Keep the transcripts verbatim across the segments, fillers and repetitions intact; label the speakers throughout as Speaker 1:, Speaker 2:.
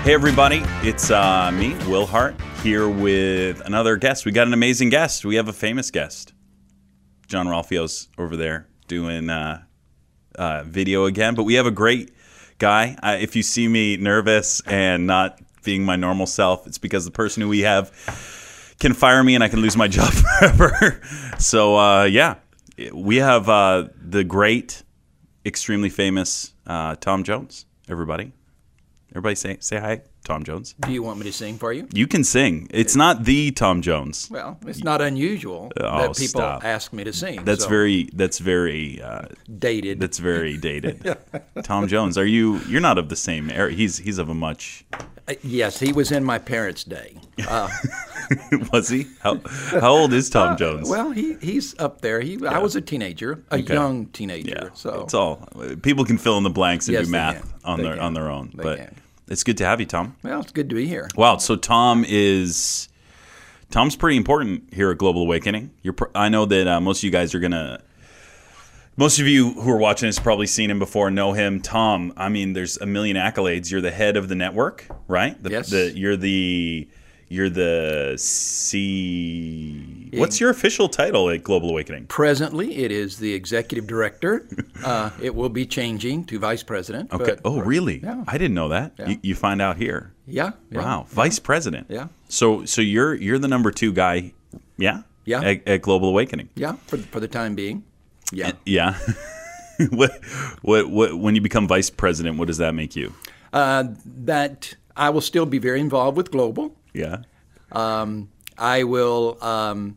Speaker 1: Hey everybody, it's uh, me, Will Hart, here with another guest. We got an amazing guest. We have a famous guest. John Ralphio's over there doing uh, uh, video again. But we have a great guy. Uh, if you see me nervous and not being my normal self, it's because the person who we have can fire me and I can lose my job forever. So uh, yeah, we have uh, the great, extremely famous uh, Tom Jones, everybody. Everybody say say hi, Tom Jones.
Speaker 2: Do you want me to sing for you?
Speaker 1: You can sing. It's not the Tom Jones.
Speaker 2: Well, it's not unusual
Speaker 1: Oh,
Speaker 2: that people
Speaker 1: stop.
Speaker 2: ask me to sing.
Speaker 1: That's
Speaker 2: so.
Speaker 1: very that's very uh,
Speaker 2: dated.
Speaker 1: that's very dated. Tom Jones, are you you're not of the same era. He's he's of a much
Speaker 2: Uh, yes, he was in my parents' day. Uh,
Speaker 1: Was he? How how old is Tom Jones?
Speaker 2: well, he he's up there. He I was a teenager, a
Speaker 1: Okay.
Speaker 2: young teenager.
Speaker 1: yeah.
Speaker 2: So
Speaker 1: It's all people can fill in the blanks and
Speaker 2: Yes,
Speaker 1: do
Speaker 2: they
Speaker 1: math
Speaker 2: can.
Speaker 1: on
Speaker 2: They
Speaker 1: their
Speaker 2: can.
Speaker 1: on their own.
Speaker 2: They
Speaker 1: but
Speaker 2: can.
Speaker 1: it's good to have you, Tom.
Speaker 2: well, it's good to be here.
Speaker 1: Wow. So Tom is Tom's pretty important here at Global Awakening. You're, pr- I know that uh, most of you guys are gonna. Most of you who are watching this probably seen him before, know him. Tom, I mean, there's a million accolades. You're the head of the network, right? The,
Speaker 2: Yes.
Speaker 1: The, you're the you're the C. What's your official title at Global Awakening?
Speaker 2: Presently, it is the executive director. uh, it will be changing to vice president.
Speaker 1: Okay.
Speaker 2: But,
Speaker 1: Oh, really?
Speaker 2: Yeah.
Speaker 1: I didn't know that.
Speaker 2: Yeah.
Speaker 1: You, you find out here.
Speaker 2: yeah, yeah.
Speaker 1: Wow, vice president.
Speaker 2: Yeah.
Speaker 1: So so you're you're the number two guy, yeah.
Speaker 2: Yeah.
Speaker 1: At, at Global Awakening.
Speaker 2: Yeah, for for the time being. Yeah.
Speaker 1: Yeah. what, what, what, when you become vice president, what does that make you?
Speaker 2: Uh, that I will still be very involved with Global.
Speaker 1: Yeah.
Speaker 2: Um, I will. Um,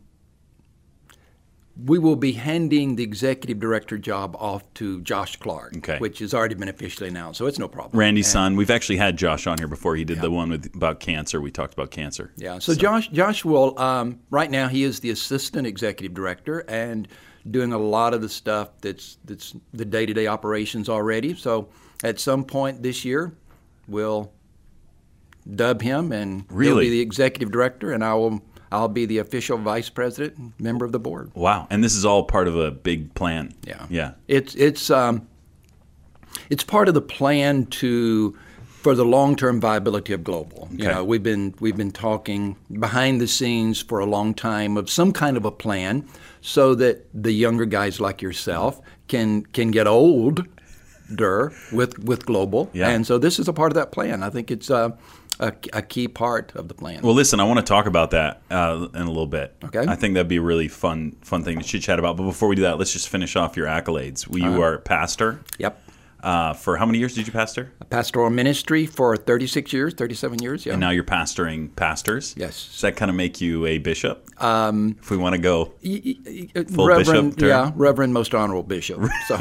Speaker 2: we will be handing the executive director job off to Josh Clark,
Speaker 1: Okay.
Speaker 2: which has already been officially announced, so it's no problem.
Speaker 1: Randy's
Speaker 2: And-
Speaker 1: son. We've actually had Josh on here before. He did the one with about cancer. We talked about cancer.
Speaker 2: Yeah. So, Josh, Josh will. Um, right now, he is the assistant executive director and doing a lot of the stuff that's that's the day-to-day operations already. So, at some point this year, we'll dub him, and he'll
Speaker 1: Really?
Speaker 2: be the executive director, and I will. I'll be the official vice president and member of the board.
Speaker 1: Wow. And this is all part of a big plan.
Speaker 2: Yeah.
Speaker 1: Yeah.
Speaker 2: It's it's um, it's part of the plan to for the long-term viability of Global. You
Speaker 1: Okay.
Speaker 2: know, we've been we've been talking behind the scenes for a long time of some kind of a plan so that the younger guys like yourself can can get older with with Global.
Speaker 1: Yeah.
Speaker 2: And so this is a part of that plan. I think it's uh, a a key part of the plan.
Speaker 1: Well, listen, I want to talk about that uh, in a little bit.
Speaker 2: Okay.
Speaker 1: I think that'd be a really fun, fun thing to chit chat about. But before we do that, let's just finish off your accolades. You
Speaker 2: Uh-huh.
Speaker 1: are pastor.
Speaker 2: Yep.
Speaker 1: Uh, for how many years did you pastor?
Speaker 2: Pastoral ministry for thirty-six years, thirty-seven years. Yeah.
Speaker 1: And now you're pastoring pastors.
Speaker 2: Yes.
Speaker 1: Does that kind of make you a bishop? Um, if we want to go. Full
Speaker 2: Reverend,
Speaker 1: bishop term?
Speaker 2: yeah, Reverend Most Honorable Bishop. So,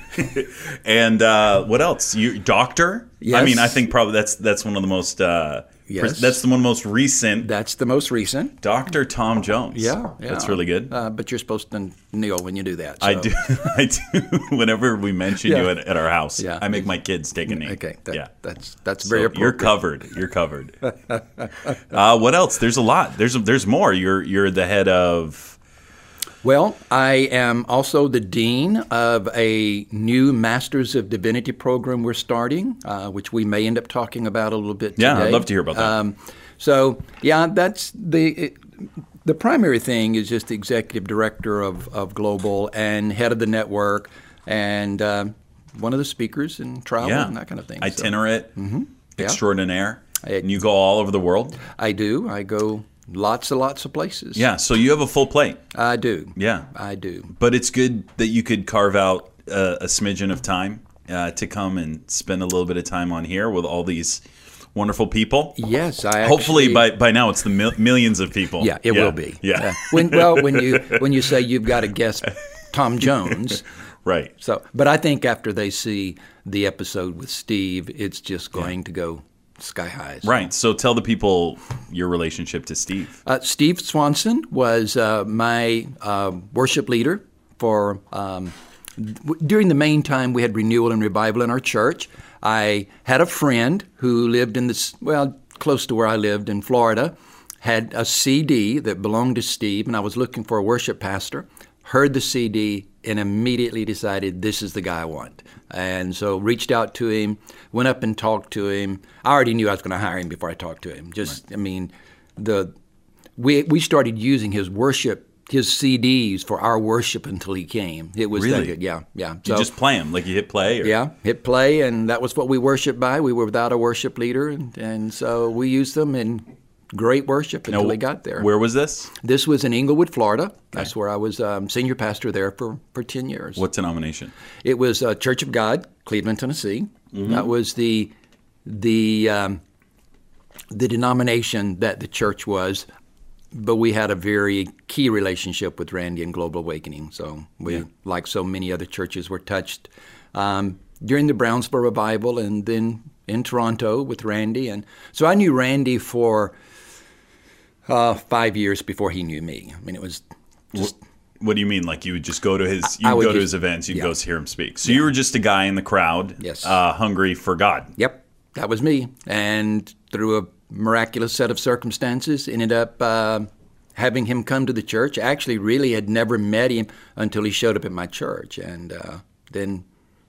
Speaker 1: And uh, what else? You doctor? I
Speaker 2: Yes.
Speaker 1: mean, I think probably that's that's one of the most. Uh,
Speaker 2: Yes.
Speaker 1: pres- that's the one of the most recent.
Speaker 2: that's the most recent.
Speaker 1: Doctor Tom Jones.
Speaker 2: Yeah, yeah.
Speaker 1: That's really good.
Speaker 2: Uh, but you're supposed to kneel when you do that.
Speaker 1: I
Speaker 2: so-
Speaker 1: do. I do. Whenever we mention you
Speaker 2: Yeah.
Speaker 1: at, at our house,
Speaker 2: Yeah.
Speaker 1: I make my kids take a knee.
Speaker 2: Okay, that,
Speaker 1: yeah.
Speaker 2: that's that's
Speaker 1: So
Speaker 2: very
Speaker 1: you're
Speaker 2: appropriate.
Speaker 1: covered. You're covered. uh, what else? There's a lot. There's there's more. You're you're the head of.
Speaker 2: Well, I am also the dean of a new Masters of Divinity program we're starting, uh, which we may end up talking about a little bit
Speaker 1: Yeah,
Speaker 2: today.
Speaker 1: I'd love to hear about that.
Speaker 2: Um, so, yeah, that's the it, the primary thing is just the executive director of, of Global and head of the network and um, one of the speakers and travel
Speaker 1: Yeah.
Speaker 2: and that kind of thing. So
Speaker 1: Itinerant,
Speaker 2: Yeah.
Speaker 1: extraordinaire.
Speaker 2: I-
Speaker 1: and you go all over the world.
Speaker 2: I do. I go lots and lots of places.
Speaker 1: Yeah. So you have a full plate.
Speaker 2: I do.
Speaker 1: Yeah.
Speaker 2: I do.
Speaker 1: But it's good that you could carve out a, a smidgen of time uh, to come and spend a little bit of time on here with all these wonderful people.
Speaker 2: Yes, I actually,
Speaker 1: Hopefully by by now it's the mil- millions of people.
Speaker 2: Yeah, it will be.
Speaker 1: Yeah.
Speaker 2: Uh, when, well, when you when you say you've got to guess Tom Jones,
Speaker 1: Right.
Speaker 2: so but I think after they see the episode with Steve, it's just going to go sky high. So.
Speaker 1: Right. So tell the people your relationship to Steve.
Speaker 2: Uh, Steve Swanson was uh, my uh, worship leader for um, w- during the main time we had renewal and revival in our church. I had a friend who lived in this well close to where I lived in Florida, had a C D that belonged to Steve, and I was looking for a worship pastor. heard the C D, and immediately decided this is the guy I want. And so reached out to him, went up and talked to him. I already knew I was going to hire him before I talked to him. Just, right. I mean, the we we started using his worship, his C Ds for our worship until he came. It was
Speaker 1: really
Speaker 2: that good. Yeah, yeah.
Speaker 1: You so, just play them, like you hit play? Or?
Speaker 2: Yeah, hit play, and that was what we worshiped by. We were without a worship leader, and, and so we used them in great worship until
Speaker 1: now,
Speaker 2: they got there.
Speaker 1: Where was this?
Speaker 2: This was in Englewood, Florida. Okay. That's where I was um, senior pastor there for, for ten years.
Speaker 1: What denomination?
Speaker 2: It was uh, Church of God, Cleveland, Tennessee. Mm-hmm. That was the the um, the denomination that the church was. But we had a very key relationship with Randy and Global Awakening. So we, yeah. like so many other churches, were touched um, during the Brownsville revival, and then in Toronto with Randy. And so I knew Randy for Uh, five years before he knew me. I mean, it was just.
Speaker 1: What, what do you mean? Like you would just go to his, you would go just, to his events, you'd
Speaker 2: yeah.
Speaker 1: go hear him speak. So
Speaker 2: yeah.
Speaker 1: you were just a guy in the crowd,
Speaker 2: yes,
Speaker 1: uh, hungry for God.
Speaker 2: Yep, that was me. And through a miraculous set of circumstances, ended up uh, having him come to the church. I actually really had never met him until he showed up at my church, and uh, then.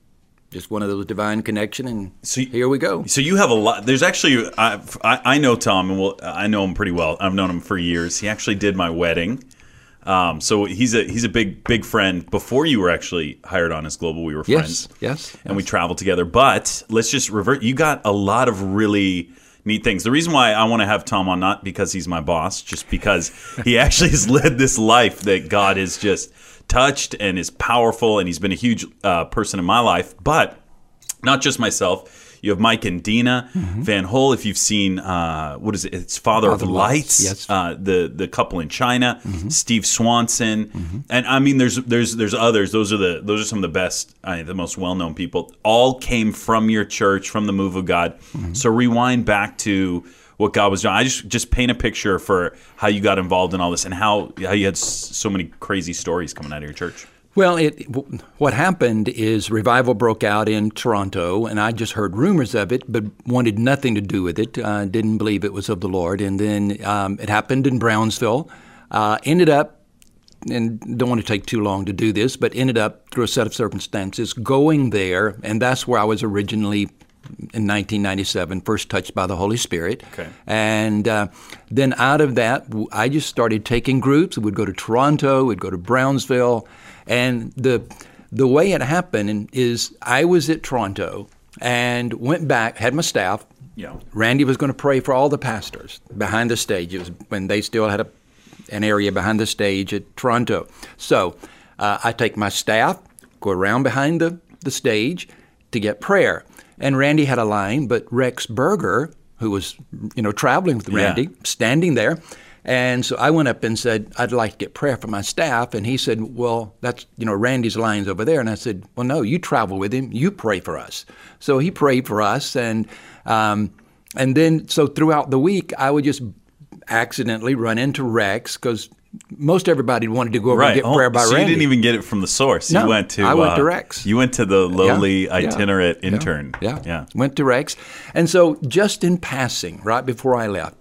Speaker 2: Just one of those divine connection, and
Speaker 1: so you,
Speaker 2: here we go.
Speaker 1: So you have a lot. There's actually, I, I, I know Tom, and we'll, I know him pretty well. I've known him for years. He actually did my wedding. Um, so he's a he's a big big friend. Before you were actually hired on as Global, we were friends.
Speaker 2: Yes, yes.
Speaker 1: And
Speaker 2: yes.
Speaker 1: we traveled together. But let's just revert. You got a lot of really neat things. The reason why I want to have Tom on, not because he's my boss, just because he actually has led this life that God has just touched and is powerful, and he's been a huge uh, person in my life. But not just myself. You have Mike and Dina mm-hmm. Van Hol. If you've seen, uh, what is it? It's Father, Father of Lights.
Speaker 2: Yes.
Speaker 1: Uh, the the couple in China. Mm-hmm. Steve Swanson, mm-hmm. and I mean, there's there's there's others. Those are the those are some of the best, uh, the most well known people. All came from your church, from the move of God. Mm-hmm. So rewind back to what God was doing. I just just paint a picture for how you got involved in all this, and how how you had so many crazy stories coming out of your church.
Speaker 2: Well, it, what happened is revival broke out in Toronto, and I just heard rumors of it, but wanted nothing to do with it. Uh, didn't believe it was of the Lord. And then um, it happened in Brownsville. Uh, ended up, and don't want to take too long to do this, but ended up through a set of circumstances going there, and that's where I was originally in nineteen ninety-seven, first touched by the Holy Spirit.
Speaker 1: Okay.
Speaker 2: And uh, then out of that, I just started taking groups. We'd go to Toronto, we'd go to Brownsville. And the the way it happened is I was at Toronto and went back, had my staff.
Speaker 1: Yeah.
Speaker 2: Randy was going to pray for all the pastors behind the stage. It was when they still had a, an area behind the stage at Toronto. So uh, I take my staff, go around behind the, the stage to get prayer. And Randy had a line, but Rex Berger, who was you know traveling with Randy, yeah. standing there. And so I went up and said, I'd like to get prayer for my staff. And he said, well, that's, you know, Randy's line's over there. And I said, well, no, you travel with him. You pray for us. So he prayed for us. And um, and then so throughout the week, I would just accidentally run into Rex because most everybody wanted to go over
Speaker 1: right.
Speaker 2: and get
Speaker 1: oh,
Speaker 2: prayer by
Speaker 1: so
Speaker 2: Randy.
Speaker 1: So you didn't even get it from the source.
Speaker 2: No,
Speaker 1: you went to
Speaker 2: I went
Speaker 1: uh,
Speaker 2: to Rex.
Speaker 1: You went to the lowly
Speaker 2: yeah,
Speaker 1: itinerant
Speaker 2: yeah,
Speaker 1: intern.
Speaker 2: Yeah, yeah,
Speaker 1: yeah.
Speaker 2: Went to Rex. And so just in passing, right before I left,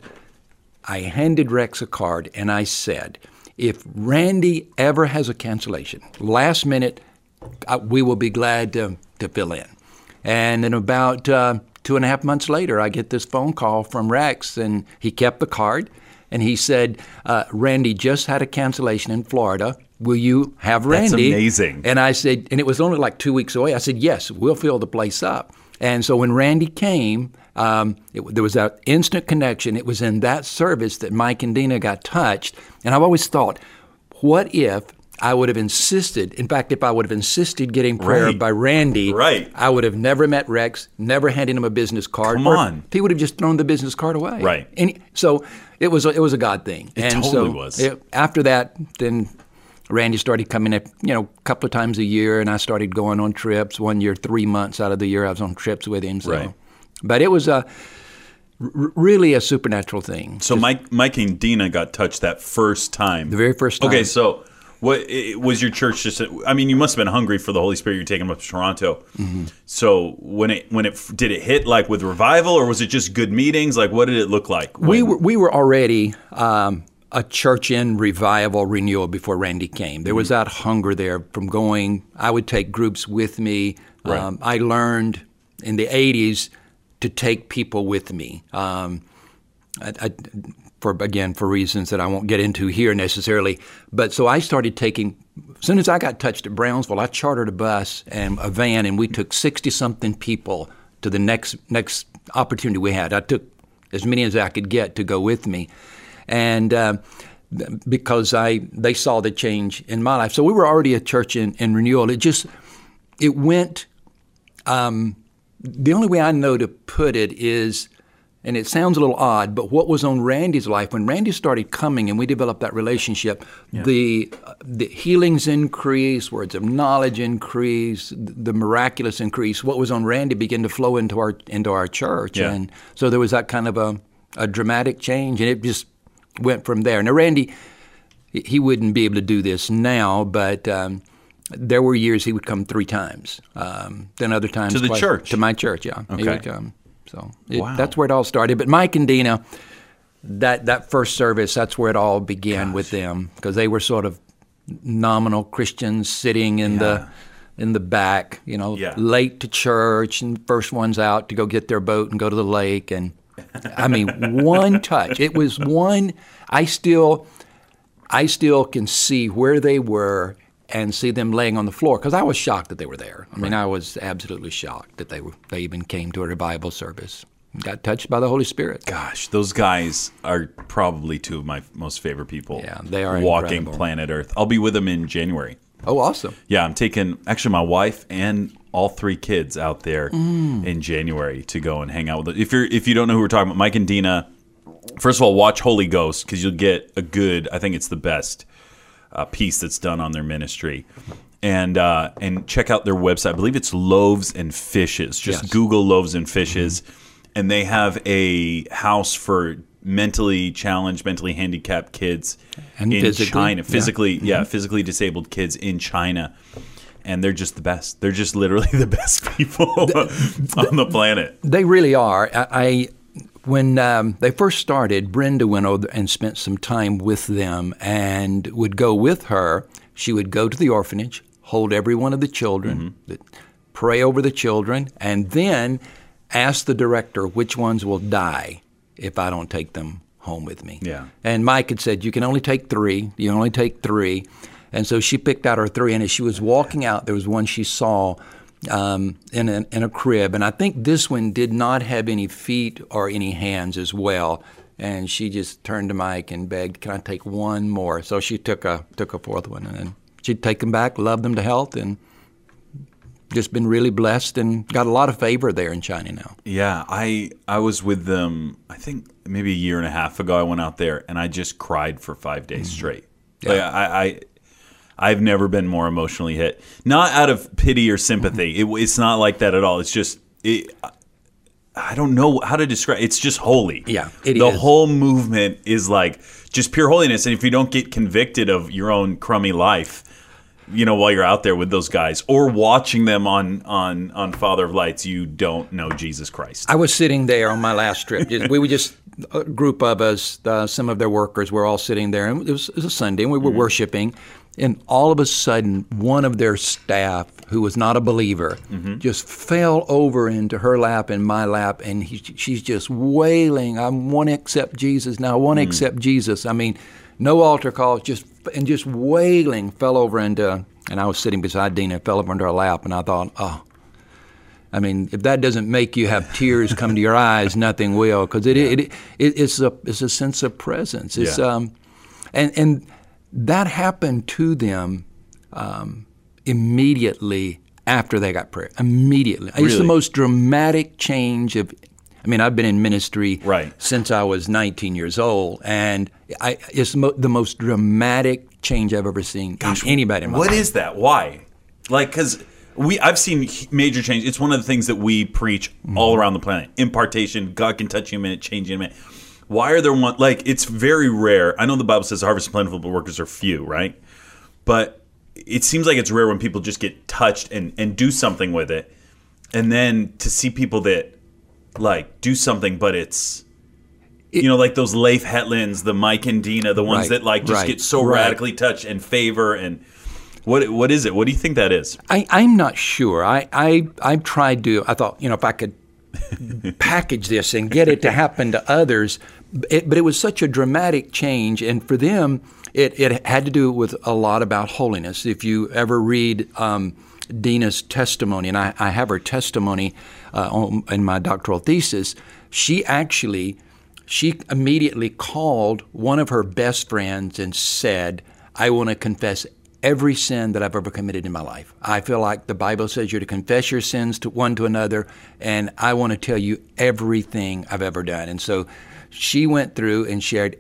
Speaker 2: I handed Rex a card and I said, if Randy ever has a cancellation, last minute, I, we will be glad to, to fill in. And then about uh, two and a half months later, I get this phone call from Rex, and he kept the card. And he said, uh, Randy just had a cancellation in Florida. Will you have Randy?
Speaker 1: That's amazing.
Speaker 2: And I said, and it was only like two weeks away. I said, yes, we'll fill the place up. And so when Randy came, um, it, there was that instant connection. It was in that service that Mike and Dina got touched. And I've always thought, what if I would have insisted, in fact, if I would have insisted getting prayer
Speaker 1: right.
Speaker 2: by Randy,
Speaker 1: right.
Speaker 2: I would have never met Rex, never handed him a business card.
Speaker 1: Come
Speaker 2: or
Speaker 1: on.
Speaker 2: He would have just thrown the business card away.
Speaker 1: Right.
Speaker 2: And so it was a, it was a God thing.
Speaker 1: It
Speaker 2: and
Speaker 1: totally
Speaker 2: so
Speaker 1: was.
Speaker 2: It, after that, then Randy started coming up, you know, a couple of times a year, and I started going on trips. One year, three months out of the year, I was on trips with him. So.
Speaker 1: Right.
Speaker 2: But it was a r- really a supernatural thing.
Speaker 1: So
Speaker 2: Just,
Speaker 1: Mike, Mike and Dina got touched that first time.
Speaker 2: The very first time.
Speaker 1: Okay, so what it, was your church just? I mean, you must have been hungry for the Holy Spirit. You're taking them up to Toronto. Mm-hmm. So when it when it did it hit like with revival, or was it just good meetings? Like, what did it look like? When,
Speaker 2: we were we were already. Um, a church in revival renewal before Randy came. There was that hunger there from going. I would take groups with me.
Speaker 1: Right.
Speaker 2: Um, I learned in the eighties to take people with me. Um, I, I, for again, for reasons that I won't get into here necessarily. But so I started taking, as soon as I got touched at Brownsville, I chartered a bus and a van, and we took sixty-something people to the next next opportunity we had. I took as many as I could get to go with me. And uh, because I they saw the change in my life. So we were already a church in, in renewal. It just, it went, um, the only way I know to put it is, and it sounds a little odd, but what was on Randy's life, when Randy started coming and we developed that relationship, yeah. the the healings increased, words of knowledge increased, the miraculous increased. What was on Randy began to flow into our into our church.
Speaker 1: Yeah.
Speaker 2: And so there was that kind of a, a dramatic change, and it just went from there. Now, Randy, he wouldn't be able to do this now, but um, there were years he would come three times. Um, then other times
Speaker 1: to the
Speaker 2: twice,
Speaker 1: church,
Speaker 2: to my church, yeah,
Speaker 1: okay.
Speaker 2: he would come. So it,
Speaker 1: wow.
Speaker 2: that's where it all started. But Mike and Dina, that that first service, that's where it all began. Gosh. With them, because they were sort of nominal Christians sitting in yeah. the in the back, you know,
Speaker 1: yeah.
Speaker 2: late to church and first ones out to go get their boat and go to the lake. And I mean, one touch. It was one. I still, I still can see where they were and see them laying on the floor, because I was shocked that they were there. I mean, right. I was absolutely shocked that they were. They even came to a revival service. Got touched by the Holy Spirit.
Speaker 1: Gosh, those guys are probably two of my most favorite people.
Speaker 2: Yeah, they are
Speaker 1: walking
Speaker 2: incredible.
Speaker 1: Planet Earth. I'll be with them in January.
Speaker 2: Oh, awesome.
Speaker 1: Yeah, I'm taking actually my wife and all three kids out there mm. in January to go and hang out with them. If you're if you don't know who we're talking about, Mike and Dina, first of all, watch Holy Ghost, because you'll get a good, I think it's the best uh, piece that's done on their ministry. And uh, and check out their website. I believe it's Loaves and Fishes. Just
Speaker 2: yes.
Speaker 1: Google Loaves and Fishes. Mm-hmm. And they have a house for mentally challenged, mentally handicapped kids
Speaker 2: and
Speaker 1: in
Speaker 2: physically,
Speaker 1: China. Physically,
Speaker 2: yeah.
Speaker 1: yeah,
Speaker 2: Mm-hmm.
Speaker 1: physically disabled kids in China. And they're just the best. They're just literally the best people on the planet.
Speaker 2: They really are. I, I when um, they first started, Brenda went over and spent some time with them and would go with her. She would go to the orphanage, hold every one of the children, mm-hmm. pray over the children, and then ask the director which ones will die if I don't take them home with me.
Speaker 1: Yeah.
Speaker 2: And Mike had said, you can only take three. You only take three. And so she picked out her three, and as she was walking out, there was one she saw um, in, a, in a crib. And I think this one did not have any feet or any hands as well. And she just turned to Mike and begged, can I take one more? So she took a took a fourth one, and then she'd take them back, loved them to health, and just been really blessed and got a lot of favor there in China now.
Speaker 1: Yeah, I I was with them, I think maybe a year and a half ago. I went out there and I just cried for five days mm-hmm. straight. Yeah. Like I, I, I've never been more emotionally hit. Not out of pity or sympathy. Mm-hmm. It, it's not like that at all. It's just, it, I don't know how to describe it. It's just holy.
Speaker 2: Yeah, it
Speaker 1: the
Speaker 2: is.
Speaker 1: The whole movement is like just pure holiness. And if you don't get convicted of your own crummy life, you know, while you're out there with those guys or watching them on, on, on Father of Lights, you don't know Jesus Christ.
Speaker 2: I was sitting there on my last trip. We were just a group of us, uh, some of their workers were all sitting there. And it was, it was a Sunday, and we were mm-hmm. worshiping. And all of a sudden, one of their staff, who was not a believer, mm-hmm. just fell over into her lap and my lap, and he, she's just wailing, I want to accept Jesus now, I want to mm. accept Jesus. I mean, no altar calls, just and just wailing, fell over into, and I was sitting beside Dina, fell over into her lap, and I thought, oh, I mean, if that doesn't make you have tears come to your eyes, nothing will, because it, yeah. it, it it's a it's a sense of presence. It's
Speaker 1: yeah.
Speaker 2: um, and and that happened to them um, immediately after they got prayer. Immediately,
Speaker 1: really?
Speaker 2: It's the most dramatic change of. I mean, I've been in ministry
Speaker 1: right.
Speaker 2: since I was nineteen years old, and I, it's mo- the most dramatic change I've ever seen
Speaker 1: Gosh,
Speaker 2: in anybody in my
Speaker 1: what
Speaker 2: life.
Speaker 1: is that? Why? Like, because we, I've seen major change. It's one of the things that we preach mm-hmm. all around the planet. Impartation, God can touch you in a minute, change you in a minute. Why are there one, like, it's very rare. I know the Bible says the harvest is plentiful, but workers are few, right? But it seems like it's rare when people just get touched and, and do something with it. And then to see people that, like, do something, but it's It, you know, like those Leif Hetlands, the Mike and Dina, the ones
Speaker 2: right,
Speaker 1: that like just
Speaker 2: right,
Speaker 1: get so
Speaker 2: right.
Speaker 1: radically touched and favor. And what what is it? What do you think that is?
Speaker 2: I, I'm not sure. I, I I've tried to. I thought, you know, if I could package this and get it to happen to others, it, but it was such a dramatic change, and for them, it it had to do with a lot about holiness. If you ever read Um, Dina's testimony, and I, I have her testimony uh, on, in my doctoral thesis, she actually, she immediately called one of her best friends and said, I want to confess every sin that I've ever committed in my life. I feel like the Bible says you're to confess your sins to one to another, and I want to tell you everything I've ever done. And so she went through and shared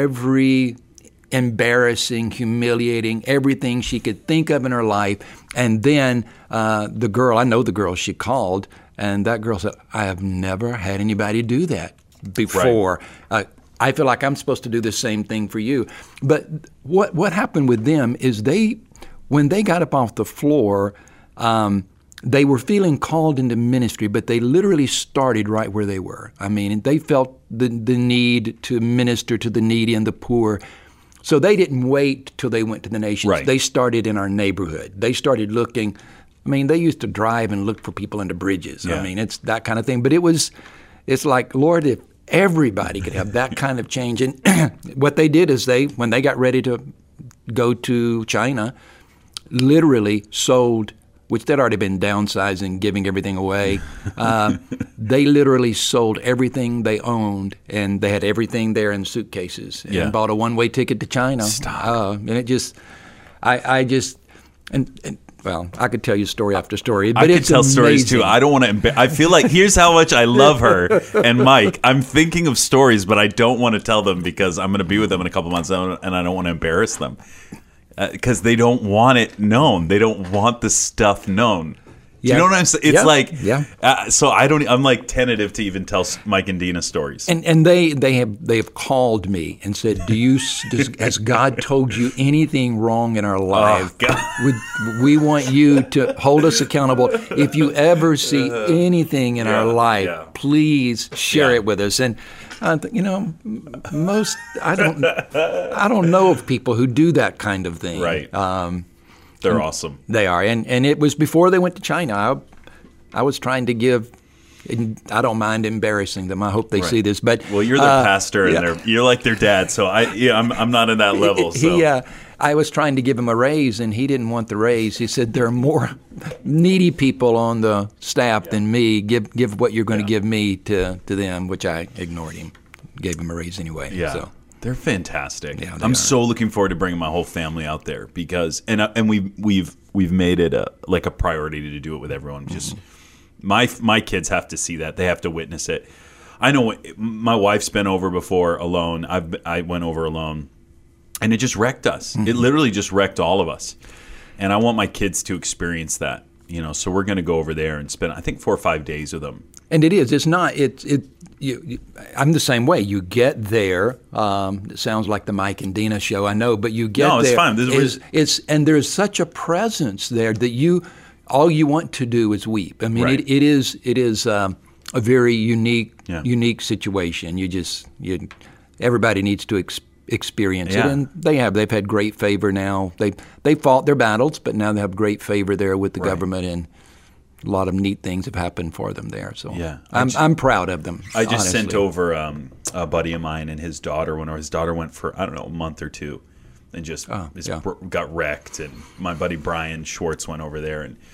Speaker 2: every embarrassing, humiliating, everything she could think of in her life. And then uh, the girl, I know the girl she called, and that girl said, I have never had anybody do that before. Right. Uh, I feel like I'm supposed to do the same thing for you. But what what happened with them is they, when they got up off the floor, um, they were feeling called into ministry, but they literally started right where they were. I mean, they felt the, the need to minister to the needy and the poor. So they didn't wait till they went to the nations.
Speaker 1: Right.
Speaker 2: They started in our neighborhood. They started looking. I mean, they used to drive and look for people under bridges.
Speaker 1: Yeah.
Speaker 2: I mean, it's that kind of thing. But it was, it's like, Lord, if everybody could have that kind of change. And what they did is they, when they got ready to go to China, literally sold, which they'd already been downsizing, giving everything away. Uh, they literally sold everything they owned, and they had everything there in suitcases, and
Speaker 1: Yeah.
Speaker 2: bought a one-way ticket to China.
Speaker 1: Stop.
Speaker 2: Uh, and it just, I, I just, and, and well, I could tell you story after story, but
Speaker 1: I could
Speaker 2: it's
Speaker 1: tell
Speaker 2: amazing.
Speaker 1: stories too. I don't want to. Emba- I feel like here's how much I love her and Mike. I'm thinking of stories, but I don't want to tell them because I'm going to be with them in a couple months, and I don't want to embarrass them because uh, they don't want it known. They don't want the stuff known. Do
Speaker 2: Yeah.
Speaker 1: you know what I'm saying? It's
Speaker 2: Yeah.
Speaker 1: like,
Speaker 2: Yeah.
Speaker 1: Uh, so I don't. I'm like tentative to even tell Mike and Dina stories.
Speaker 2: And and they, they have they have called me and said, "Do you does, has God told you anything wrong in our life?
Speaker 1: Oh, God.
Speaker 2: We, we want you to hold us accountable. If you ever see anything in
Speaker 1: Yeah,
Speaker 2: our life,
Speaker 1: yeah.
Speaker 2: please share
Speaker 1: Yeah.
Speaker 2: it with us." And uh, you know, most I don't I don't know of people who do that kind of thing.
Speaker 1: Right.
Speaker 2: Um,
Speaker 1: They're awesome.
Speaker 2: They are, and and it was before they went to China. I, I was trying to give. And I don't mind embarrassing them. I hope they
Speaker 1: Right.
Speaker 2: see this. But
Speaker 1: Well, you're their
Speaker 2: uh,
Speaker 1: pastor, and
Speaker 2: yeah.
Speaker 1: they're, you're like their dad. So I, yeah, I'm, I'm not in that level. So.
Speaker 2: He, uh, I was trying to give him a raise, and he didn't want the raise. He said, "There are more needy people on the staff
Speaker 1: Yeah.
Speaker 2: than me. Give give what you're going to
Speaker 1: Yeah.
Speaker 2: give me to to them," which I ignored him. Gave him a raise anyway.
Speaker 1: Yeah,
Speaker 2: So.
Speaker 1: they're fantastic.
Speaker 2: Yeah, they
Speaker 1: I'm
Speaker 2: are.
Speaker 1: so looking forward to bringing my whole family out there because, and uh, and we we've we've made it a like a priority to do it with everyone. Just
Speaker 2: Mm-hmm.
Speaker 1: my my kids have to see that. They have to witness it. I know my wife's been over before alone. I've I went over alone, and it just wrecked us.
Speaker 2: Mm-hmm.
Speaker 1: It literally just wrecked all of us. And I want my kids to experience that. You know, so we're going to go over there and spend I think four or five days with them.
Speaker 2: And it is. It's not. It. It. You, you, I'm the same way. You get there. Um, it sounds like the Mike and Dina show. I know, but you get
Speaker 1: No, it's
Speaker 2: there.
Speaker 1: fine. This is-
Speaker 2: it's, it's and there's such a presence there that you, all you want to do is weep. I mean,
Speaker 1: Right.
Speaker 2: it, it is. It is um, a very unique,
Speaker 1: Yeah.
Speaker 2: unique situation. You just. You. Everybody needs to ex- experience
Speaker 1: Yeah.
Speaker 2: it, and they have. They've had great favor now. They they fought their battles, but now they have great favor there with the
Speaker 1: Right.
Speaker 2: government and. A lot of neat things have happened for them there, so
Speaker 1: Yeah. I
Speaker 2: I'm
Speaker 1: ju-
Speaker 2: I'm proud of them.
Speaker 1: I just
Speaker 2: honestly.
Speaker 1: sent over um, a buddy of mine and his daughter when his daughter went for I don't know a month or two, and just,
Speaker 2: Oh,
Speaker 1: just
Speaker 2: yeah.
Speaker 1: br- got wrecked. And my buddy Brian Schwartz went over there and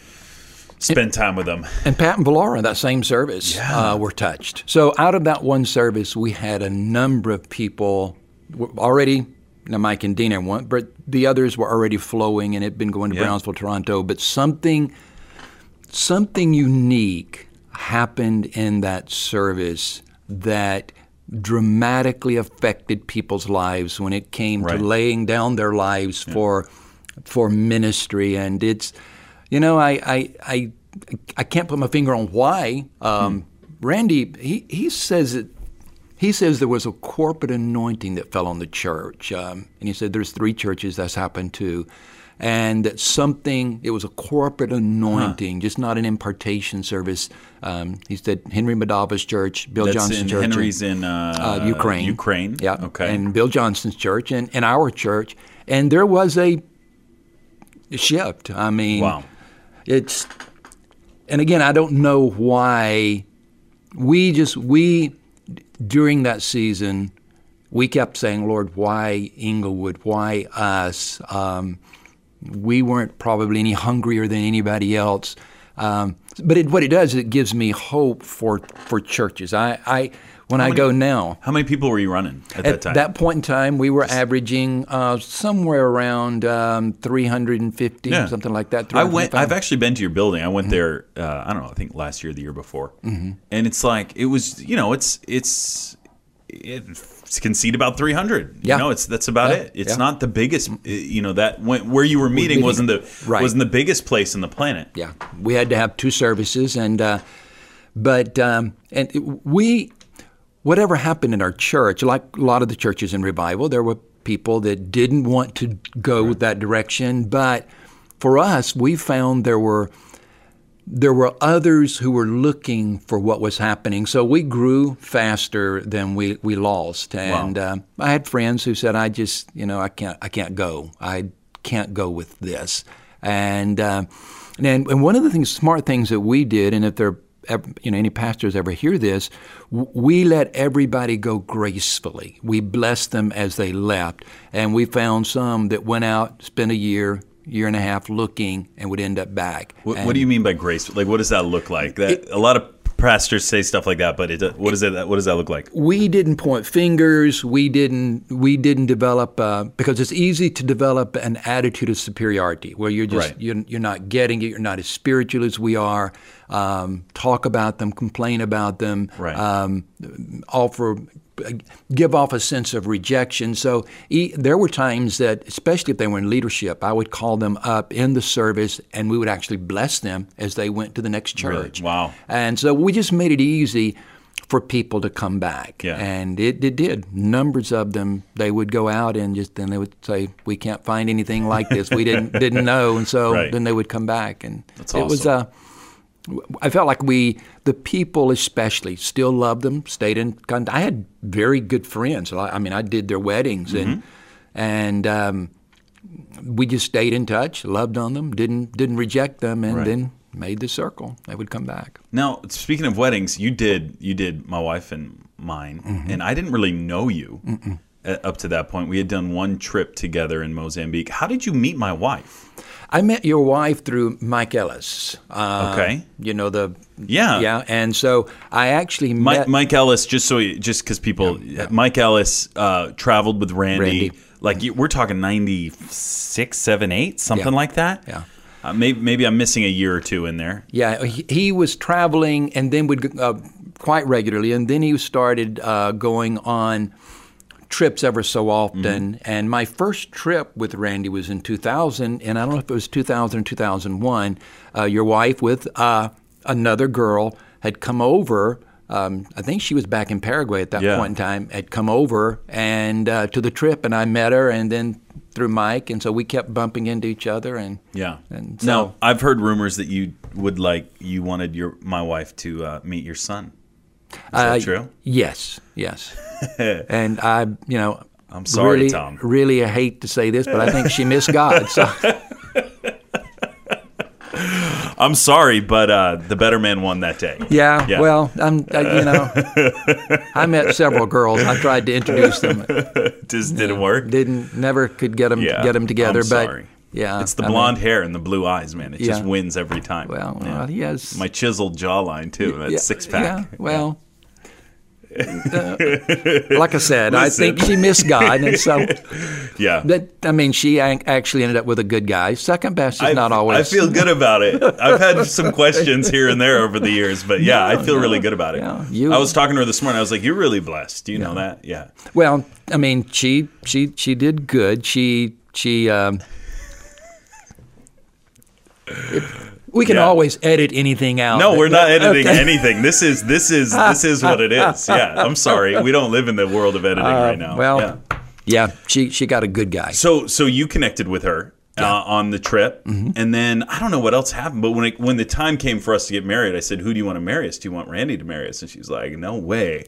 Speaker 1: spent time with them.
Speaker 2: And Pat and Valora, that same service,
Speaker 1: Yeah.
Speaker 2: uh, were touched. So out of that one service, we had a number of people w- already. Now Mike and Dina weren't, but the others were already flowing and had been going to
Speaker 1: Yeah.
Speaker 2: Brownsville, Toronto. But something, something unique happened in that service that dramatically affected people's lives when it came
Speaker 1: Right.
Speaker 2: to laying down their lives for for ministry. And it's, you know, I I I, I can't put my finger on why. Um, Randy, he, he says it. He says there was a corporate anointing that fell on the church, um, and he said there's three churches that's happened to. and that something, it was a corporate anointing, huh. just not an impartation service. Um, he said Henry Madava's church, Bill
Speaker 1: That's
Speaker 2: Johnson's
Speaker 1: in,
Speaker 2: church.
Speaker 1: Henry's in uh,
Speaker 2: uh, Ukraine.
Speaker 1: Ukraine.
Speaker 2: Yeah.
Speaker 1: Okay.
Speaker 2: And Bill Johnson's church and, and our church. And there was a shift. I mean,
Speaker 1: wow.
Speaker 2: It's, and again, I don't know why we just, we, during that season, we kept saying, Lord, why Inglewood? Why us? Um, we weren't probably any hungrier than anybody else. Um, but it, what it does is it gives me hope for, for churches. I, I when how I many, go now.
Speaker 1: How many people were you running at,
Speaker 2: at
Speaker 1: that time?
Speaker 2: At that point in time, we were averaging uh, somewhere around um, three hundred fifty, yeah. something like that.
Speaker 1: I went. I've actually been to your building. I went mm-hmm. there. Uh, I don't know. I think last year, or the year before, mm-hmm. and it's like it was. You know, it's it's. It, can seat about three hundred.
Speaker 2: Yeah.
Speaker 1: You know, it's that's about
Speaker 2: yeah.
Speaker 1: it. It's
Speaker 2: yeah.
Speaker 1: not the biggest. You know that when, where you were meeting, meeting wasn't the
Speaker 2: right.
Speaker 1: wasn't the biggest place in the planet.
Speaker 2: Yeah, we had to have two services, and uh, but um, and it, we whatever happened in our church, like a lot of the churches in revival, there were people that didn't want to go right. that direction. But for us, we found there were. There were others who were looking for what was happening. So we grew faster than we, we lost. And wow. uh, I had friends who said, I just, you know, I can't I can't go. I can't go with this. And uh, and, and one of the things, smart things that we did, and if there ever, you know, any pastors ever hear this, we let everybody go gracefully. We blessed them as they left. And we found some that went out, spent a year, year and a half looking, and would end up back.
Speaker 1: What, what do you mean by grace? Like, what does that look like? That it, a lot of pastors say stuff like that, but it, what does it? What does that look like?
Speaker 2: We didn't point fingers. We didn't. We didn't develop uh, because it's easy to develop an attitude of superiority where you're just
Speaker 1: right.
Speaker 2: you're, you're not getting it. You're not as spiritual as we are. Um, talk about them, complain about them,
Speaker 1: right.
Speaker 2: um, offer. give off a sense of rejection. So he, there were times that, especially if they were in leadership, I would call them up in the service and we would actually bless them as they went to the next church.
Speaker 1: Really? Wow.
Speaker 2: And so we just made it easy for people to come back.
Speaker 1: Yeah.
Speaker 2: And it, it did. Numbers of them, they would go out and just then they would say, we can't find anything like this. We didn't didn't know. And so
Speaker 1: right.
Speaker 2: then they would come back. And
Speaker 1: That's
Speaker 2: it
Speaker 1: awesome.
Speaker 2: was uh, I felt like we, the people especially, still loved them, stayed in contact. I had very good friends. I mean, I did their weddings, and mm-hmm. and um, we just stayed in touch, loved on them, didn't didn't reject them, and
Speaker 1: right.
Speaker 2: then made the circle. They would come back.
Speaker 1: Now, speaking of weddings, you did you did my wife and mine, mm-hmm. and I didn't really know you Mm-mm. up to that point. We had done one trip together in Mozambique. How did you meet my wife?
Speaker 2: I met your wife through Mike Ellis. Uh,
Speaker 1: okay.
Speaker 2: You know the
Speaker 1: yeah
Speaker 2: yeah, and so I actually met
Speaker 1: Mike, Mike Ellis. Just so you, just because people, yeah, yeah. Mike Ellis uh, traveled with Randy.
Speaker 2: Randy.
Speaker 1: Like we're talking ninety-six, seven, eight, something
Speaker 2: yeah.
Speaker 1: like that.
Speaker 2: Yeah.
Speaker 1: Uh, maybe maybe I'm missing a year or two in there.
Speaker 2: Yeah, he, he was traveling and then would uh, quite regularly, and then he started uh, going on trips ever so often. Mm-hmm. And my first trip with Randy was in two thousand, and I don't know if it was two thousand or two thousand one. Uh, your wife with uh, another girl had come over. Um, I think she was back in Paraguay at that
Speaker 1: yeah.
Speaker 2: point in time, had come over and uh, to the trip, and I met her, and then through Mike, and so we kept bumping into each other. And
Speaker 1: yeah.
Speaker 2: And so,
Speaker 1: now, I've heard rumors that you would like, you wanted your my wife to uh, meet your son. Is that
Speaker 2: uh,
Speaker 1: true?
Speaker 2: Yes, yes. And I, you know,
Speaker 1: I'm sorry,
Speaker 2: really,
Speaker 1: Tom.
Speaker 2: Really, I hate to say this, but I think she missed God. So.
Speaker 1: I'm sorry, but uh, the better man won that day.
Speaker 2: Yeah, yeah. Well, I'm, I, you know, I met several girls. I tried to introduce them.
Speaker 1: Just didn't work.
Speaker 2: Didn't, never could get them
Speaker 1: yeah,
Speaker 2: get them together.
Speaker 1: I'm
Speaker 2: but
Speaker 1: sorry.
Speaker 2: Yeah,
Speaker 1: it's the
Speaker 2: I
Speaker 1: blonde
Speaker 2: mean,
Speaker 1: hair and the blue eyes, man. It
Speaker 2: yeah.
Speaker 1: just wins every time.
Speaker 2: Well,
Speaker 1: yeah.
Speaker 2: well, he has
Speaker 1: my chiseled jawline too. That
Speaker 2: yeah,
Speaker 1: six pack.
Speaker 2: Yeah, well. Uh, like I said,
Speaker 1: Listen.
Speaker 2: I think she missed God, and so
Speaker 1: yeah.
Speaker 2: That I mean, she actually ended up with a good guy. Second best is
Speaker 1: I,
Speaker 2: not always.
Speaker 1: I feel good about it. I've had some questions here and there over the years, but yeah,
Speaker 2: no,
Speaker 1: I feel
Speaker 2: no,
Speaker 1: really good about it.
Speaker 2: Yeah, you,
Speaker 1: I was talking to her this morning. I was like, "You're really blessed." Do you
Speaker 2: yeah.
Speaker 1: know that? Yeah.
Speaker 2: Well, I mean, she she she did good. She she. Um, it, We can
Speaker 1: yeah.
Speaker 2: always edit anything out.
Speaker 1: No, we're not editing
Speaker 2: okay.
Speaker 1: anything. This is this is this is what it is. Yeah, I'm sorry. We don't live in the world of editing
Speaker 2: uh,
Speaker 1: right now.
Speaker 2: Well,
Speaker 1: yeah.
Speaker 2: yeah, she she got a good guy.
Speaker 1: So so you connected with her yeah. uh, on the trip. Mm-hmm. And then I don't know what else happened, but when it, when the time came for us to get married, I said, "Who do you want to marry us? Do you want Randy to marry us?" And she's like, "No way."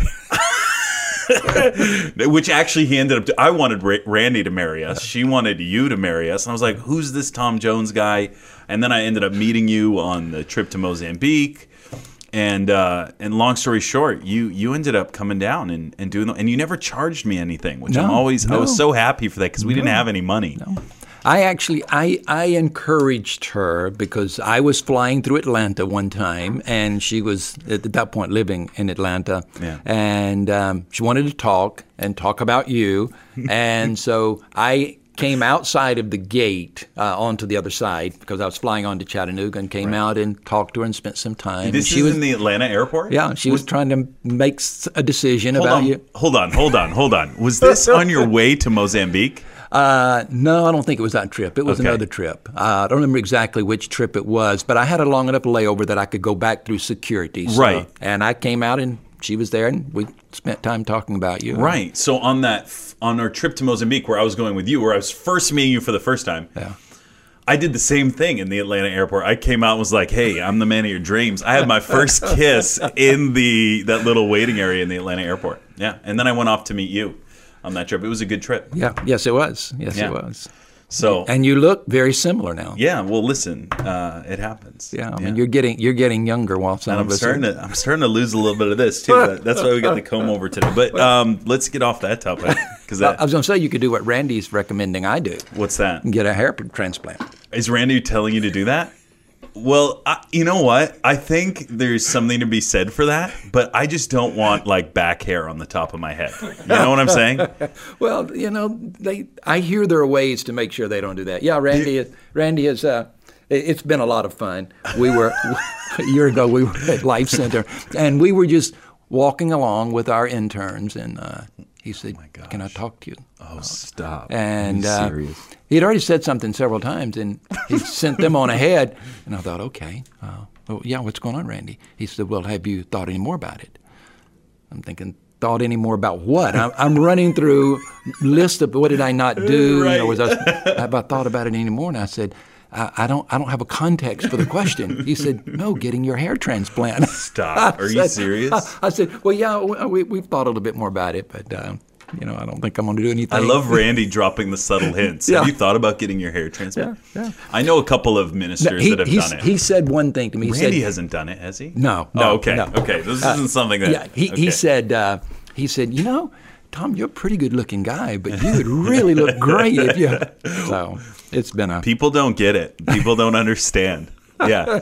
Speaker 1: Which actually he ended up. I wanted Ra- Randy to marry us. She wanted you to marry us. And I was like, "Who's this Tom Jones guy?" And then I ended up meeting you on the trip to Mozambique. And uh, and long story short, you you ended up coming down and, and doing the, and you never charged me anything, which
Speaker 2: no,
Speaker 1: I'm always
Speaker 2: no.
Speaker 1: I was so happy for that because we
Speaker 2: no.
Speaker 1: didn't have any money.
Speaker 2: No. I actually I, I encouraged her because I was flying through Atlanta one time, and she was at that point living in Atlanta,
Speaker 1: yeah.
Speaker 2: and um, she wanted to talk and talk about you, and so I came outside of the gate uh, onto the other side because I was flying on to Chattanooga and came right. out and talked to her and spent some time.
Speaker 1: This
Speaker 2: she
Speaker 1: is
Speaker 2: was
Speaker 1: in the Atlanta airport?
Speaker 2: Yeah, she was, was trying to make a decision
Speaker 1: hold
Speaker 2: about
Speaker 1: on,
Speaker 2: you.
Speaker 1: Hold on, hold on, hold on. Was this on your way to Mozambique?
Speaker 2: Uh, no, I don't think it was that trip. It was
Speaker 1: okay.
Speaker 2: another trip. Uh, I don't remember exactly which trip it was, but I had a long enough layover that I could go back through security. So,
Speaker 1: right.
Speaker 2: And I came out and she was there, and we spent time talking about you.
Speaker 1: Right. So on that, on our trip to Mozambique, where I was going with you, where I was first meeting you for the first time,
Speaker 2: yeah.
Speaker 1: I did the same thing in the Atlanta airport. I came out and was like, "Hey, I'm the man of your dreams." I had my first kiss in the that little waiting area in the Atlanta airport. Yeah, and then I went off to meet you on that trip. It was a good trip.
Speaker 2: Yeah. Yes, it was. Yes,
Speaker 1: yeah.
Speaker 2: it was.
Speaker 1: So
Speaker 2: and you look very similar now.
Speaker 1: Yeah. Well, listen, uh, it happens.
Speaker 2: Yeah. I
Speaker 1: yeah.
Speaker 2: mean, you're getting you're getting younger while some
Speaker 1: and
Speaker 2: of
Speaker 1: I'm
Speaker 2: us
Speaker 1: starting
Speaker 2: are.
Speaker 1: to I'm starting to lose a little bit of this too. But that's why we got the comb over today. But um, let's get off that topic because
Speaker 2: I was going to say you could do what Randy's recommending I do.
Speaker 1: What's that?
Speaker 2: Get a hair transplant.
Speaker 1: Is Randy telling you to do that? Well, I, you know what? I think there's something to be said for that, but I just don't want like back hair on the top of my head. You know what I'm saying?
Speaker 2: Well, you know, they. I hear there are ways to make sure they don't do that. Yeah, Randy. Randy is. Uh, it's been a lot of fun. We were a year ago. We were at Life Center, and we were just walking along with our interns, and uh, he said,
Speaker 1: oh
Speaker 2: "Can I talk to you?"
Speaker 1: Oh, stop!
Speaker 2: And
Speaker 1: Are you
Speaker 2: uh,
Speaker 1: serious?
Speaker 2: He had already said something several times, and he sent them on ahead. And I thought, okay, uh, well, yeah, what's going on, Randy? He said, well, have you thought any more about it? I'm thinking, thought any more about what? I'm, I'm running through list of what did I not do?
Speaker 1: Right.
Speaker 2: You know, was I, have I thought about it anymore? And I said, I, I don't I don't have a context for the question. He said, no, getting your hair transplant.
Speaker 1: Stop. Are
Speaker 2: said,
Speaker 1: you serious?
Speaker 2: I, I said, well, yeah, we, we've thought a little bit more about it, but... Uh, You know, I don't think I'm going to do anything.
Speaker 1: I love Randy dropping the subtle hints.
Speaker 2: Yeah.
Speaker 1: Have you thought about getting your hair transplant?
Speaker 2: Yeah, yeah.
Speaker 1: I know a couple of ministers
Speaker 2: he,
Speaker 1: that have done it.
Speaker 2: He said one thing to me. He
Speaker 1: Randy
Speaker 2: said,
Speaker 1: hasn't done it, has he?
Speaker 2: No.
Speaker 1: Oh,
Speaker 2: no
Speaker 1: okay.
Speaker 2: No.
Speaker 1: Okay. This
Speaker 2: Uh,
Speaker 1: isn't something that.
Speaker 2: Yeah. He,
Speaker 1: okay.
Speaker 2: he said. Uh, he said, you know, Tom, you're a pretty good-looking guy, but you would really look great if you. So it's been a.
Speaker 1: People don't get it. People don't understand. Yeah.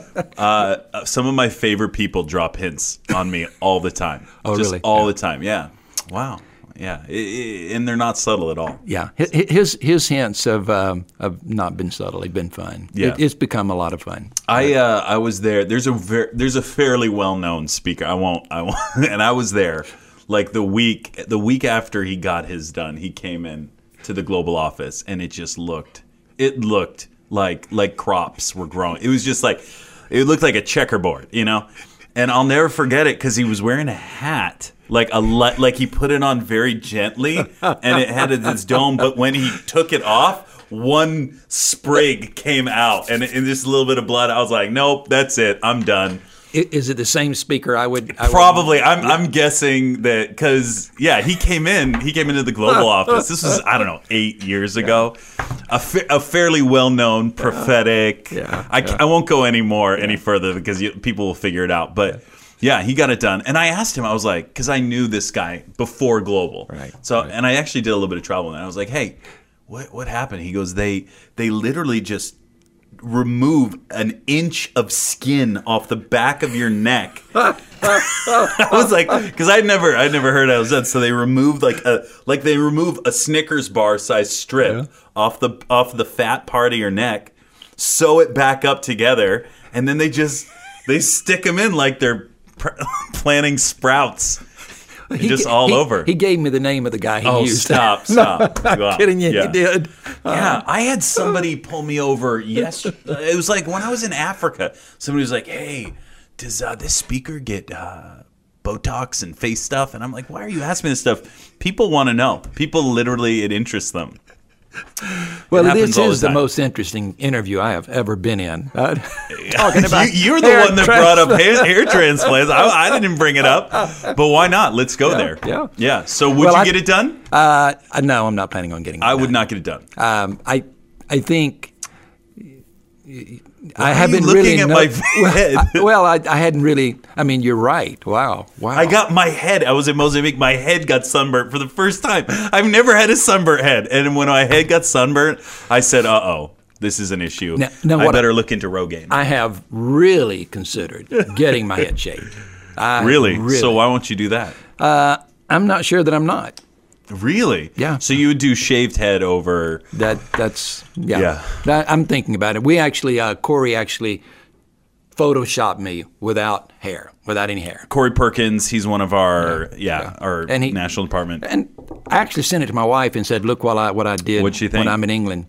Speaker 1: Uh, some of my favorite people drop hints on me all the time.
Speaker 2: Oh,
Speaker 1: Just
Speaker 2: really?
Speaker 1: all
Speaker 2: Yeah.
Speaker 1: the time. Yeah. Wow. Yeah, it, it, and they're not subtle at all.
Speaker 2: Yeah, his his hints have um, have not been subtle; they've been fun.
Speaker 1: Yeah.
Speaker 2: It, it's become a lot of fun.
Speaker 1: I uh, I was there. There's a ver- there's a fairly well known speaker. I won't I won't. And I was there, like the week the week after he got his done. He came in to the global office, and it just looked it looked like like crops were growing. It was just like it looked like a checkerboard, you know. And I'll never forget it because he was wearing a hat. Like a le- like he put it on very gently, and it had its dome. But when he took it off, one sprig came out, and, and just a little bit of blood. I was like, "Nope, that's it. I'm done."
Speaker 2: Is it the same speaker? I would I
Speaker 1: Probably.
Speaker 2: Would,
Speaker 1: I'm I'm guessing that because yeah, he came in. He came into the global office. This was I don't know eight years ago. A, fa- a fairly well known prophetic.
Speaker 2: Yeah,
Speaker 1: I,
Speaker 2: yeah.
Speaker 1: I won't go any more any further because you, people will figure it out. But. Yeah, he got it done. And I asked him, I was like, because I knew this guy before Global.
Speaker 2: Right.
Speaker 1: So,
Speaker 2: right.
Speaker 1: And I actually did a little bit of travel. And I was like, hey, what what happened? He goes, they they literally just remove an inch of skin off the back of your neck. I was like, because I'd never I'd never heard how it was done. So they removed like a like they remove a Snickers bar size strip
Speaker 2: Yeah.
Speaker 1: off the off the fat part of your neck, sew it back up together, and then they just they stick them in like they're planting sprouts,
Speaker 2: He,
Speaker 1: just all
Speaker 2: he,
Speaker 1: over.
Speaker 2: He gave me the name of the guy he
Speaker 1: oh,
Speaker 2: used.
Speaker 1: stop, stop.
Speaker 2: Not
Speaker 1: Wow.
Speaker 2: kidding you,
Speaker 1: Yeah.
Speaker 2: he did.
Speaker 1: Yeah, I had somebody pull me over yesterday. It was like when I was in Africa. Somebody was like, hey, does uh, this speaker get uh, Botox and face stuff? And I'm like, why are you asking me this stuff? People want to know. People literally, it interests them.
Speaker 2: Well,
Speaker 1: happens
Speaker 2: this
Speaker 1: all the
Speaker 2: is the,
Speaker 1: time.
Speaker 2: most interesting interview I have ever been in. Uh, talking about
Speaker 1: you, you're the
Speaker 2: hair
Speaker 1: one that
Speaker 2: trans-
Speaker 1: brought up hair, hair transplants. I, I didn't bring it up, but why not? Let's go
Speaker 2: Yeah,
Speaker 1: there.
Speaker 2: yeah.
Speaker 1: Yeah. So would
Speaker 2: Well,
Speaker 1: you
Speaker 2: I-
Speaker 1: get it done?
Speaker 2: Uh, no, I'm not planning on getting it
Speaker 1: I would
Speaker 2: done.
Speaker 1: not get it done.
Speaker 2: Um, I, I think I
Speaker 1: are
Speaker 2: haven't
Speaker 1: you looking
Speaker 2: really
Speaker 1: at
Speaker 2: know-
Speaker 1: my head?
Speaker 2: Well, I, well, I, I hadn't really. I mean, you're right. Wow, wow.
Speaker 1: I got my head. I was in Mozambique. My head got sunburnt for the first time. I've never had a sunburnt head, and when my head got sunburnt, I said, "Uh oh, this is an issue.
Speaker 2: Now- now
Speaker 1: I
Speaker 2: what
Speaker 1: better look into Rogaine."
Speaker 2: I have really considered getting my head shaved. I
Speaker 1: really?
Speaker 2: really.
Speaker 1: So why won't you do that?
Speaker 2: Uh, I'm not sure that I'm not.
Speaker 1: Really?
Speaker 2: Yeah.
Speaker 1: So you would do shaved head over?
Speaker 2: That that's yeah.
Speaker 1: Yeah.
Speaker 2: That, I'm thinking about it. We actually, uh, Corey actually photoshopped me without hair, without any hair.
Speaker 1: Corey Perkins, he's one of our yeah,
Speaker 2: yeah.
Speaker 1: our
Speaker 2: And he-
Speaker 1: national department.
Speaker 2: And I actually sent it to my wife and said, "Look, what I what I did
Speaker 1: What'd she think?
Speaker 2: when I'm in England."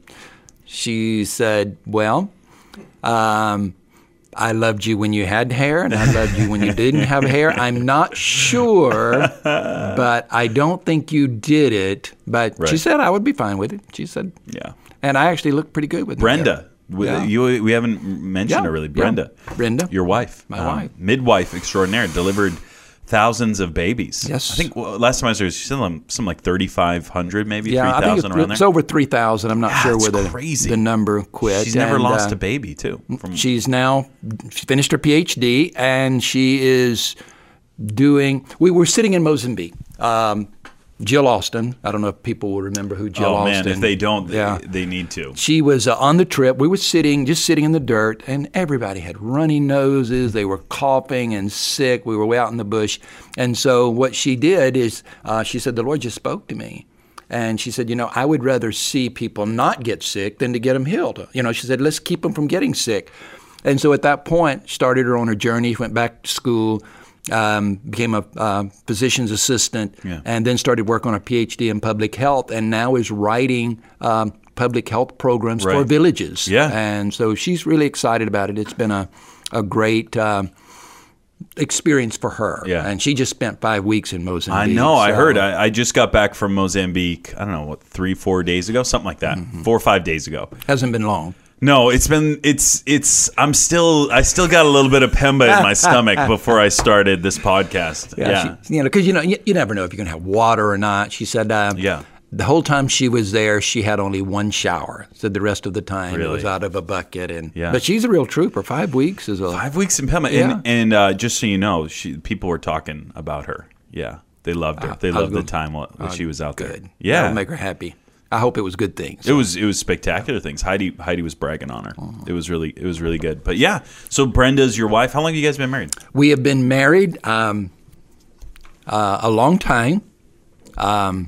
Speaker 2: She said, "Well, um, I loved you when you had hair, and I loved you when you didn't have hair. I'm not sure, but I don't think you did it." But she
Speaker 1: Right.
Speaker 2: said I would be fine with it. She said,
Speaker 1: Yeah.
Speaker 2: and I actually looked pretty good with no hair.
Speaker 1: Brenda, we,
Speaker 2: Yeah.
Speaker 1: you we haven't mentioned
Speaker 2: Yeah,
Speaker 1: her really.
Speaker 2: yeah.
Speaker 1: Brenda,
Speaker 2: Brenda.
Speaker 1: your wife,
Speaker 2: My
Speaker 1: um,
Speaker 2: wife.
Speaker 1: midwife extraordinaire, delivered thousands of babies.
Speaker 2: Yes.
Speaker 1: I think well, last time I was there, she said um, something like thirty-five hundred, maybe
Speaker 2: Yeah,
Speaker 1: three
Speaker 2: I think
Speaker 1: thousand
Speaker 2: it's,
Speaker 1: around there.
Speaker 2: it's over three thousand. I'm not
Speaker 1: Yeah,
Speaker 2: sure
Speaker 1: it's
Speaker 2: where the,
Speaker 1: crazy.
Speaker 2: the number quit.
Speaker 1: She's never
Speaker 2: And,
Speaker 1: lost
Speaker 2: uh,
Speaker 1: a baby too. From
Speaker 2: She's now she finished her P H D, and she is doing. We were sitting in Mozambique. Um, Jill Austin. I don't know if people will remember who Jill
Speaker 1: oh
Speaker 2: Austin.
Speaker 1: man, if they don't, they,
Speaker 2: yeah.
Speaker 1: they need to.
Speaker 2: She was uh, on the trip. We were sitting, just sitting in the dirt, and everybody had runny noses. They were coughing and sick. We were way out in the bush. And so what she did is uh, she said, "The Lord just spoke to me." And she said, "You know, I would rather see people not get sick than to get them healed." You know, she said, "Let's keep them from getting sick." And so at that point, started her on her journey, went back to school, um, became a uh, physician's assistant,
Speaker 1: Yeah.
Speaker 2: and then started work on a P H D in public health, and now is writing um, public health programs for
Speaker 1: Right.
Speaker 2: villages.
Speaker 1: Yeah.
Speaker 2: And so she's really excited about it. It's been a, a great um, experience for her.
Speaker 1: Yeah.
Speaker 2: And she just spent five weeks in Mozambique.
Speaker 1: I know. I
Speaker 2: so-
Speaker 1: heard. I, I just got back from Mozambique. I don't know what three, four days ago, something like that.
Speaker 2: Mm-hmm.
Speaker 1: Four or five days ago.
Speaker 2: Hasn't been long.
Speaker 1: No, it's been it's it's. I'm still. I still got a little bit of Pemba in my stomach before I started this podcast. Yeah.
Speaker 2: She, you know, because you know, you, you never know if you're going to have water or not. She said, uh,
Speaker 1: Yeah.
Speaker 2: the whole time she was there, she had only one shower. Said the rest of the time it
Speaker 1: Really?
Speaker 2: was out of a bucket. And
Speaker 1: Yeah.
Speaker 2: but she's a real trooper. Five weeks is a
Speaker 1: Five weeks in Pemba,
Speaker 2: Yeah.
Speaker 1: and and uh, just so you know, she people were talking about her. Yeah, they loved her. They
Speaker 2: I was
Speaker 1: loved the
Speaker 2: gonna-
Speaker 1: time while, while she was out
Speaker 2: good.
Speaker 1: there.
Speaker 2: That'll
Speaker 1: Yeah,
Speaker 2: make her happy. I hope it was good things.
Speaker 1: it was it was spectacular things. Heidi Heidi was bragging on her.
Speaker 2: Uh-huh.
Speaker 1: It was really it was really good. But yeah, so Brenda's your wife. How long have you guys been married?
Speaker 2: We have been married um, uh, a long time, um,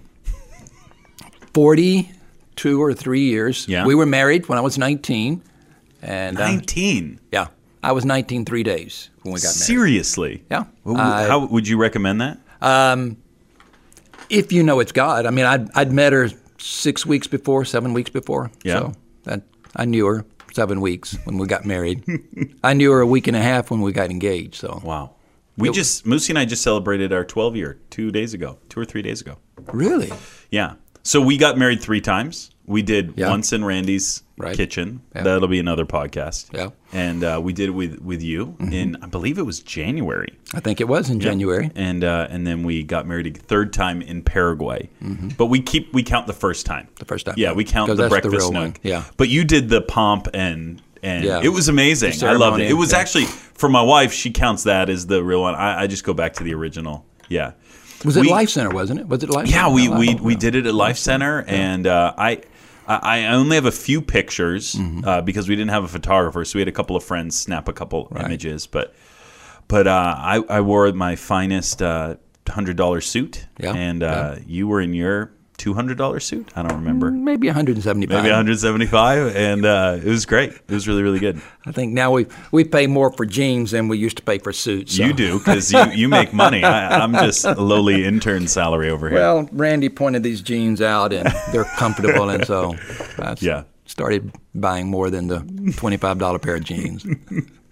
Speaker 2: forty-two or three years.
Speaker 1: Yeah.
Speaker 2: We were married when I was nineteen. And um,
Speaker 1: Nineteen.
Speaker 2: yeah, I was nineteen three days when we got married.
Speaker 1: Seriously?
Speaker 2: Yeah.
Speaker 1: Well,
Speaker 2: I-
Speaker 1: How would you recommend that?
Speaker 2: Um, if you know it's God. I mean, I'd, I'd met her six weeks before, seven weeks before.
Speaker 1: Yeah.
Speaker 2: So that, I knew her seven weeks when we got married. I knew her a week and a half when we got engaged. So
Speaker 1: Wow. We
Speaker 2: It-
Speaker 1: just Moosey and I just celebrated our twelve year two days ago, two or three days ago.
Speaker 2: really,
Speaker 1: Yeah. So we got married three times. We did
Speaker 2: Yeah.
Speaker 1: once in Randy's
Speaker 2: Right.
Speaker 1: kitchen.
Speaker 2: Yeah.
Speaker 1: That'll be another podcast.
Speaker 2: Yeah.
Speaker 1: And uh, we did it with with you in I believe it was January.
Speaker 2: I think it was in January.
Speaker 1: And uh, and then we got married a third time in Paraguay. But we keep we count the first time.
Speaker 2: The first time.
Speaker 1: Yeah, we count
Speaker 2: 'Cause
Speaker 1: the
Speaker 2: that's the
Speaker 1: breakfast
Speaker 2: real
Speaker 1: nook.
Speaker 2: one. Yeah.
Speaker 1: But you did the pomp and and
Speaker 2: Yeah.
Speaker 1: it was amazing.
Speaker 2: The
Speaker 1: I loved it.
Speaker 2: ceremony,
Speaker 1: It was
Speaker 2: yeah.
Speaker 1: actually for my wife. She counts that as the real one. I, I just go back to the original. Yeah.
Speaker 2: Was it
Speaker 1: We-
Speaker 2: Life Center, wasn't it? Was it Life
Speaker 1: Yeah,
Speaker 2: Center?
Speaker 1: we
Speaker 2: No, I
Speaker 1: we,
Speaker 2: don't
Speaker 1: we
Speaker 2: know.
Speaker 1: did it at Life Center, and uh, I I only have a few pictures
Speaker 2: Mm-hmm.
Speaker 1: uh, because we didn't have a photographer, so we had a couple of friends snap a couple images. But but uh, I I wore my finest uh, hundred dollar suit,
Speaker 2: Yeah,
Speaker 1: and uh, you were in your two hundred dollar suit. I don't remember.
Speaker 2: Maybe one hundred seventy-five.
Speaker 1: Maybe one hundred seventy-five, and uh, it was great. It was really, really good.
Speaker 2: I think now we we pay more for jeans than we used to pay for suits. so.
Speaker 1: You do because you, you make money. I, I'm just a lowly intern salary over here.
Speaker 2: Well, Randy pointed these jeans out, and they're comfortable, and so I s-
Speaker 1: Yeah.
Speaker 2: started buying more than the twenty-five dollar pair of jeans.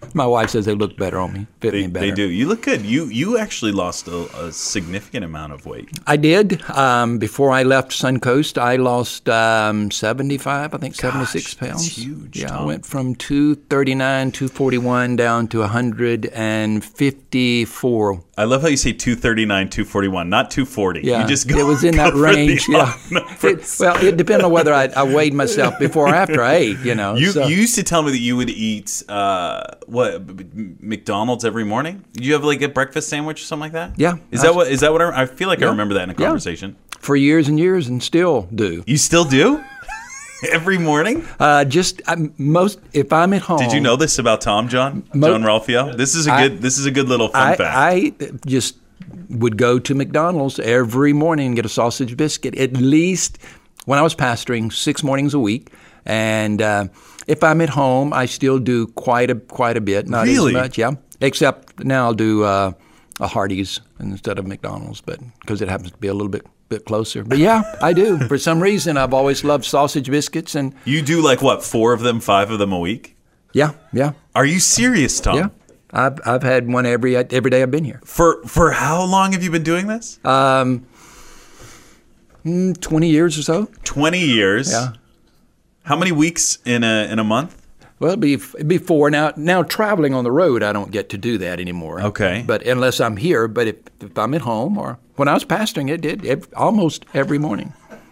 Speaker 2: My wife says they look better on me, fit
Speaker 1: They,
Speaker 2: me better.
Speaker 1: they do. You look good. You you actually lost a, a significant amount of weight.
Speaker 2: I did. Um, before I left Suncoast, I lost um, seventy-five, I think seventy-six
Speaker 1: that's
Speaker 2: pounds.
Speaker 1: huge,
Speaker 2: Yeah,
Speaker 1: Tom.
Speaker 2: I went from two thirty-nine, two forty-one down to one fifty-four.
Speaker 1: I love how you say two thirty-nine, two forty-one, not two forty.
Speaker 2: Yeah,
Speaker 1: You just go,
Speaker 2: it was in
Speaker 1: go
Speaker 2: that
Speaker 1: for the
Speaker 2: range. Yeah.
Speaker 1: odd numbers.
Speaker 2: It, well, it depended on whether I, I weighed myself before or after I ate. You know,
Speaker 1: You,
Speaker 2: so.
Speaker 1: you used to tell me that you would eat uh, what b- b- McDonald's every morning. Did you have like a breakfast sandwich or something like that?
Speaker 2: Yeah.
Speaker 1: Is that what? Is that what? I, I feel like I
Speaker 2: Yeah.
Speaker 1: remember that in a
Speaker 2: Yeah.
Speaker 1: conversation.
Speaker 2: for years and years, and still do.
Speaker 1: You still do every morning?
Speaker 2: Uh, just I, most if I'm at home.
Speaker 1: Did you know this about Tom John
Speaker 2: Mo-
Speaker 1: John Ralphio? This is a
Speaker 2: I-
Speaker 1: good. This is a good little fun
Speaker 2: I,
Speaker 1: fact.
Speaker 2: I just would go to McDonald's every morning and get a sausage biscuit, at least when I was pastoring, six mornings a week. And uh, if I'm at home, I still do quite a quite a bit, not
Speaker 1: Really?
Speaker 2: as much, yeah. Except now I'll do uh, a Hardee's instead of McDonald's, but because it happens to be a little bit bit closer. But yeah, I do. For some reason, I've always loved sausage biscuits, and
Speaker 1: you do like what? Four of them, five of them a week?
Speaker 2: yeah, yeah,
Speaker 1: Are you serious, Tom?
Speaker 2: yeah. I've I've had one every every day I've been here.
Speaker 1: For for how long have you been doing this?
Speaker 2: Um, mm, twenty years or so.
Speaker 1: Twenty years.
Speaker 2: Yeah.
Speaker 1: How many weeks in a in a month?
Speaker 2: Well, it'd be, it'd be four. Now, now traveling on the road, I don't get to do that anymore.
Speaker 1: Okay.
Speaker 2: But unless I'm here, but if, if I'm at home or when I was pastoring, it did ev almost every morning.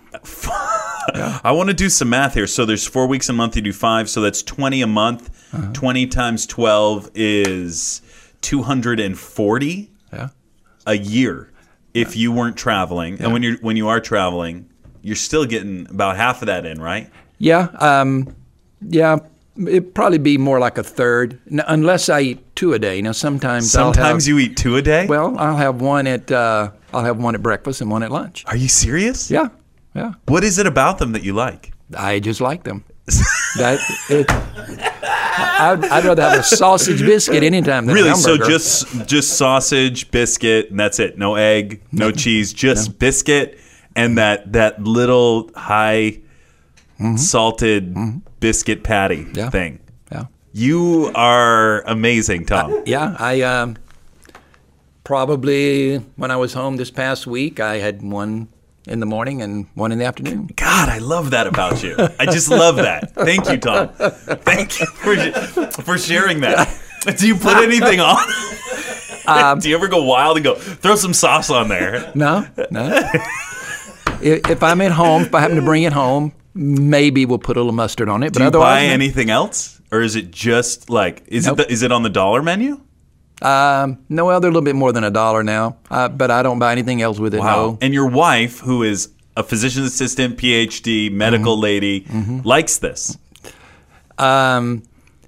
Speaker 1: I want to do some math here. So there's four weeks a month. You do five, so that's twenty a month.
Speaker 2: Uh-huh.
Speaker 1: Twenty times twelve is two hundred and forty
Speaker 2: Yeah.
Speaker 1: a year. If you weren't traveling, and when you're when you are traveling, you're still getting about half of that in, right?
Speaker 2: Yeah. Um, yeah. It'd probably be more like a third, n- unless I eat two a day. Now, sometimes I'll
Speaker 1: Sometimes
Speaker 2: have,
Speaker 1: you eat two a day.
Speaker 2: Well, I'll have one at uh, I'll have one at breakfast and one at lunch.
Speaker 1: Are you serious?
Speaker 2: Yeah. Yeah.
Speaker 1: What is it about them that you like?
Speaker 2: I just like them. that it, I'd, I'd rather have a sausage biscuit anytime than
Speaker 1: Really?
Speaker 2: a
Speaker 1: So
Speaker 2: hamburger.
Speaker 1: just just sausage, biscuit, and that's it. No egg, no cheese, just biscuit and that that little high salted biscuit patty
Speaker 2: Yeah.
Speaker 1: thing.
Speaker 2: Yeah.
Speaker 1: You are amazing, Tom.
Speaker 2: Yeah, I um, probably when I was home this past week, I had one in the morning and one in the afternoon.
Speaker 1: God, I love that about you. I just love that. Thank you, Tom. Thank you for for sharing that. Do you put anything on?
Speaker 2: Um,
Speaker 1: Do you ever go wild and go throw some sauce on there?
Speaker 2: No, no. if, if I'm at home, if I happen to bring it home, maybe we'll put a little mustard on it. But
Speaker 1: Do you
Speaker 2: otherwise,
Speaker 1: buy
Speaker 2: no.
Speaker 1: anything else, or is it just like is
Speaker 2: Nope.
Speaker 1: it the, is it on the dollar menu?
Speaker 2: Um, no, well, they're a little bit more than a dollar now, uh, but I don't buy anything else with it. No.
Speaker 1: And your wife, who is a physician's assistant, P H D, medical
Speaker 2: Mm-hmm.
Speaker 1: lady, likes this.
Speaker 2: Um,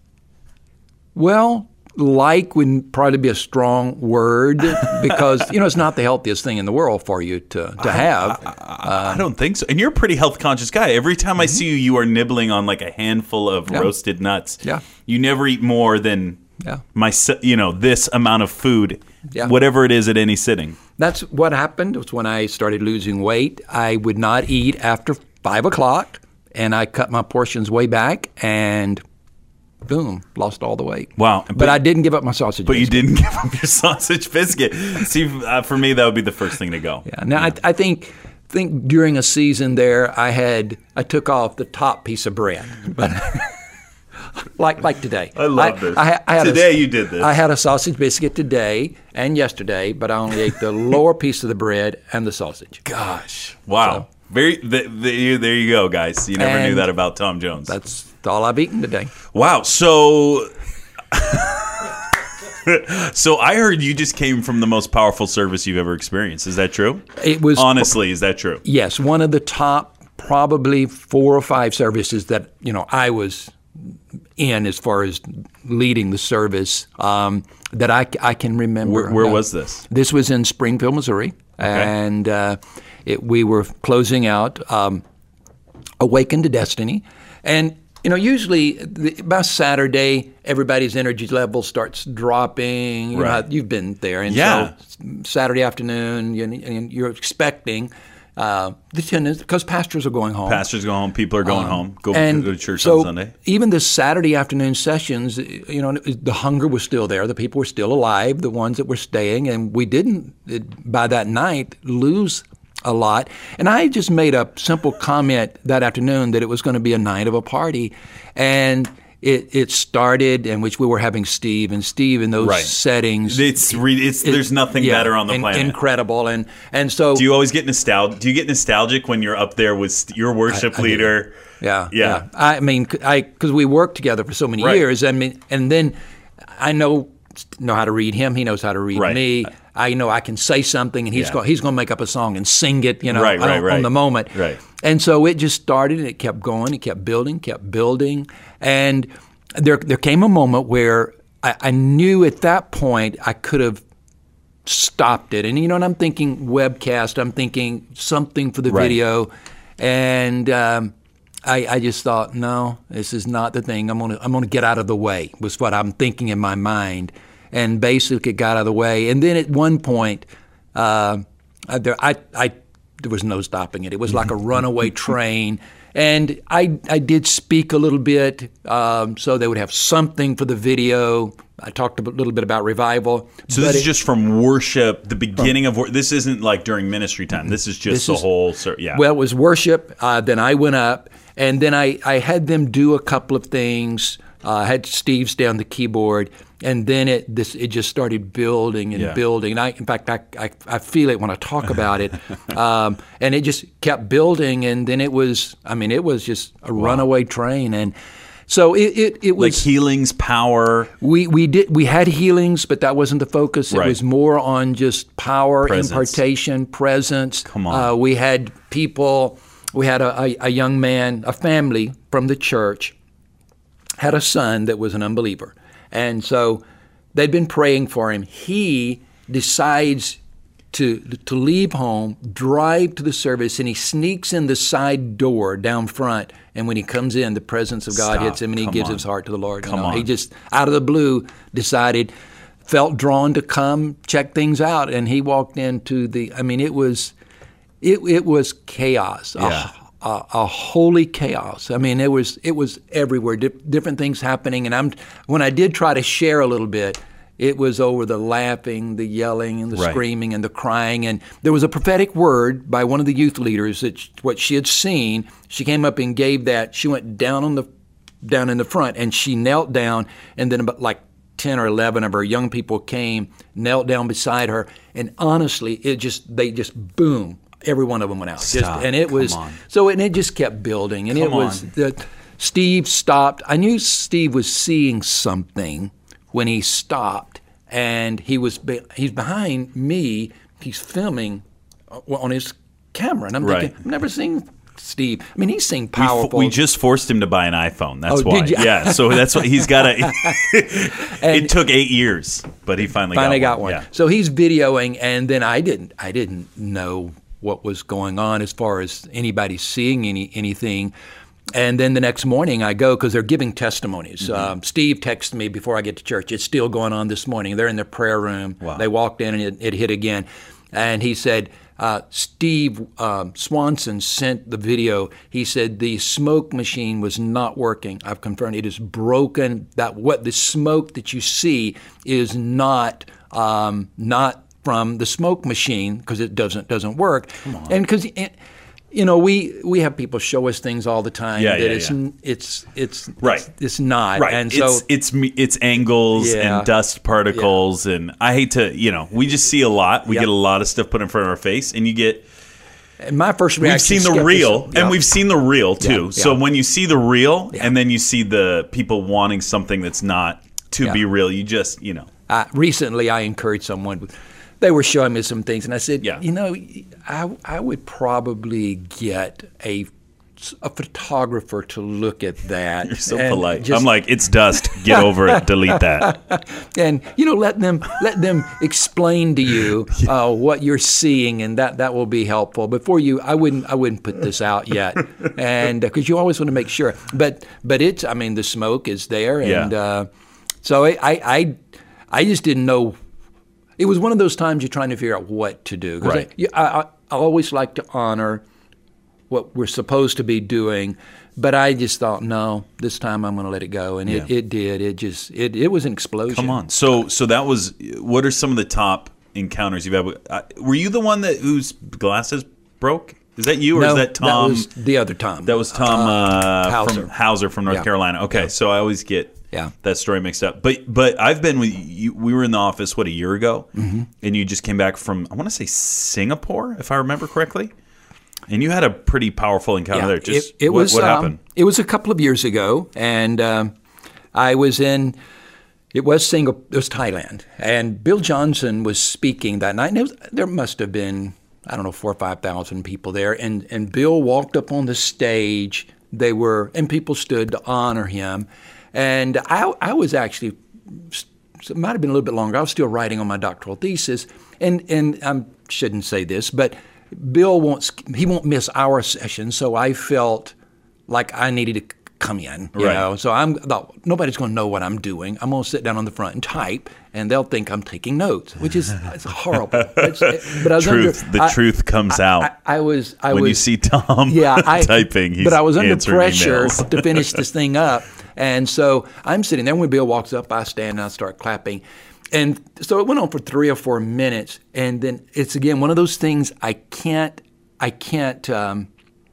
Speaker 2: well, like would probably be a strong word because you know it's not the healthiest thing in the world for you to to have.
Speaker 1: I don't think so. And you're a pretty health conscious guy. Every time I see you, you are nibbling on like a handful of
Speaker 2: Mm-hmm. Yeah.
Speaker 1: roasted nuts.
Speaker 2: Yeah.
Speaker 1: You never eat more than
Speaker 2: Yeah.
Speaker 1: my, se- you know, this amount of food,
Speaker 2: Yeah.
Speaker 1: whatever it is at any sitting.
Speaker 2: That's what happened. It was when I started losing weight. I would not eat after five o'clock, and I cut my portions way back, and boom, lost all the weight.
Speaker 1: Wow.
Speaker 2: But, I didn't give up my sausage.
Speaker 1: But you
Speaker 2: biscuit.
Speaker 1: didn't give up your sausage biscuit. See, uh, for me, that would be the first thing to go.
Speaker 2: Yeah. Now I, I think think during a season there, I had I took off the top piece of bread, but. Like like today.
Speaker 1: I love this.
Speaker 2: I, I had
Speaker 1: Today
Speaker 2: a,
Speaker 1: you did this.
Speaker 2: I had a sausage biscuit today and yesterday, but I only ate the lower piece of the bread and the sausage.
Speaker 1: Gosh. Wow. Very. The, the, there you go, guys. You never knew
Speaker 2: And
Speaker 1: that about Tom Jones.
Speaker 2: That's all I've eaten today.
Speaker 1: Wow. So, so I heard you just came from the most powerful service you've ever experienced. Is that true?
Speaker 2: It was
Speaker 1: Honestly, is that true?
Speaker 2: yes, one of the top probably four or five services that you know I was in as far as leading the service um, that I, I can remember.
Speaker 1: Where, where
Speaker 2: Uh,
Speaker 1: was this?
Speaker 2: This was in Springfield, Missouri, and uh, it, we were closing out um, Awaken to Destiny. And, you know, usually the, by Saturday, everybody's energy level starts dropping. You know,
Speaker 1: Right.
Speaker 2: how- you've been there. And
Speaker 1: Yeah.
Speaker 2: so Saturday afternoon, you, and you're expecting Uh, the attendance, because pastors are going home.
Speaker 1: Pastors go home. People are going um, home. Go,
Speaker 2: and
Speaker 1: go to church
Speaker 2: so
Speaker 1: on Sunday.
Speaker 2: Even the Saturday afternoon sessions, you know, the hunger was still there. The people were still alive, the ones that were staying, and we didn't, by that night, lose a lot. And I just made a simple comment that afternoon that it was going to be a night of a party. And It, it started in which we were having Steve, and Steve in those
Speaker 1: right.
Speaker 2: settings.
Speaker 1: It's, it's it, there's nothing
Speaker 2: yeah,
Speaker 1: better on the
Speaker 2: in,
Speaker 1: planet.
Speaker 2: Incredible, and and so.
Speaker 1: Do you always get nostalgic? Do you get nostalgic when you're up there with your worship I, I leader?
Speaker 2: Yeah,
Speaker 1: yeah,
Speaker 2: yeah. I mean, I because we worked together for so many
Speaker 1: right.
Speaker 2: years. I mean, and then I know know how to read him. He knows how to read
Speaker 1: right.
Speaker 2: me. I know I can say something, and he's
Speaker 1: yeah.
Speaker 2: going he's going to make up a song and sing it, you know,
Speaker 1: right, right,
Speaker 2: on,
Speaker 1: right.
Speaker 2: on the moment.
Speaker 1: Right.
Speaker 2: And so it just started, and it kept going, it kept building, kept building, and there there came a moment where I, I knew at that point I could have stopped it. And you know, and I'm thinking webcast, I'm thinking something for the
Speaker 1: right.
Speaker 2: video, and um, I, I just thought, no, this is not the thing. I'm gonna I'm gonna get out of the way, was what I'm thinking in my mind. And basically it got out of the way. And then at one point, uh, there, I, I, there was no stopping it. It was like a runaway train. And I, I did speak a little bit, um, so they would have something for the video. I talked a little bit about revival.
Speaker 1: So this is it, just from worship, the beginning from, of worship. This isn't like during ministry time. This is just this the is, whole, yeah.
Speaker 2: Well, it was worship. Uh, then I went up, and then I, I had them do a couple of things. Uh, I had Steve stay on the keyboard, and then it this it just started building and
Speaker 1: yeah.
Speaker 2: building. And I, in fact, I, I I feel it when I talk about it, um, and it just kept building. And then it was, I mean, it was just a wow. runaway train. And so it it, it was
Speaker 1: like healings, power.
Speaker 2: We we did we had healings, but that wasn't the focus. It
Speaker 1: right.
Speaker 2: was more on just power,
Speaker 1: presence.
Speaker 2: impartation, presence.
Speaker 1: Come on.
Speaker 2: Uh, we had people. We had a, a, a young man, a family from the church, had a son that was an unbeliever. And so they'd been praying for him. He decides to to leave home, drive to the service, and he sneaks in the side door down front. And when he comes in, the presence of God
Speaker 1: Stop.
Speaker 2: hits him, and he
Speaker 1: Come
Speaker 2: gives
Speaker 1: on.
Speaker 2: his heart to the Lord.
Speaker 1: Come
Speaker 2: you know,
Speaker 1: on.
Speaker 2: He just, out of the blue, decided, felt drawn to come check things out. And he walked into the, I mean, it was, it, it was chaos.
Speaker 1: Yeah.
Speaker 2: Oh, A, a holy chaos. I mean, it was it was everywhere, di- different things happening. And I'm when I did try to share a little bit, it was over the laughing, the yelling, and the
Speaker 1: right.
Speaker 2: screaming, and the crying. And there was a prophetic word by one of the youth leaders that sh- what she had seen. She came up and gave that. She went down on the down in the front, and she knelt down. And then about like ten or eleven of her young people came, knelt down beside her, and honestly, it just they just boom. Every one of them went out, just, and it
Speaker 1: Come
Speaker 2: was
Speaker 1: on.
Speaker 2: so, and it just kept building, and
Speaker 1: Come
Speaker 2: it was
Speaker 1: on.
Speaker 2: that Steve stopped. I knew Steve was seeing something when he stopped, and he was be, he's behind me. He's filming on his camera, and I'm
Speaker 1: Right.
Speaker 2: thinking, I've never seen Steve. I mean, he's seen
Speaker 1: We,
Speaker 2: powerful.
Speaker 1: we just forced him to buy an iPhone. That's
Speaker 2: Oh,
Speaker 1: why.
Speaker 2: did you?
Speaker 1: Yeah, so that's what he's got. A,
Speaker 2: And-
Speaker 1: it took eight years, but he finally,
Speaker 2: finally
Speaker 1: got
Speaker 2: got
Speaker 1: one.
Speaker 2: one.
Speaker 1: Yeah.
Speaker 2: So he's videoing, and then I didn't. I didn't know what was going on as far as anybody seeing any anything. And then the next morning I go because they're giving testimonies.
Speaker 1: Mm-hmm.
Speaker 2: Um, Steve texted me before I get to church. It's still going on this morning. They're in their prayer room.
Speaker 1: Wow.
Speaker 2: They walked in and it, it hit again. And he said, uh, Steve um, Swanson sent the video. He said the smoke machine was not working. I've confirmed it is broken. That what the smoke that you see is not um, not from the smoke machine because it doesn't doesn't work. And because you know we we have people show us things all the time
Speaker 1: Yeah,
Speaker 2: that
Speaker 1: yeah,
Speaker 2: it's,
Speaker 1: yeah.
Speaker 2: it's it's
Speaker 1: Right.
Speaker 2: it's it's not.
Speaker 1: Right.
Speaker 2: And so
Speaker 1: it's it's me- it's angles
Speaker 2: Yeah.
Speaker 1: and dust particles, and I hate to, you know, we just see a lot. We
Speaker 2: Yep.
Speaker 1: get a lot of stuff put in front of our face, and you get.
Speaker 2: and my first
Speaker 1: We've
Speaker 2: reaction
Speaker 1: seen
Speaker 2: is
Speaker 1: the
Speaker 2: skepticism.
Speaker 1: real,
Speaker 2: Yeah.
Speaker 1: and we've seen the real too.
Speaker 2: Yeah,
Speaker 1: So
Speaker 2: yeah.
Speaker 1: when you see the real,
Speaker 2: Yeah.
Speaker 1: and then you see the people wanting something that's not to
Speaker 2: Yeah.
Speaker 1: be real, you just, you know.
Speaker 2: Uh, recently, I encouraged someone. They were showing me some things, and I said,
Speaker 1: Yeah.
Speaker 2: you know, I, I would probably get a, a photographer to look at that.
Speaker 1: You're so
Speaker 2: and
Speaker 1: polite.
Speaker 2: just-
Speaker 1: I'm like, it's dust. Get over it. Delete that.
Speaker 2: and you know, let them let them explain to you uh, what you're seeing, and that, that will be helpful. Before you, I wouldn't I wouldn't put this out yet, and because you always want to make sure. But but it's I mean the smoke is there, and
Speaker 1: Yeah.
Speaker 2: uh, so I, I I I just didn't know. It was one of those times you're trying to figure out what to do. 'Cause
Speaker 1: Right.
Speaker 2: I, I, always like to honor what we're supposed to be doing. But I just thought, no, this time I'm going to let it go, and it,
Speaker 1: Yeah.
Speaker 2: it did. It just it, it was an explosion.
Speaker 1: Come on. So so that was. What are some of the top encounters you've had? With, uh, were you the one that whose glasses broke? Is that you, or
Speaker 2: no,
Speaker 1: is that Tom?
Speaker 2: That was the other Tom.
Speaker 1: That was Tom uh,
Speaker 2: Hauser.
Speaker 1: from Hauser from North
Speaker 2: Yeah.
Speaker 1: Carolina. Okay,
Speaker 2: Yeah.
Speaker 1: so I always get
Speaker 2: Yeah.
Speaker 1: that story mixed up. But but I've been with you. We were in the office what a year ago, mm-hmm. and you just came back from I want to say Singapore, if I remember correctly. And you had a pretty powerful encounter
Speaker 2: Yeah,
Speaker 1: there. Just
Speaker 2: it, it
Speaker 1: what,
Speaker 2: was,
Speaker 1: what
Speaker 2: um,
Speaker 1: happened?
Speaker 2: It was a couple of years ago, and um, I was in. It was Singapore. It was Thailand, and Bill Johnson was speaking that night. And it was, there must have been I don't know four or five thousand people there, and and Bill walked up on the stage. They were and people stood to honor him, and I I was actually. It might have been a little bit longer. I was still writing on my doctoral thesis, and and I shouldn't say this, but Bill won't he won't miss our session, so I felt like I needed to come in, you
Speaker 1: right.
Speaker 2: know. So I'm thought nobody's going to know what I'm doing. I'm going to sit down on the front and type, and they'll think I'm taking notes, which is it's horrible. It's, but I was
Speaker 1: truth,
Speaker 2: under,
Speaker 1: the
Speaker 2: I,
Speaker 1: truth comes
Speaker 2: I,
Speaker 1: out.
Speaker 2: I, I was I
Speaker 1: when
Speaker 2: was
Speaker 1: you see Tom
Speaker 2: yeah, I,
Speaker 1: typing, he's
Speaker 2: but I was under
Speaker 1: answering
Speaker 2: pressure
Speaker 1: emails.
Speaker 2: to finish this thing up, and so I'm sitting there. When Bill walks up, I stand and I start clapping. And so it went on for three or four minutes, and then it's again one of those things I can't, I can't, um,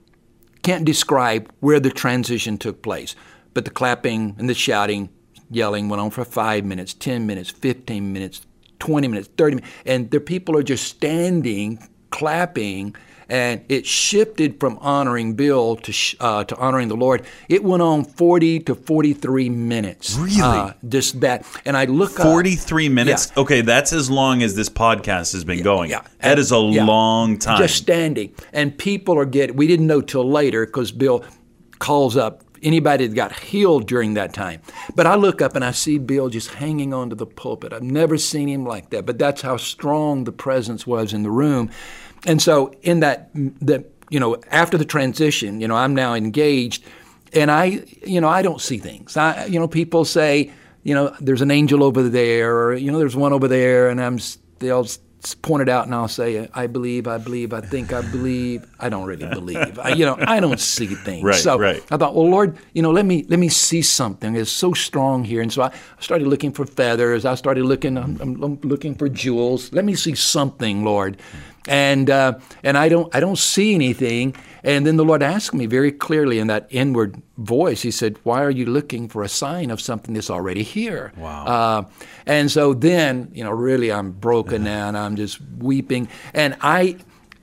Speaker 2: can't describe where the transition took place. But the clapping and the shouting, yelling went on for five minutes, ten minutes, fifteen minutes, twenty minutes, thirty minutes, and the people are just standing, clapping. And it shifted from honoring Bill to sh- uh, to honoring the Lord. It went on forty to forty-three minutes.
Speaker 1: Really?
Speaker 2: Uh, just that. And I look up.
Speaker 1: forty-three minutes?
Speaker 2: Yeah.
Speaker 1: Okay, that's as long as this podcast has been going.
Speaker 2: Yeah.
Speaker 1: That is a
Speaker 2: Yeah.
Speaker 1: long time.
Speaker 2: Just standing. And people are getting, we didn't know till later because Bill calls up anybody that got healed during that time. But I look up and I see Bill just hanging onto the pulpit. I've never seen him like that. But that's how strong the presence was in the room. And so in that, that, you know, after the transition, you know, I'm now engaged, and I, you know, I don't see things. I, you know, people say, you know, there's an angel over there, or, you know, there's one over there, and I'm, they'll point it out, and I'll say, I believe, I believe, I think, I believe. I don't really believe. I, you know, I don't see things.
Speaker 1: Right,
Speaker 2: so
Speaker 1: right.
Speaker 2: I thought, well, Lord, you know, let me let me see something. It's so strong here. And so I started looking for feathers. I started looking, I'm, I'm looking for jewels. Let me see something, Lord. And uh, and I don't I don't see anything. And then the Lord asked me very clearly in that inward voice. He said, "Why are you looking for a sign of something that's already here?"
Speaker 1: Wow.
Speaker 2: Uh, and so then, you know, really, I'm broken now, and I'm just weeping. And I,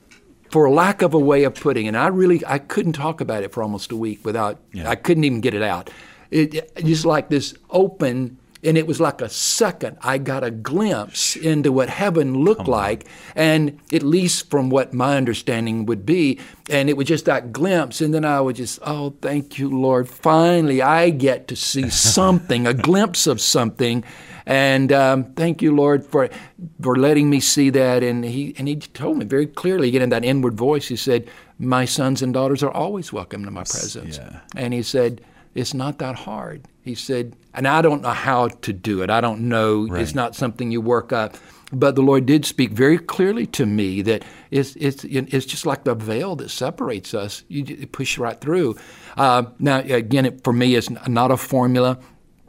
Speaker 2: for lack of a way of putting it, and I really I couldn't talk about it for almost a week without
Speaker 1: Yeah.
Speaker 2: I couldn't even get it out. It, it just like this open. And it was like a second, I got a glimpse into what heaven looked like, and at least from what my understanding would be. And it was just that glimpse. And then I would just, oh, thank you, Lord. Finally, I get to see something, a glimpse of something. And um, thank you, Lord, for for letting me see that. And he and he told me very clearly, again, in that inward voice, he said, my sons and daughters are always welcome to my presence.
Speaker 1: Yeah.
Speaker 2: And he said, it's not that hard. He said, and I don't know how to do it. I don't know.
Speaker 1: Right.
Speaker 2: It's not something you work up. But the Lord did speak very clearly to me that it's it's it's just like the veil that separates us. You just push right through. Uh, now, again, it, for me, it's not a formula.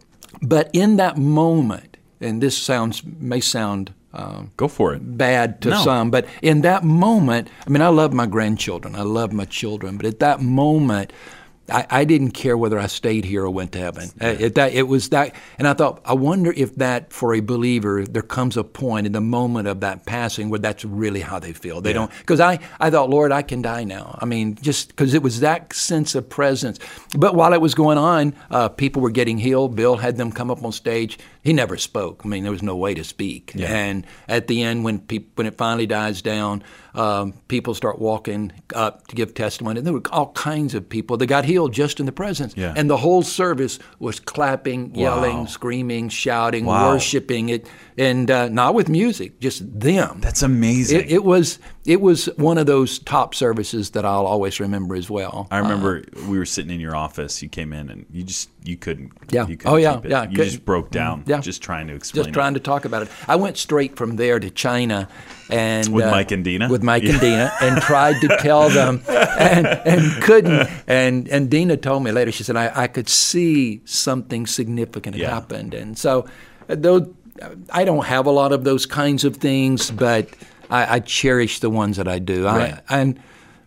Speaker 2: But in that moment, and this sounds may sound um,
Speaker 1: Go for it.
Speaker 2: bad to
Speaker 1: No.
Speaker 2: some, but in that moment, I mean, I love my grandchildren. I love my children. But at that moment, I, I didn't care whether I stayed here or went to heaven. Uh, it, that, it was that, and I thought, I wonder if that, for a believer, there comes a point in the moment of that passing where that's really how they feel. They
Speaker 1: Yeah.
Speaker 2: don't, because I, I thought, Lord, I can die now. I mean, just because it was that sense of presence. But while it was going on, uh, people were getting healed. Bill had them come up on stage. He never spoke. I mean, there was no way to speak.
Speaker 1: Yeah.
Speaker 2: And at the end, when peop- when it finally dies down, um, people start walking up to give testimony. And there were all kinds of people that got healed just in the presence.
Speaker 1: Yeah.
Speaker 2: And the whole service was clapping, yelling,
Speaker 1: Wow.
Speaker 2: screaming, shouting,
Speaker 1: Wow.
Speaker 2: worshiping it, and uh, not with music, just them.
Speaker 1: That's amazing.
Speaker 2: It, it was it was one of those top services that I'll always remember as well.
Speaker 1: I remember uh, we were sitting in your office. You came in and you just you couldn't.
Speaker 2: Yeah.
Speaker 1: You couldn't
Speaker 2: oh yeah.
Speaker 1: keep it.
Speaker 2: Yeah.
Speaker 1: You
Speaker 2: Couldn't.
Speaker 1: just broke down.
Speaker 2: Yeah.
Speaker 1: Just trying to explain.
Speaker 2: Just trying
Speaker 1: it.
Speaker 2: to talk about it. I went straight from there to China, and
Speaker 1: with
Speaker 2: uh,
Speaker 1: Mike and Dina.
Speaker 2: With Mike
Speaker 1: yeah.
Speaker 2: and Dina, and tried to tell them, and and couldn't. And and Dina told me later. She said I, I could see something significant had
Speaker 1: yeah.
Speaker 2: happened, and so though I don't have a lot of those kinds of things, but I, I cherish the ones that I do.
Speaker 1: Right.
Speaker 2: I, and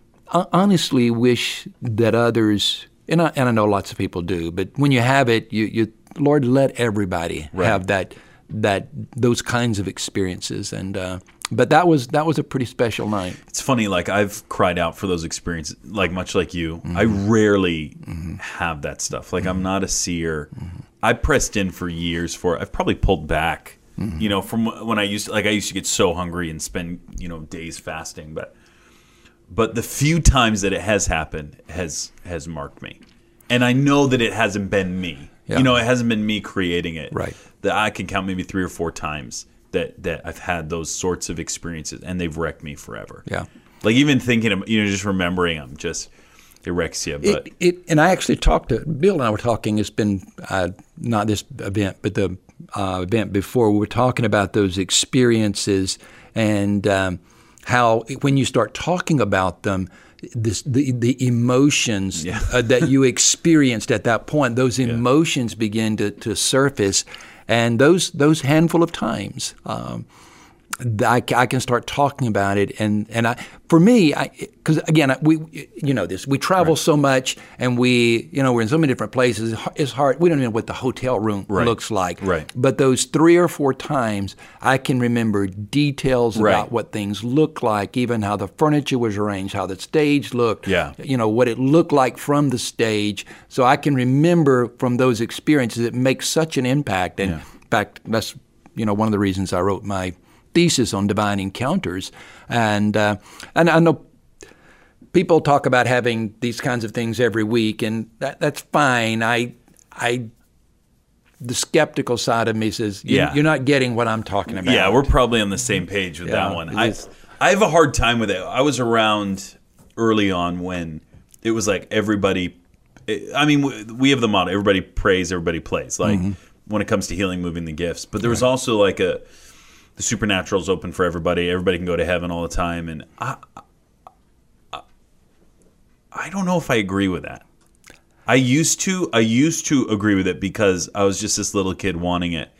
Speaker 2: I honestly wish that others, and I, and I know lots of people do, but when you have it, you, you Lord, let everybody
Speaker 1: right.
Speaker 2: have that that those kinds of experiences. And uh, but that was that was a pretty special night.
Speaker 1: It's funny, like I've cried out for those experiences, like much like you. Mm-hmm. I rarely mm-hmm. have that stuff. Like mm-hmm. I'm not a seer. Mm-hmm. I pressed in for years for it. I've probably pulled back. Mm-hmm. You know, from when I used to, like I used to get so hungry and spend, you know, days fasting, but but the few times that it has happened has has marked me. And I know that it hasn't been me. Yeah. You know, it hasn't been me creating it.
Speaker 2: Right.
Speaker 1: That I can count maybe three or four times that that I've had those sorts of experiences, and they've wrecked me forever.
Speaker 2: Yeah.
Speaker 1: Like even thinking of, you know, just remembering them just it wrecks you. But
Speaker 2: it, it and I actually talked to Bill and I were talking. It's been uh, not this event, but the Uh, event before, we were talking about those experiences and um, how when you start talking about them, this, the the emotions
Speaker 1: yeah.
Speaker 2: uh, that you experienced at that point, those emotions yeah. begin to, to surface, and those those handful of times, um, I, I can start talking about it, and and I for me, because again, we you know this, we travel right. so much, and we you know we're in so many different places. It's hard. We don't even know what the hotel room
Speaker 1: right.
Speaker 2: looks like.
Speaker 1: Right.
Speaker 2: But those three or four times, I can remember details
Speaker 1: right.
Speaker 2: about what things look like, even how the furniture was arranged, how the stage looked.
Speaker 1: Yeah.
Speaker 2: You know what it looked like from the stage. So I can remember from those experiences. It makes such an impact. And
Speaker 1: yeah.
Speaker 2: in fact, that's you know one of the reasons I wrote my thesis on divine encounters, and uh, and I know people talk about having these kinds of things every week, and that, that's fine. I, I, the skeptical side of me says, you,
Speaker 1: yeah.
Speaker 2: you're not getting what I'm talking about.
Speaker 1: Yeah, we're probably on the same page with
Speaker 2: yeah,
Speaker 1: that one. I, I have a hard time with it. I was around early on when it was like everybody. I mean, we have the motto: everybody prays, everybody plays. Like mm-hmm. when it comes to healing, moving the gifts. But there was right. also like a. The supernatural is open for everybody. Everybody can go to heaven all the time, and I, I, I don't know if I agree with that. I used to, I used to agree with it because I was just this little kid wanting it.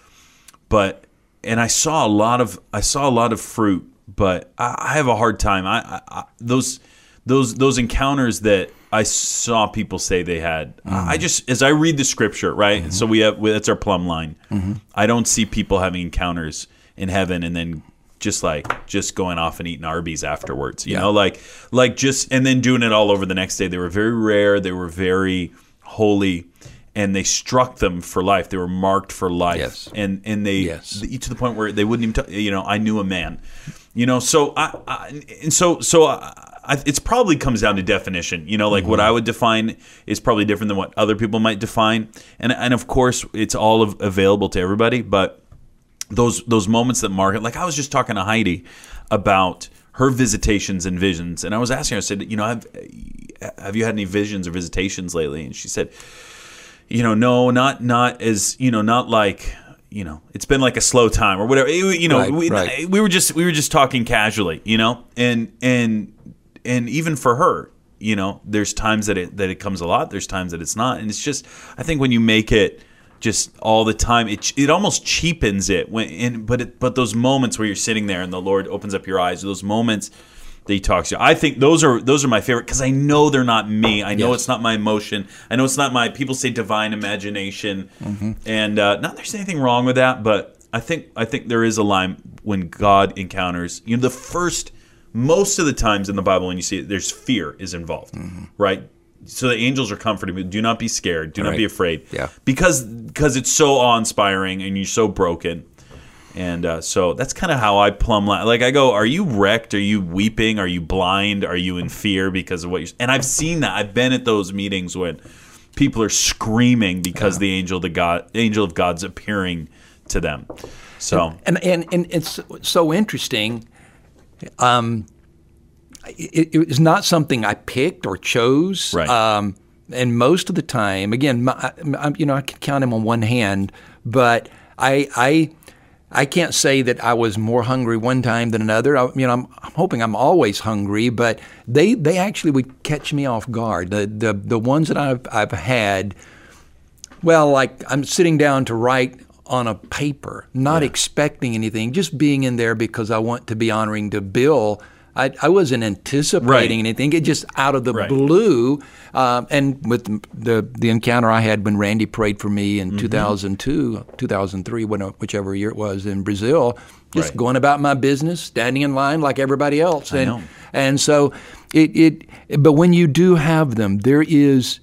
Speaker 1: But and I saw a lot of, I saw a lot of fruit, but I, I have a hard time. I, I those, those, those encounters that I saw people say they had. Mm-hmm. I just, as I read the scripture, right? Mm-hmm. So we have, that's our plumb line. Mm-hmm. I don't see people having encounters in heaven and then just like just going off and eating Arby's afterwards, you yeah. know, like like just and then doing it all over the next day. They were very rare, they were very holy, and they struck them for life. They were marked for life,
Speaker 2: yes.
Speaker 1: and and they
Speaker 2: yes.
Speaker 1: to the point where they wouldn't even, t- you know, I knew a man, you know. So I, I and so so I, I, it's probably comes down to definition, you know, like mm-hmm. what I would define is probably different than what other people might define, and and of course it's all of, available to everybody, but. Those those moments that mark it, like I was just talking to Heidi about her visitations and visions, and I was asking her, I said, you know, have, have you had any visions or visitations lately? And she said, you know, no, not not as, you know, not like, you know, it's been like a slow time or whatever. You know,
Speaker 2: right,
Speaker 1: we,
Speaker 2: right.
Speaker 1: we were just we were just talking casually, you know, and and and even for her, you know, there's times that it that it comes a lot, there's times that it's not, and it's just I think when you make it. Just all the time, it it almost cheapens it. When and but it, but those moments where you're sitting there and the Lord opens up your eyes, those moments that He talks to you, I think those are those are my favorite because I know they're not me. I know yes. it's not my emotion. I know it's not my. People say divine imagination, mm-hmm. and uh, not there's anything wrong with that, but I think I think there is a line when God encounters. You know, the first most of the times in the Bible when you see it, there's fear is involved, mm-hmm. right? So the angels are comforting me. Do not be scared. Do
Speaker 2: All
Speaker 1: not
Speaker 2: right.
Speaker 1: be afraid.
Speaker 2: Yeah.
Speaker 1: Because because it's so awe-inspiring and you're so broken. And uh, so that's kind of how I plumb line. Like I go, are you wrecked? Are you weeping? Are you blind? Are you in fear because of what you're... And I've seen that. I've been at those meetings when people are screaming because yeah. the angel, the God, angel of God's appearing to them. So
Speaker 2: And, and, and, and it's so interesting. Um it, it was not something I picked or chose.
Speaker 1: Right.
Speaker 2: Um, and most of the time, again, my, I, you know, I can count them on one hand, but I, I, I can't say that I was more hungry one time than another. I, you know, I'm, I'm hoping I'm always hungry, but they, they actually would catch me off guard. The, the, the ones that I've, I've had, well, like I'm sitting down to write on a paper, not yeah. expecting anything, just being in there because I want to be honoring to Bill. I, I wasn't anticipating
Speaker 1: right.
Speaker 2: anything. It just out of the right. blue. Um, and with the the encounter I had when Randy prayed for me in mm-hmm. two thousand two, two thousand three, when, whichever year it was in Brazil, just right. going about my business, standing in line like everybody else.
Speaker 1: I
Speaker 2: and
Speaker 1: know.
Speaker 2: and so it, it but when you do have them, there is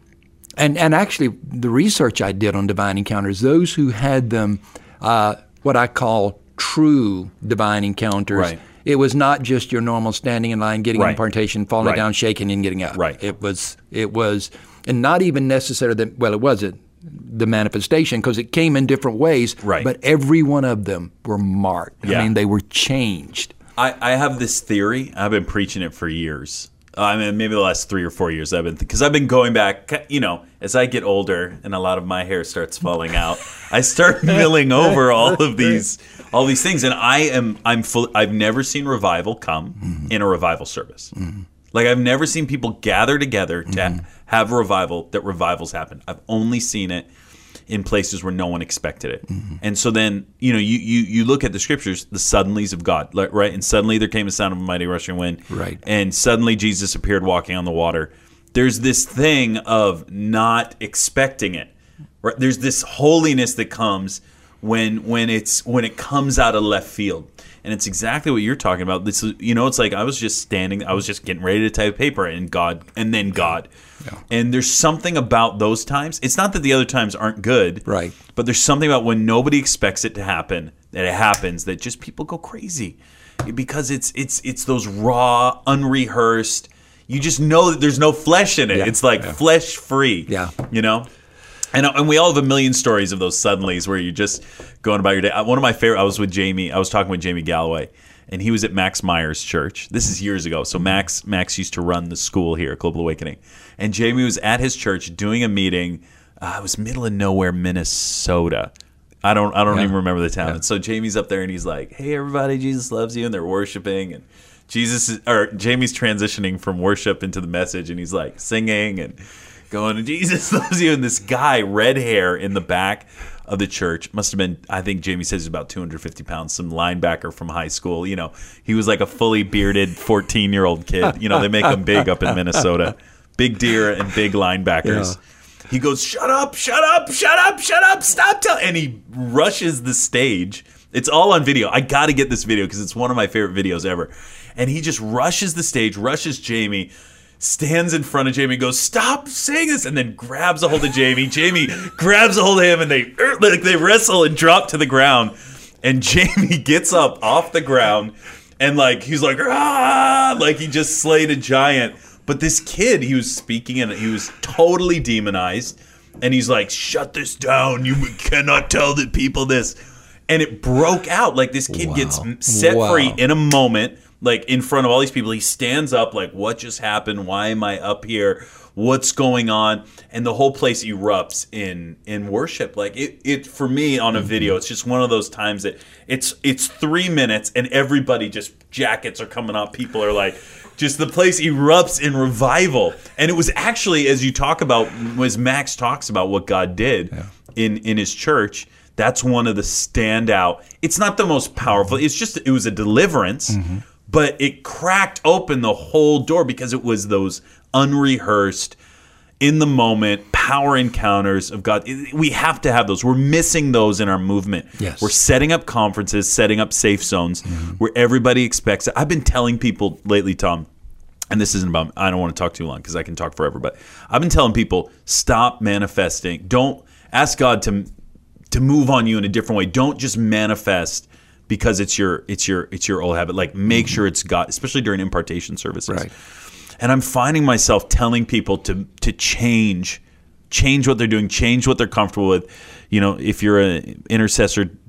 Speaker 2: and and actually the research I did on divine encounters, those who had them, uh, what I call true divine encounters.
Speaker 1: Right.
Speaker 2: It was not just your normal standing in line, getting
Speaker 1: right.
Speaker 2: an impartation, falling
Speaker 1: right.
Speaker 2: down, shaking, and getting up.
Speaker 1: Right.
Speaker 2: It was, it was, and not even necessarily that. Well, it wasn't the manifestation because it came in different ways.
Speaker 1: Right.
Speaker 2: But every one of them were marked.
Speaker 1: Yeah.
Speaker 2: I mean, they were changed.
Speaker 1: I, I have this theory. I've been preaching it for years. I mean, maybe the last three or four years I've been, because I've been going back, you know, as I get older and a lot of my hair starts falling out, I start milling over all of these, all these things. And I am, I'm full, I've never seen revival come mm-hmm. in a revival service. Mm-hmm. Like I've never seen people gather together to mm-hmm. have a revival, that revivals happen. I've only seen it in places where no one expected it. Mm-hmm. And so then, you know, you, you you look at the scriptures, the suddenlies of God, right? And suddenly there came a sound of a mighty rushing wind.
Speaker 2: Right.
Speaker 1: And suddenly Jesus appeared walking on the water. There's this thing of not expecting it. Right? There's this holiness that comes when when it's when it comes out of left field. And it's exactly what you're talking about. This is, you know, it's like I was just standing, I was just getting ready to type paper, and God, and then God. Yeah. And there's something about those times. It's not that the other times aren't good,
Speaker 2: right?
Speaker 1: But there's something about when nobody expects it to happen, that it happens, that just people go crazy because it's it's it's those raw, unrehearsed. You just know that there's no flesh in it.
Speaker 2: Yeah.
Speaker 1: It's like
Speaker 2: yeah.
Speaker 1: flesh free.
Speaker 2: Yeah,
Speaker 1: you know. And, and we all have a million stories of those suddenlies where you're just going about your day. One of my favorite, I was with Jamie, I was talking with Jamie Galloway, and he was at Max Meyer's church. This is years ago. So Max Max used to run the school here at Global Awakening. And Jamie was at his church doing a meeting. Uh, it was middle of nowhere, Minnesota. I don't I don't yeah. even remember the town. Yeah. And so Jamie's up there and he's like, hey, everybody, Jesus loves you. And they're worshiping. And Jesus is, or Jamie's transitioning from worship into the message. And he's like singing and going, Jesus loves you. And this guy, red hair in the back of the church, must have been, I think Jamie says he's about two hundred fifty pounds, some linebacker from high school. You know, he was like a fully bearded fourteen-year-old kid. You know, they make them big up in Minnesota. Big deer and big linebackers. Yeah. He goes, shut up, shut up, shut up, shut up, stop telling. And he rushes the stage. It's all on video. I got to get this video because it's one of my favorite videos ever. And he just rushes the stage, rushes Jamie, stands in front of Jamie, goes, stop saying this, and then grabs a hold of Jamie. Jamie grabs a hold of him, and they like they wrestle and drop to the ground. And Jamie gets up off the ground, and like he's like, ah, like he just slayed a giant. But this kid, he was speaking, and he was totally demonized. And he's like, shut this down. You cannot tell the people this. And it broke out. Like this kid wow. gets set wow. free in a moment. Like in front of all these people, he stands up like, what just happened? Why am I up here? What's going on? And the whole place erupts in in worship. Like it, it for me on a video, it's just one of those times that it's it's three minutes and everybody just jackets are coming up. People are like, just the place erupts in revival. And it was actually, as you talk about, as Max talks about what God did yeah. in in his church. That's one of the standout. It's not the most powerful. It's just it was a deliverance. Mm-hmm. But it cracked open the whole door because it was those unrehearsed, in the moment, power encounters of God. We have to have those. We're missing those in our movement.
Speaker 2: Yes.
Speaker 1: We're setting up conferences, setting up safe zones mm-hmm. where everybody expects it. I've been telling people lately, Tom, and this isn't about, I don't want to talk too long because I can talk forever, but I've been telling people, stop manifesting. Don't ask God to to move on you in a different way. Don't just manifest because it's your it's your it's your old habit. Like make mm-hmm. sure it's God, especially during impartation services.
Speaker 2: Right.
Speaker 1: And I'm finding myself telling people to to change, change what they're doing, change what they're comfortable with. You know, if you're an intercessor,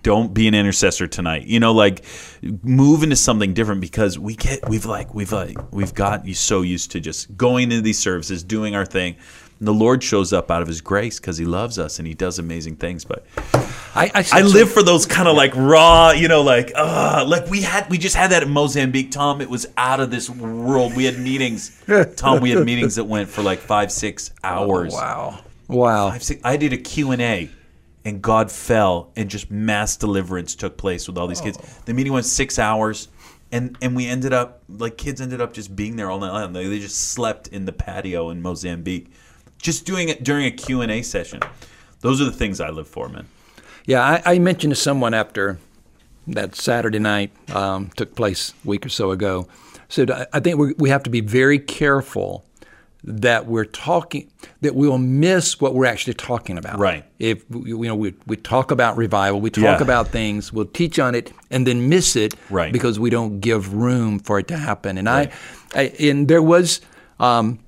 Speaker 1: don't be an intercessor tonight. You know, like move into something different because we get we've like we've like we've got you so used to just going into these services, doing our thing. And the Lord shows up out of His grace because He loves us and He does amazing things. But
Speaker 2: I, I,
Speaker 1: I live for those kind of like raw, you know, like uh, like we had we just had that in Mozambique, Tom. It was out of this world. We had meetings, Tom. We had meetings that went for like five, six hours.
Speaker 2: Oh, wow, wow.
Speaker 1: Five, six, I did a Q and A, and God fell, and just mass deliverance took place with all these kids. The meeting went six hours. And and we ended up, like kids ended up just being there all night long. They, they just slept in the patio in Mozambique. Just doing it during a Q and A session. Those are the things I live for, man.
Speaker 2: Yeah, I, I mentioned to someone after that Saturday night um, took place a week or so ago. So I think we we have to be very careful that we're talking, that we'll miss what we're actually talking about.
Speaker 1: Right.
Speaker 2: If you know we we talk about revival, we talk
Speaker 1: Yeah.
Speaker 2: about things, we'll teach on it, and then miss it
Speaker 1: Right.
Speaker 2: because we don't give room for it to happen. And
Speaker 1: Right.
Speaker 2: I, I, and there was. Um,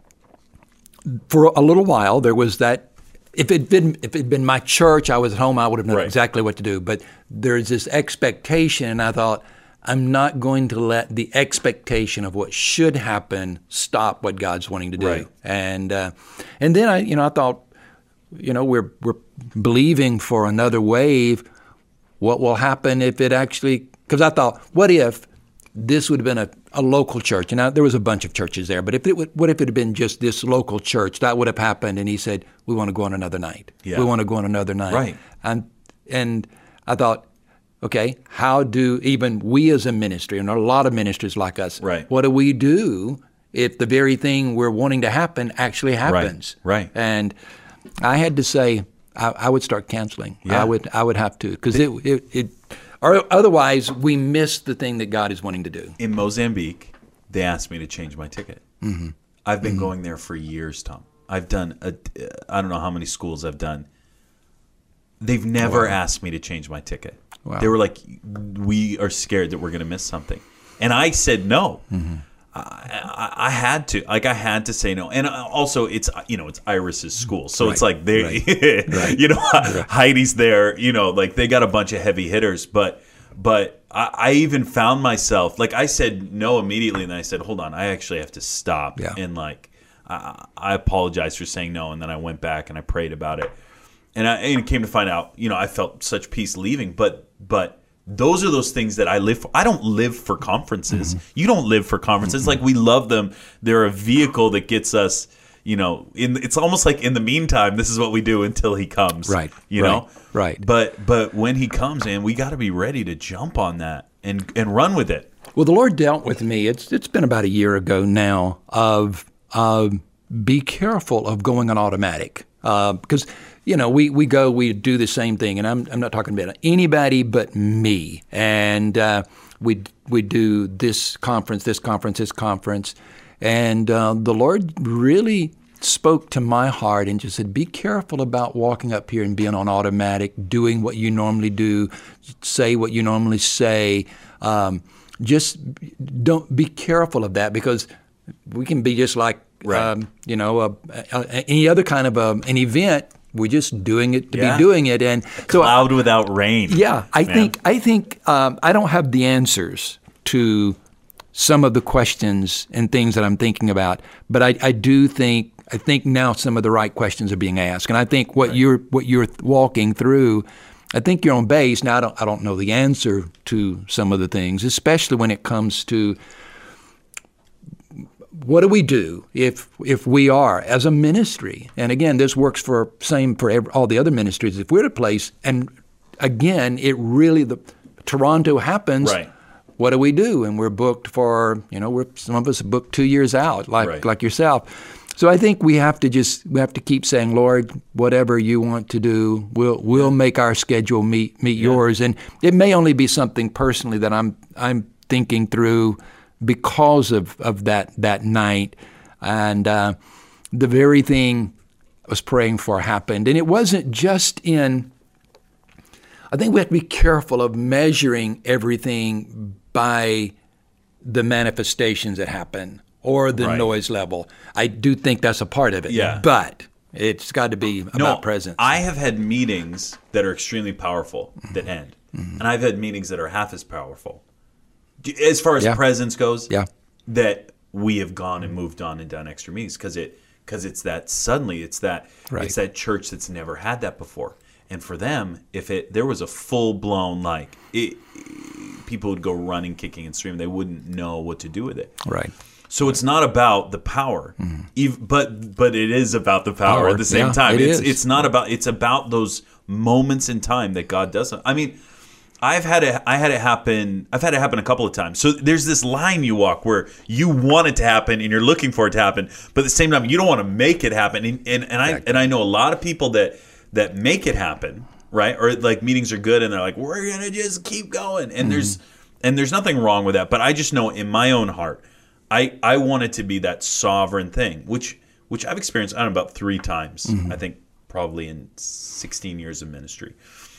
Speaker 2: For a little while, there was that. If it'd been if it'd been my church, I was at home, I would have known
Speaker 1: Right.
Speaker 2: exactly what to do. But there's this expectation, and I thought, I'm not going to let the expectation of what should happen stop what God's wanting to do.
Speaker 1: Right.
Speaker 2: And uh, and then I, you know, I thought, you know, we're we're believing for another wave. What will happen if it actually? Because I thought, what if this would have been a, a local church? And now, there was a bunch of churches there, but if it would, what if it had been just this local church? That would have happened. And he said, we want to go on another night.
Speaker 1: Yeah.
Speaker 2: We want to go on another night.
Speaker 1: Right.
Speaker 2: And and I thought, okay, how do even we as a ministry, and a lot of ministries like us,
Speaker 1: Right.
Speaker 2: what do we do if the very thing we're wanting to happen actually happens?
Speaker 1: Right.
Speaker 2: And I had to say, I, I would start canceling.
Speaker 1: Yeah.
Speaker 2: I would I would have to, because it, it, it or otherwise we miss the thing that God is wanting to do.
Speaker 1: In Mozambique, they asked me to change my ticket. Mm-hmm. I've been mm-hmm. going there for years, Tom. I've done, a, I don't know how many schools I've done. They've never wow. asked me to change my ticket. Wow. They were like, we are scared that we're going to miss something. And I said no. Mm-hmm. I, I, I had to. Like, I had to say no. And also, it's, you know, it's Iris's school. So right. it's like, they, right. right. you know, right. Heidi's there, you know, like they got a bunch of heavy hitters. But but I, I even found myself, like I said no immediately. And then I said, hold on, I actually have to stop.
Speaker 2: Yeah.
Speaker 1: And like, I, I apologize for saying no. And then I went back and I prayed about it. And I and it came to find out, you know, I felt such peace leaving. But but those are those things that I live for. I don't live for conferences. Mm-hmm. You don't live for conferences. Mm-hmm. Like, we love them. They're a vehicle that gets us, you know, in. It's almost like in the meantime, this is what we do until he comes.
Speaker 2: Right.
Speaker 1: You
Speaker 2: right,
Speaker 1: know?
Speaker 2: Right.
Speaker 1: But but when he comes in, we got to be ready to jump on that and, and run with it.
Speaker 2: Well, the Lord dealt with me. It's It's been about a year ago now of uh, be careful of going on automatic. Uh, because, you know, we, we go, we do the same thing, and I'm I'm not talking about anybody but me. And uh, we we do this conference, this conference, this conference, and uh, the Lord really spoke to my heart and just said, be careful about walking up here and being on automatic, doing what you normally do, say what you normally say. Um, just don't be careful of that, because we can be just like,
Speaker 1: right.
Speaker 2: um, you know, uh, uh, any other kind of uh, an event. We're just doing it to
Speaker 1: yeah.
Speaker 2: be doing it, and
Speaker 1: a
Speaker 2: so
Speaker 1: cloud I, without rain.
Speaker 2: Yeah, I
Speaker 1: man.
Speaker 2: think I think um, I don't have the answers to some of the questions and things that I'm thinking about, but I, I do think I think now some of the right questions are being asked, and I think what right. you're what you're walking through, I think you're on base. Now I don't I don't know the answer to some of the things, especially when it comes to what do we do if if we are, as a ministry, and again, this works for same for every, all the other ministries, if we're at a place, and again, it really, the Toronto happens,
Speaker 1: right.
Speaker 2: what do we do? And we're booked for, you know, we're some of us are booked two years out, like
Speaker 1: right.
Speaker 2: like yourself. So I think we have to just, we have to keep saying, Lord, whatever you want to do, we'll we'll make our schedule meet meet yeah. yours. And it may only be something personally that I'm I'm thinking through because of, of that that night, and uh, the very thing I was praying for happened. And it wasn't just in, I think we have to be careful of measuring everything by the manifestations that happen or the
Speaker 1: right.
Speaker 2: noise level. I do think that's a part of it.
Speaker 1: Yeah.
Speaker 2: But It's got to be about
Speaker 1: no,
Speaker 2: presence.
Speaker 1: I have had meetings that are extremely powerful that end, mm-hmm. and I've had meetings that are half as powerful. As far as
Speaker 2: yeah.
Speaker 1: presence goes,
Speaker 2: yeah.
Speaker 1: that we have gone and moved on and done extra meetings because it because it's that suddenly it's that
Speaker 2: right.
Speaker 1: it's that church that's never had that before, and for them, if it there was a full blown like it, people would go running, kicking, and screaming. They wouldn't know what to do with it.
Speaker 2: Right.
Speaker 1: So it's not about the power, mm. even, but but it is about the power, power. at the same
Speaker 2: yeah,
Speaker 1: time.
Speaker 2: It
Speaker 1: it's
Speaker 2: is.
Speaker 1: it's not about it's about those moments in time that God does. I mean, I've had it I had it happen. I've had it happen a couple of times. So there's this line you walk where you want it to happen and you're looking for it to happen, but at the same time you don't want to make it happen. And and, and I and I know a lot of people that that make it happen, right? Or like meetings are good and they're like, we're gonna just keep going. And mm. there's and there's nothing wrong with that. But I just know in my own heart. I, I want it to be that sovereign thing, which which I've experienced, I don't know, about three times, mm-hmm. I think probably in sixteen years of ministry.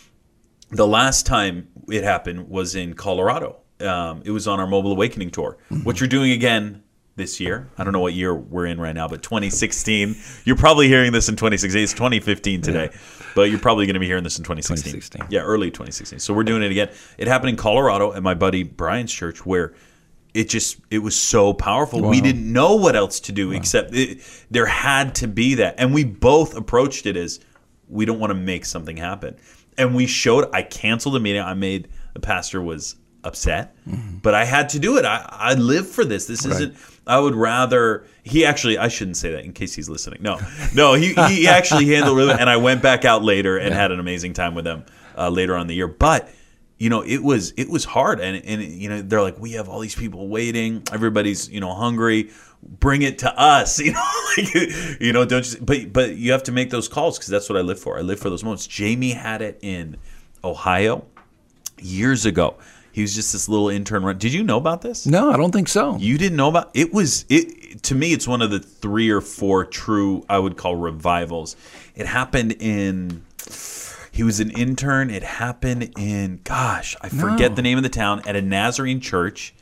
Speaker 1: The last time it happened was in Colorado. Um, it was on our Mobile Awakening tour, mm-hmm. which we're doing again this year. I don't know what year we're in right now, but twenty sixteen. You're probably hearing this in twenty sixteen. It's twenty fifteen today, yeah. but you're probably going to be hearing this in twenty sixteen.
Speaker 2: twenty sixteen.
Speaker 1: Yeah, early twenty sixteen. So we're doing it again. It happened in Colorado at my buddy Brian's church where It just, it was so powerful. Wow. We didn't know what else to do wow. except it, there had to be that. And we both approached it as we don't want to make something happen. And we showed, I canceled the meeting. I made, the pastor was upset, mm-hmm. but I had to do it. I, I live for this. This right. isn't, I would rather, he actually, I shouldn't say that in case he's listening. No, no, he, he actually handled it. And I went back out later and yeah. had an amazing time with them uh, later on in the year. But you know, it was it was hard, and and you know they're like, we have all these people waiting, everybody's you know hungry, bring it to us, you know, like you know, don't you, but but you have to make those calls because that's what I live for. I live for those moments. Jamie had it in Ohio years ago. He was just this little intern. Run. Did you know about this?
Speaker 2: No, I don't think so.
Speaker 1: You didn't know about it? Was it to me? It's one of the three or four true I would call revivals. It happened in. He was an intern. It happened in, gosh, I forget no. the name of the town, at a Nazarene church.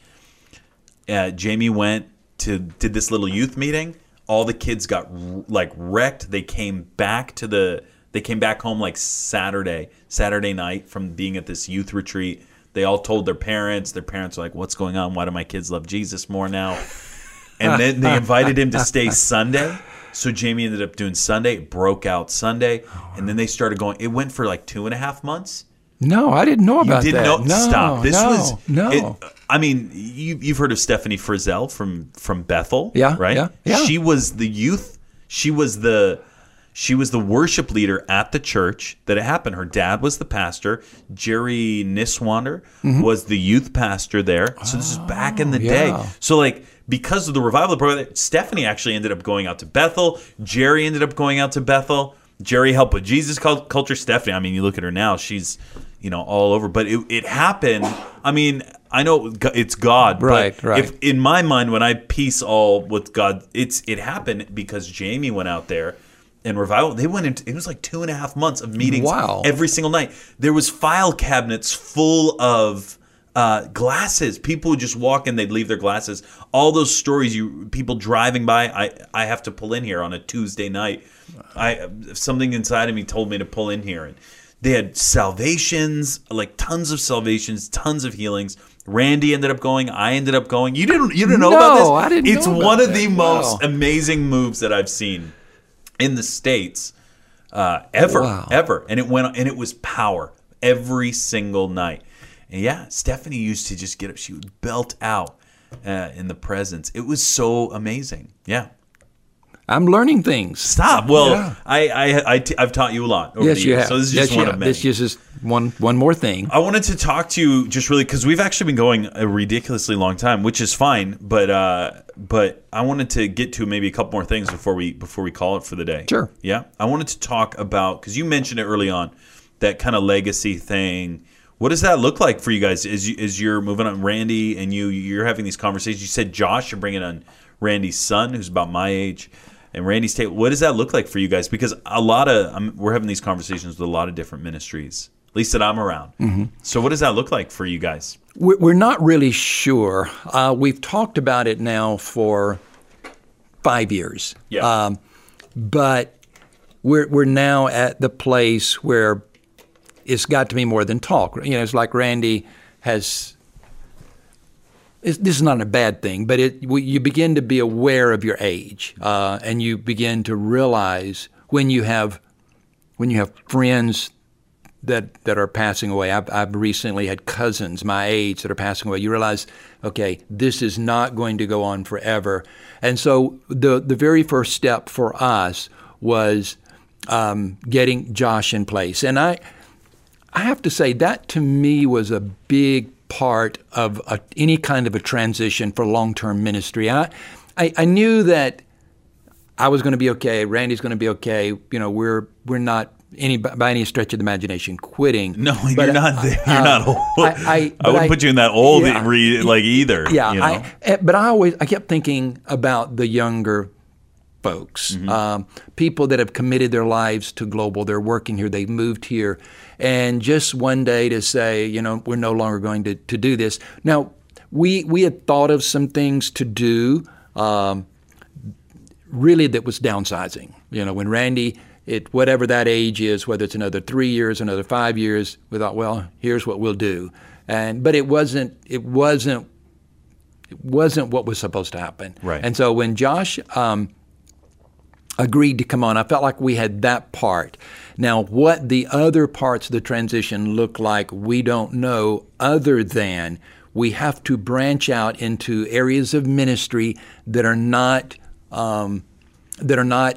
Speaker 1: Uh, Jamie went to, did this little youth meeting. All the kids got like wrecked. They came back to the, they came back home like Saturday, Saturday night from being at this youth retreat. They all told their parents. Their parents were like, what's going on? Why do my kids love Jesus more now? And then they invited him to stay Sunday. So Jamie ended up doing Sunday, broke out Sunday, and then they started going. It went for like two and a half months.
Speaker 2: No, I didn't know about
Speaker 1: you didn't
Speaker 2: that.
Speaker 1: Know,
Speaker 2: no,
Speaker 1: stop. This
Speaker 2: no,
Speaker 1: was
Speaker 2: no.
Speaker 1: It, I mean, you, you've heard of Stephanie Frizzell from from Bethel,
Speaker 2: yeah,
Speaker 1: right?
Speaker 2: Yeah, yeah.
Speaker 1: She was the youth. She was the she was the worship leader at the church that it happened. Her dad was the pastor. Jerry Niswander mm-hmm. was the youth pastor there. So this is back in the
Speaker 2: yeah.
Speaker 1: day. So like. Because of the revival program, Stephanie actually ended up going out to Bethel. Jerry ended up going out to Bethel. Jerry helped with Jesus culture. Stephanie, I mean, you look at her now; she's, you know, all over. But it, it happened. I mean, I know it's God,
Speaker 2: right?
Speaker 1: But
Speaker 2: right.
Speaker 1: If in my mind, when I piece all with God, it's it happened because Jamie went out there and revival. They went into it was like two and a half months of meetings.
Speaker 2: Wow.
Speaker 1: Every single night. There was file cabinets full of. Uh, glasses. People would just walk in, they'd leave their glasses. All those stories, you people driving by, I, I have to pull in here on a Tuesday night. I something inside of me told me to pull in here, and they had salvations, like tons of salvations, tons of healings. Randy ended up going. I ended up going. You didn't you didn't know
Speaker 2: no,
Speaker 1: about this?
Speaker 2: I didn't.
Speaker 1: It's
Speaker 2: know about
Speaker 1: one
Speaker 2: that.
Speaker 1: of the
Speaker 2: Wow.
Speaker 1: most amazing moves that I've seen in the States uh, ever,
Speaker 2: wow.
Speaker 1: ever, and it went and it was power every single night. And yeah, Stephanie used to just get up. She would belt out uh, in the presence. It was so amazing. Yeah.
Speaker 2: I'm learning things.
Speaker 1: Stop. Well,
Speaker 2: yeah.
Speaker 1: I, I, I t- I've taught you a lot over
Speaker 2: yes,
Speaker 1: the
Speaker 2: you
Speaker 1: years.
Speaker 2: have.
Speaker 1: So this is
Speaker 2: yes,
Speaker 1: just one
Speaker 2: have.
Speaker 1: of many.
Speaker 2: This is just one, one more thing.
Speaker 1: I wanted to talk to you just really because we've actually been going a ridiculously long time, which is fine. But uh, but I wanted to get to maybe a couple more things before we before we call it for the day.
Speaker 2: Sure.
Speaker 1: Yeah. I wanted to talk about, because you mentioned it early on, that kind of legacy thing. What does that look like for you guys as, you, as you're moving on? Randy and you, you're having these conversations. You said, Josh, you're bringing on Randy's son, who's about my age, and Randy's table. What does that look like for you guys? Because a lot of um, we're having these conversations with a lot of different ministries, at least that I'm around. Mm-hmm. So what does that look like for you guys?
Speaker 2: We're not really sure. Uh, we've talked about it now for five years.
Speaker 1: Yeah.
Speaker 2: Um, but we're we're now at the place where it's got to be more than talk. You know, it's like Randy has. It's, this is not a bad thing, but it we, you begin to be aware of your age, uh, and you begin to realize when you have when you have friends that that are passing away. I've, I've recently had cousins my age that are passing away. You realize, okay, this is not going to go on forever. And so the the very first step for us was um, getting Josh in place. And I I have to say that to me was a big part of a, any kind of a transition for long-term ministry. I, I I knew that I was going to be okay. Randy's going to be okay. You know, we're we're not any by any stretch of the imagination quitting.
Speaker 1: No,
Speaker 2: but,
Speaker 1: you're not there. You're
Speaker 2: uh,
Speaker 1: not old.
Speaker 2: I, I,
Speaker 1: I wouldn't
Speaker 2: I,
Speaker 1: put you in that old
Speaker 2: yeah,
Speaker 1: re, like either.
Speaker 2: Yeah,
Speaker 1: you know?
Speaker 2: I, but I always I kept thinking about the younger folks, mm-hmm. um, people that have committed their lives to global. They're working here. They've moved here, and just one day to say, you know, we're no longer going to, to do this. Now, we we had thought of some things to do. Um, really, that was downsizing. You know, when Randy. It, whatever that age is, whether it's another three years, another five years, we thought, well, here's what we'll do. And but it wasn't, it wasn't, it wasn't what was supposed to happen.
Speaker 1: Right.
Speaker 2: And so when Josh um, agreed to come on, I felt like we had that part. Now, what the other parts of the transition look like, we don't know, other than we have to branch out into areas of ministry that are not um, that are not.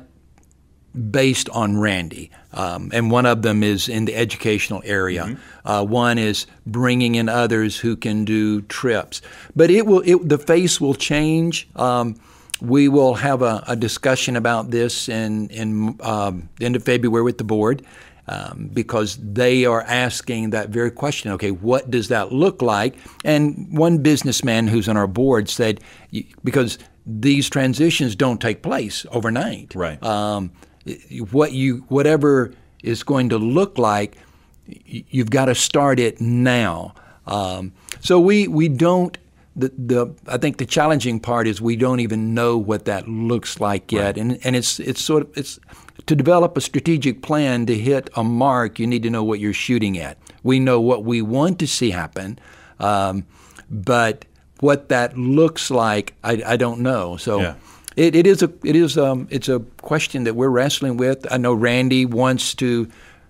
Speaker 2: based on Randy, um, and one of them is in the educational area. Mm-hmm. Uh, one is bringing in others who can do trips. But it will, it, the face will change. Um, we will have a, a discussion about this in in um, the end of February with the board, um, because they are asking that very question. Okay, what does that look like? And one businessman who's on our board said, because these transitions don't take place overnight.
Speaker 1: Right.
Speaker 2: Um, What you, whatever is going to look like, you've got to start it now. Um, so we we don't. The, the I think the challenging part is we don't even know what that looks like yet,
Speaker 1: right.
Speaker 2: and and it's it's sort of it's to develop a strategic plan to hit a mark. You need to know what you're shooting at. We know what we want to see happen, um, but what that looks like, I, I don't know. So.
Speaker 1: Yeah.
Speaker 2: It, it is a it is um it's a question that we're wrestling with. I know Randy wants to.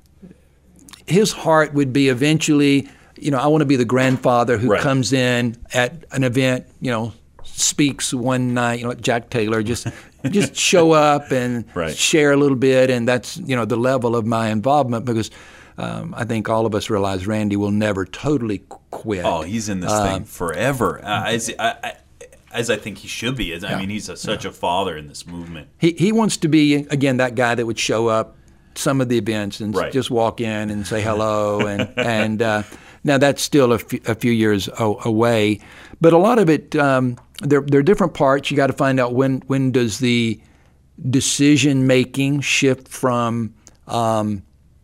Speaker 2: His heart would be eventually, you know, I want to be the grandfather who
Speaker 1: right.
Speaker 2: comes in at an event, you know, speaks one night, you know, like Jack Taylor, just just show up and
Speaker 1: right.
Speaker 2: share a little bit, and that's, you know, the level of my involvement, because um, I think all of us realize Randy will never totally quit.
Speaker 1: Oh, he's in this
Speaker 2: um,
Speaker 1: thing forever. Uh, I, I, I, As I think he should be. As, I
Speaker 2: yeah.
Speaker 1: mean, he's a, such yeah. a father in this movement.
Speaker 2: He he wants to be, again, that guy that would show up some of the events and
Speaker 1: right.
Speaker 2: just walk in and say hello. and and uh, now that's still a, f- a few years o- away. But a lot of it, um, there, there are different parts. You got to find out when, when does the decision-making shift from um,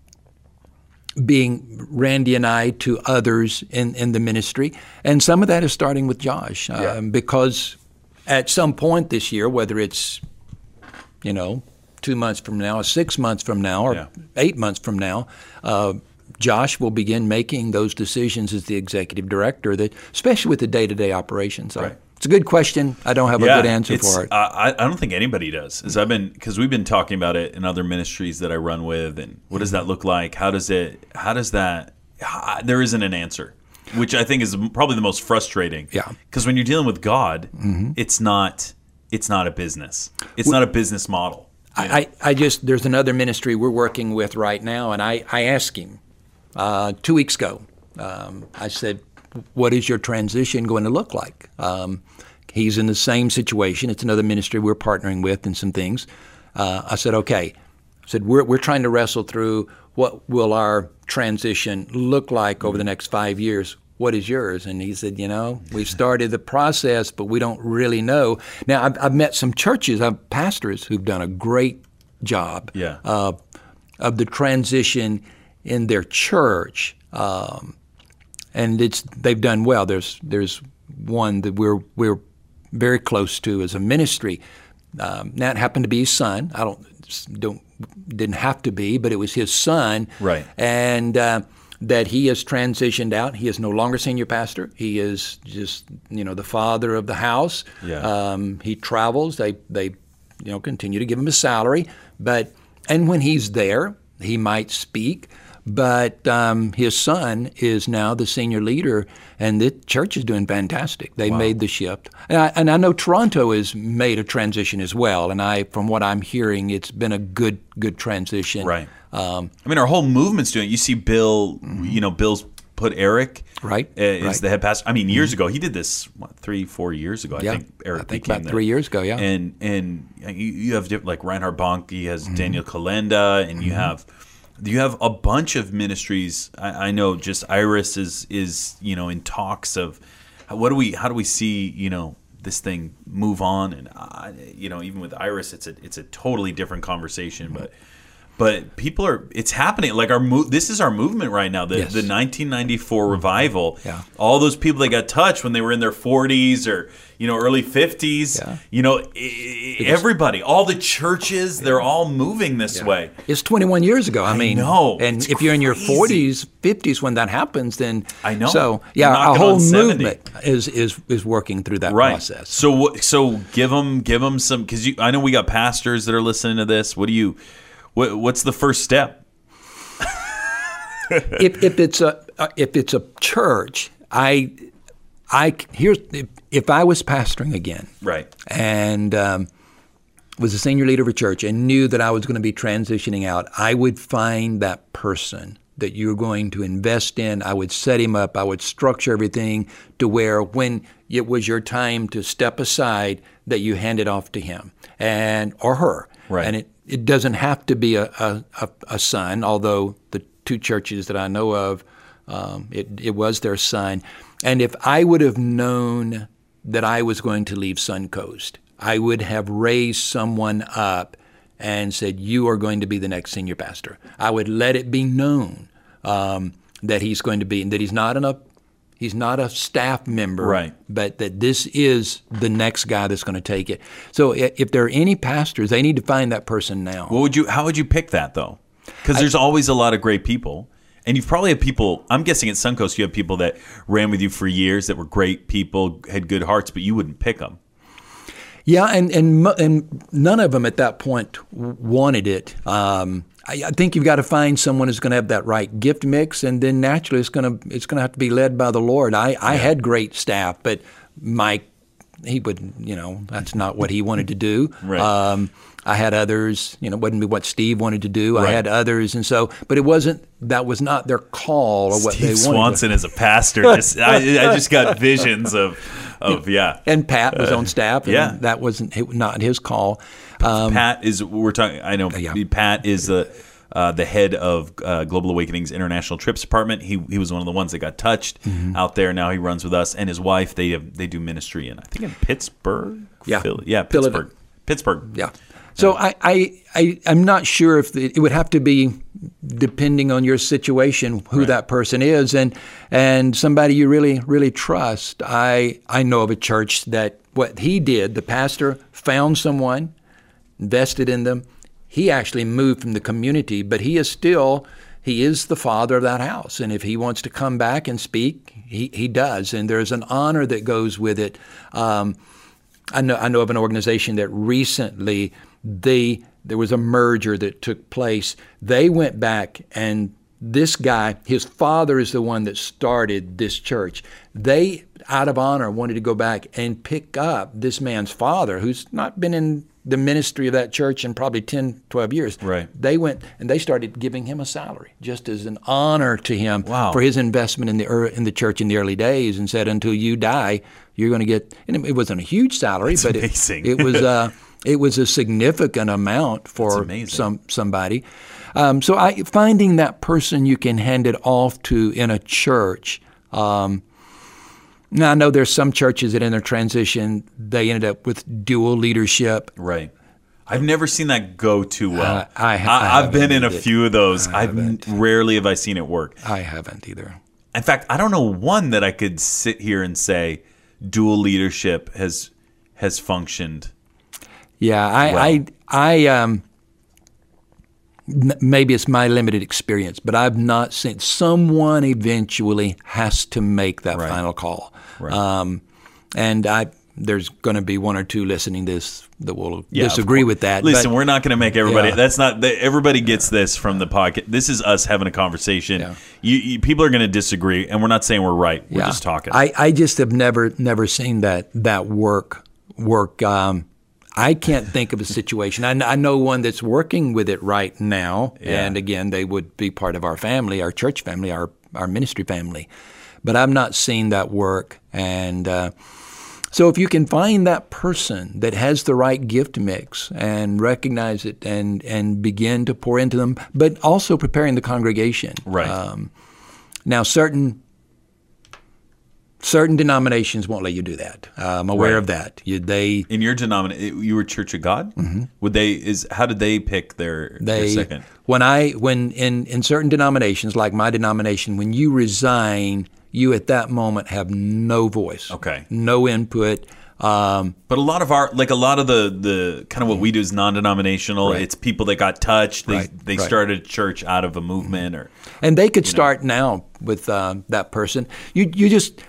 Speaker 2: being Randy and I to others in, in the ministry. And some of that is starting with Josh, um,
Speaker 1: yeah.
Speaker 2: because at some point this year, whether it's, you know, two months from now or six months from now or
Speaker 1: yeah.
Speaker 2: eight months from now, uh, Josh will begin making those decisions as the executive director, that, especially with the day-to-day operations. So
Speaker 1: right.
Speaker 2: It's a good question. I don't have
Speaker 1: yeah,
Speaker 2: a good answer for it.
Speaker 1: Uh, I, I don't think anybody does. As I've been, because we've been talking about it in other ministries that I run with, and what does that look like? How does it? How does that? How, there isn't an answer, which I think is probably the most frustrating.
Speaker 2: Yeah.
Speaker 1: Because when you're dealing with God, mm-hmm. it's not. It's not a business. It's well, not a business model.
Speaker 2: I, I, I just there's another ministry we're working with right now, and I I asked him uh, two weeks ago. Um, I said, what is your transition going to look like? Um, he's in the same situation. It's another ministry we're partnering with and some things. Uh, I said, okay. I said, we're we're trying to wrestle through what will our transition look like over the next five years. What is yours? And he said, you know, we've started the process, but we don't really know. Now, I've, I've met some churches, I've pastors who've done a great job
Speaker 1: yeah.
Speaker 2: uh, of the transition in their church. Um, And it's they've done well. There's there's one that we're we're very close to as a ministry. Um, that happened to be his son. I don't don't didn't have to be, but it was his son.
Speaker 1: Right.
Speaker 2: And uh, that he has transitioned out. He is no longer senior pastor. He is just, you know, the father of the house.
Speaker 1: Yeah.
Speaker 2: Um, he travels. They, they, you know, continue to give him a salary. But, and when he's there, he might speak. But um, his son is now the senior leader, and the church is doing fantastic. They
Speaker 1: Wow.
Speaker 2: made the shift. And I, and I know Toronto has made a transition as well. And I, from what I'm hearing, it's been a good, good transition.
Speaker 1: Right.
Speaker 2: Um,
Speaker 1: I mean, our whole movement's doing it. You see Bill, mm-hmm. you know, Bill's put Eric
Speaker 2: right,
Speaker 1: uh, is
Speaker 2: right.
Speaker 1: the head pastor. I mean, years mm-hmm. ago, he did this, what, three, four years ago, I
Speaker 2: yeah.
Speaker 1: think Eric
Speaker 2: I think
Speaker 1: became
Speaker 2: about
Speaker 1: there.
Speaker 2: three years ago, yeah.
Speaker 1: And and you, you have different, like Reinhard Bonk, he has mm-hmm. Daniel Kalenda, and you mm-hmm. have you have a bunch of ministries. I, I know just Iris is is you know in talks of what do we how do we see you know this thing move on, and uh, you know even with Iris, it's a it's a totally different conversation, mm-hmm. but. But people are, it's happening. Like our mo- this is our movement right now. The
Speaker 2: yes.
Speaker 1: the nineteen ninety-four revival.
Speaker 2: Yeah.
Speaker 1: All those people that got touched when they were in their forties or, you know, early fifties.
Speaker 2: Yeah.
Speaker 1: You know, I- everybody, all the churches, they're all moving this
Speaker 2: yeah.
Speaker 1: way.
Speaker 2: It's twenty-one years ago. I,
Speaker 1: I
Speaker 2: mean,
Speaker 1: know.
Speaker 2: And
Speaker 1: It's
Speaker 2: if you're in your
Speaker 1: crazy.
Speaker 2: forties, fifties when that happens, then
Speaker 1: I know.
Speaker 2: So yeah,
Speaker 1: You're
Speaker 2: our
Speaker 1: knocking
Speaker 2: whole
Speaker 1: on seventy.
Speaker 2: movement is is is working through that
Speaker 1: Right.
Speaker 2: process.
Speaker 1: So what- so give them give them some, because I know we got pastors that are listening to this. What do you? What, what's the first step?
Speaker 2: if if it's a uh, if it's a church, I I here's if, if I was pastoring again,
Speaker 1: right,
Speaker 2: and um, was a senior leader of a church and knew that I was going to be transitioning out, I would find that person that you're going to invest in. I would set him up. I would structure everything to where when it was your time to step aside, that you hand it off to him and or her.
Speaker 1: Right.
Speaker 2: And it, it doesn't have to be a, a, a, a son, although the two churches that I know of, um, it, it was their son. And if I would have known that I was going to leave Suncoast, I would have raised someone up and said, you are going to be the next senior pastor. I would let it be known um, that he's going to be, and that he's not in a He's not a staff member,
Speaker 1: right.
Speaker 2: but that this is the next guy that's going to take it. So if there are any pastors, they need to find that person now.
Speaker 1: What would you? How would you pick that though? Because there's always a lot of great people, and you've probably had people. I'm guessing at Suncoast you have people that ran with you for years that were great people, had good hearts, but you wouldn't pick them.
Speaker 2: Yeah, and and and none of them at that point wanted it. Um, I, I think you've got to find someone who's going to have that right gift mix, and then naturally it's going to it's going to have to be led by the Lord. I, I
Speaker 1: Yeah.
Speaker 2: had great staff, but Mike, he would, you know, that's not what he wanted to do.
Speaker 1: Right.
Speaker 2: Um, I had others, you know, it wasn't what Steve wanted to do. I
Speaker 1: Right.
Speaker 2: had others, and so, but it wasn't, that was not their call or what
Speaker 1: Steve
Speaker 2: they wanted.
Speaker 1: Swanson as a pastor, just, I, I just got visions of, of yeah.
Speaker 2: And Pat was on staff, and
Speaker 1: yeah.
Speaker 2: that wasn't it, not his call. Um,
Speaker 1: Pat is we're talking. I know
Speaker 2: yeah.
Speaker 1: Pat is the uh, the head of uh, Global Awakening's International Trips Department. He he was one of the ones that got touched
Speaker 2: mm-hmm.
Speaker 1: out there. Now he runs with us, and his wife. They have, they do ministry in I think in Pittsburgh.
Speaker 2: Yeah.
Speaker 1: Philly, yeah,
Speaker 2: Philadelphia.
Speaker 1: Pittsburgh. Pittsburgh.
Speaker 2: Yeah. So I, I, I, I'm not sure if the, it would have to be depending on your situation, who
Speaker 1: Right.
Speaker 2: that person is, and and somebody you really, really trust. I, I know of a church that what he did, the pastor found someone, invested in them. He actually moved from the community, but he is still, he is the father of that house. And if he wants to come back and speak, he, he does. And there's an honor that goes with it. Um, I know I know of an organization that recently they there was a merger that took place. They went back, and this guy, his father is the one that started this church. They, out of honor, wanted to go back and pick up this man's father, who's not been in the ministry of that church in probably ten, twelve years.
Speaker 1: Right.
Speaker 2: They went and they started giving him a salary just as an honor to him
Speaker 1: Wow.
Speaker 2: for his investment in the er, in the church in the early days, and said, until you die, you're going to get, and it, it wasn't a huge salary,
Speaker 1: That's
Speaker 2: but
Speaker 1: amazing.
Speaker 2: it, it was uh, it was a significant amount for
Speaker 1: amazing.
Speaker 2: some somebody. Um, so I finding that person you can hand it off to in a church. Um, now I know there's some churches that in their transition they ended up with dual leadership.
Speaker 1: Right. I've never seen that go too well.
Speaker 2: Uh, I ha-
Speaker 1: I,
Speaker 2: I
Speaker 1: I've been in a
Speaker 2: haven't.
Speaker 1: few of those.
Speaker 2: I
Speaker 1: I've
Speaker 2: haven't.
Speaker 1: rarely have I seen it work.
Speaker 2: I haven't either.
Speaker 1: In fact, I don't know one that I could sit here and say dual leadership has has functioned.
Speaker 2: Yeah, I,
Speaker 1: Well.
Speaker 2: I, I, um, maybe it's my limited experience, but I've not seen someone eventually has to make that
Speaker 1: Right.
Speaker 2: final call.
Speaker 1: Right.
Speaker 2: Um, and I, there's going to be one or two listening to this that will
Speaker 1: Yeah, of
Speaker 2: disagree
Speaker 1: course.
Speaker 2: with that.
Speaker 1: Listen,
Speaker 2: but,
Speaker 1: we're not going to make everybody.
Speaker 2: Yeah.
Speaker 1: That's not. The, everybody gets this from the podcast. This is us having a conversation.
Speaker 2: Yeah.
Speaker 1: You, you, people are going to disagree, and we're not saying we're right. We're
Speaker 2: yeah.
Speaker 1: just talking.
Speaker 2: I, I just have never never seen that that work work. Um, I can't think of a situation. I, kn- I know one that's working with it right now,
Speaker 1: Yeah.
Speaker 2: and again, they would be part of our family, our church family, our our ministry family. But I've not seen that work, and uh, so if you can find that person that has the right gift mix and recognize it and and begin to pour into them, but also preparing the congregation.
Speaker 1: Right.
Speaker 2: Um, now, certain. Certain denominations won't let you do that. Uh, I'm aware
Speaker 1: Right.
Speaker 2: of that. You, they
Speaker 1: In your denomination, you were Church of God. Mm-hmm. Would they? Is how did they pick their, their
Speaker 2: they
Speaker 1: second?
Speaker 2: when I when in, in certain denominations like my denomination, when you resign, you at that moment have no voice.
Speaker 1: Okay.
Speaker 2: No input. Um,
Speaker 1: But a lot of our, like a lot of the, the kind of what we do is non-denominational.
Speaker 2: Right.
Speaker 1: It's people that got touched. They
Speaker 2: Right,
Speaker 1: they
Speaker 2: right.
Speaker 1: started a church out of a movement, or
Speaker 2: and they could start now with uh, that person. You you just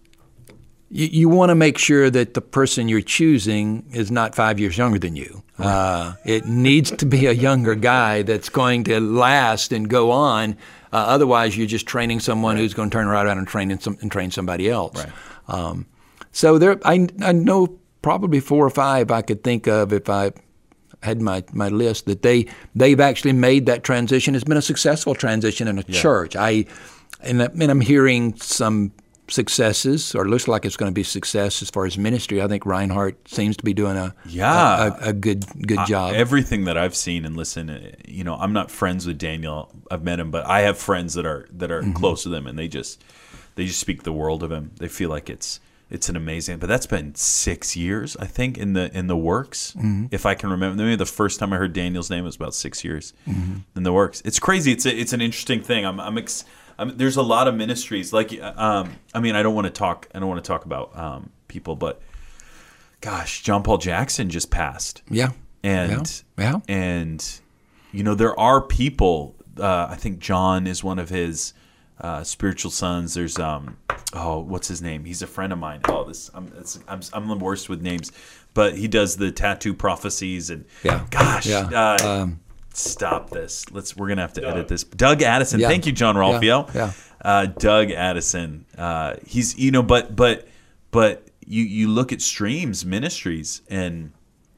Speaker 2: you, you want to make sure that the person you're choosing is not five years younger than you. Uh, it needs to be a younger guy that's going to last and go on. Uh, otherwise, you're just training someone who's going to turn right around and train and, some, and train somebody else.
Speaker 1: Right.
Speaker 2: Um, so there, I, I know probably four or five I could think of if I had my, my list that they they've actually made that transition. It's been a successful transition in a
Speaker 1: Yeah.
Speaker 2: church. I and, I- and I'm hearing some successes, or looks like it's going to be success as far as ministry. I think Reinhardt seems to be doing a
Speaker 1: Yeah.
Speaker 2: a, a, a good good job.
Speaker 1: everything that I've seen and listened, uh, you know, I'm not friends with Daniel. I've met him, but I have friends that are that are close to them, and they just they just speak the world of him. They feel like it's it's an amazing. But that's been six years, I think, in the in the works. If I can remember, maybe the first time I heard Daniel's name was about six years in the works. It's crazy. It's a, it's an interesting thing. I'm I'm, ex, I'm there's a lot of ministries like um I mean I don't want to talk I don't want to talk about um people, but gosh, John Paul Jackson just passed.
Speaker 2: yeah.
Speaker 1: And
Speaker 2: Yeah. Yeah.
Speaker 1: and you know there are people. Uh, I think John is one of his uh, spiritual sons. There's um oh what's his name? He's a friend of mine. Oh this I'm it's, I'm I'm the worst with names, but he does the tattoo prophecies and
Speaker 2: Yeah.
Speaker 1: gosh
Speaker 2: Yeah.
Speaker 1: uh,
Speaker 2: Um,
Speaker 1: stop this. Let's we're gonna have to edit this. Doug Addison.
Speaker 2: Yeah.
Speaker 1: Thank you, John Ralphio.
Speaker 2: Yeah.
Speaker 1: Uh, Doug Addison. Uh, he's you know but but but you you look at Streams Ministries and.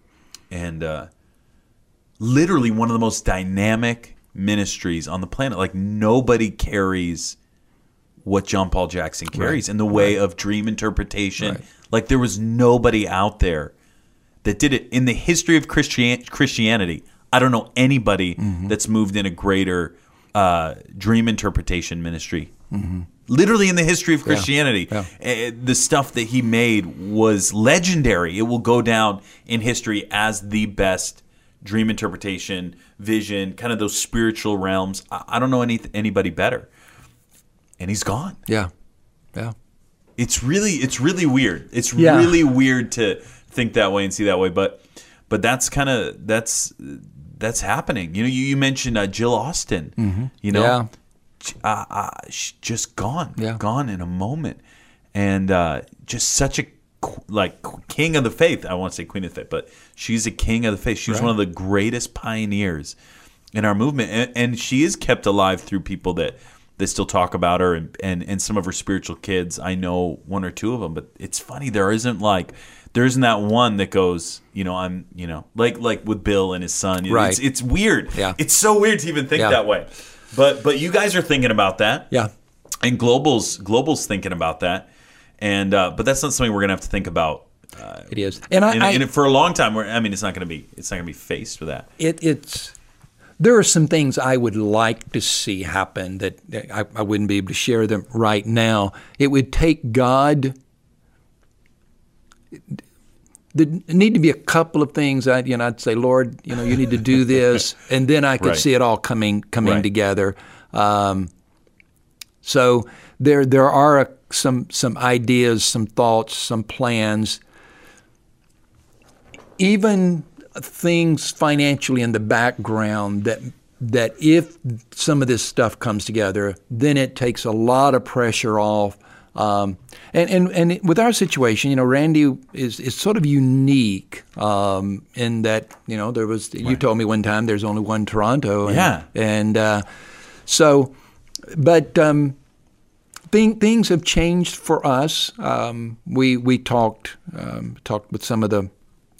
Speaker 1: And uh, literally one of the most dynamic ministries on the planet. Like nobody carries what John Paul Jackson carries
Speaker 2: Right.
Speaker 1: in the way of dream interpretation.
Speaker 2: Right.
Speaker 1: Like there was nobody out there that did it in the history of Christian- Christianity. I don't know anybody
Speaker 2: Mm-hmm.
Speaker 1: that's moved in a greater uh, dream interpretation ministry. Mm-hmm. Literally in the history of Christianity,
Speaker 2: Yeah.
Speaker 1: Uh, the stuff that he made was legendary. It will go down in history as the best dream interpretation, vision, kind of those spiritual realms. I, I don't know any anybody better. And he's gone.
Speaker 2: Yeah. Yeah.
Speaker 1: It's really it's really weird. It's
Speaker 2: Yeah.
Speaker 1: really weird to think that way and see that way, but but that's kind of that's that's happening. You know, you, you mentioned uh, Jill Austin. Mm-hmm. You know,
Speaker 2: Yeah.
Speaker 1: uh, uh, she's just gone,
Speaker 2: Yeah.
Speaker 1: gone in a moment, and uh, just such a qu- like king of the faith. I want to say queen of the faith, but she's a king of the faith. She was
Speaker 2: Right.
Speaker 1: one of the greatest pioneers in our movement, and, and she is kept alive through people that that still talk about her, and, and and some of her spiritual kids. I know one or two of them, but it's funny there isn't like. There isn't that one that goes, you know, I'm, you know, like like with Bill and his son.
Speaker 2: Right.
Speaker 1: It's, it's weird.
Speaker 2: Yeah.
Speaker 1: It's so weird to even think
Speaker 2: Yeah.
Speaker 1: that way. But but you guys are thinking about that.
Speaker 2: Yeah.
Speaker 1: And Global's Global's thinking about that. And uh, but that's not something we're gonna have to think about. Uh,
Speaker 2: It is. And I,
Speaker 1: and,
Speaker 2: I
Speaker 1: and for a long time. We're, I mean, it's not gonna be it's not gonna be faced with that.
Speaker 2: it, it's there are some things I would like to see happen that I, I wouldn't be able to share them right now. It would take God. There need to be a couple of things. I, you know, I'd say, Lord, you know, you need to do this, and then I could
Speaker 1: Right.
Speaker 2: see it all coming coming
Speaker 1: Right.
Speaker 2: together. Um, so there there are some some ideas, some thoughts, some plans. Even things financially in the background that that if some of this stuff comes together, then it takes a lot of pressure off. Um, and, and and with our situation, you know, Randy is, is sort of unique um, in that, you know, there was, you told me one time there's only one Toronto. And,
Speaker 1: Yeah.
Speaker 2: And uh, so, but um, thing, things have changed for us. Um, we we talked um, talked with some of the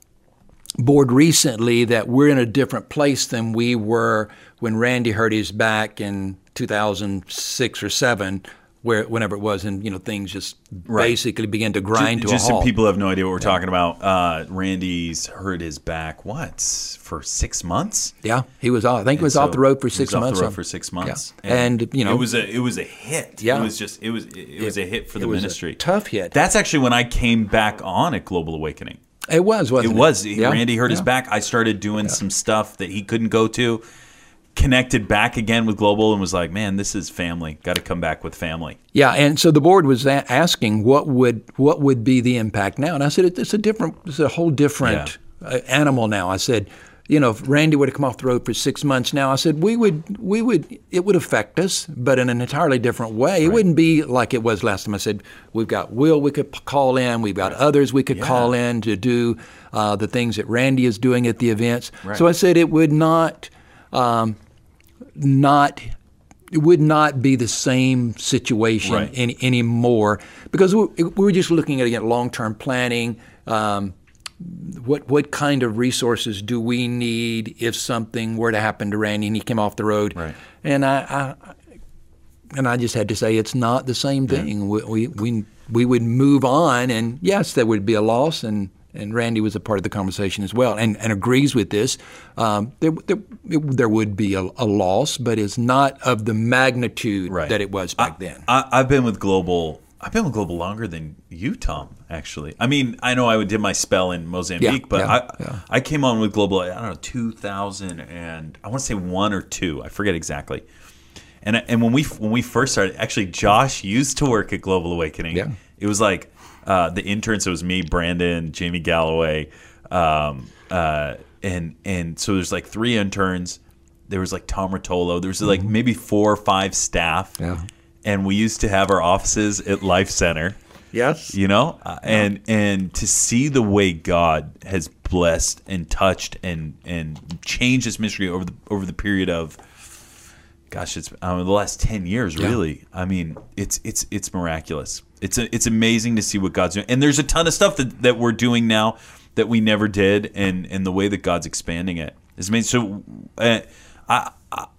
Speaker 2: board recently that we're in a different place than we were when Randy hurt his back in two thousand six or seven, where whenever it was, and you know things just
Speaker 1: Right.
Speaker 2: basically began to grind
Speaker 1: just,
Speaker 2: to a
Speaker 1: just
Speaker 2: halt.
Speaker 1: so people have no idea what we're talking about. Uh, Randy's hurt his back. What for six months?
Speaker 2: Yeah, he was off. I think he was
Speaker 1: And
Speaker 2: off
Speaker 1: so
Speaker 2: the road for
Speaker 1: he
Speaker 2: six
Speaker 1: was
Speaker 2: months.
Speaker 1: Off the road
Speaker 2: so-
Speaker 1: for six months.
Speaker 2: Yeah. And, you know,
Speaker 1: it was a it was a hit.
Speaker 2: Yeah.
Speaker 1: it was just it was it, it was a hit for the
Speaker 2: it was a
Speaker 1: ministry.
Speaker 2: tough hit.
Speaker 1: That's actually when I came back on at Global Awakening.
Speaker 2: It was,
Speaker 1: It
Speaker 2: wasn't it?
Speaker 1: was.
Speaker 2: Yeah.
Speaker 1: Randy hurt his
Speaker 2: Yeah.
Speaker 1: back. I started doing some stuff that he couldn't go to. Connected back again with Global and was like, man, this is family. Got to come back with family.
Speaker 2: Yeah, and so the board was a- asking what would what would be the impact now, and I said it, it's a different, it's a whole different uh, animal now. I said, you know, if Randy would have come off the road for six months now, I said we would we would it would affect us, but in an entirely different way. It
Speaker 1: Right.
Speaker 2: wouldn't be like it was last time. I said we've got Will we could p- call in, we've got others we could
Speaker 1: Yeah.
Speaker 2: call in to do uh, the things that Randy is doing at the events.
Speaker 1: Right.
Speaker 2: So I said it would not. Um, not it would not be the same situation
Speaker 1: Right.
Speaker 2: any, anymore because we, we were just looking at again long-term planning. Um, what what kind of resources do we need if something were to happen to Randy and he came off the road?
Speaker 1: Right.
Speaker 2: And I, I and I just had to say it's not the same thing. We, we we we would move on, and yes, there would be a loss, and. And Randy was a part of the conversation as well, and, and agrees with this. Um, there, there, it, there would be a, a loss, but it's not of the magnitude
Speaker 1: Right.
Speaker 2: that it was back then.
Speaker 1: I, I've been with Global. I've been with Global longer than you, Tom. Actually, I mean, I know I did my spell in Mozambique,
Speaker 2: Yeah,
Speaker 1: but
Speaker 2: yeah,
Speaker 1: I
Speaker 2: yeah.
Speaker 1: I came on with Global. I don't know, two thousand and I want to say one or two. I forget exactly. And and when we when we first started, actually, Josh used to work at Global Awakening.
Speaker 2: Yeah.
Speaker 1: It was like uh, the interns. It was me, Brandon, Jamie Galloway, um, uh, and and so there's like three interns. There was like Tom Rotolo. There was like maybe four or five staff.
Speaker 2: Mm-hmm. Yeah.
Speaker 1: And we used to have our offices at Life Center.
Speaker 2: Yes.
Speaker 1: You know, uh, and and to see the way God has blessed and touched and and changed this ministry over the over the period of, gosh, it's um, the last ten years.
Speaker 2: Yeah.
Speaker 1: Really, I mean, it's it's it's miraculous. It's a, it's amazing to see what God's doing, and there's a ton of stuff that, that we're doing now that we never did, and and the way that God's expanding it is amazing. So, uh, I.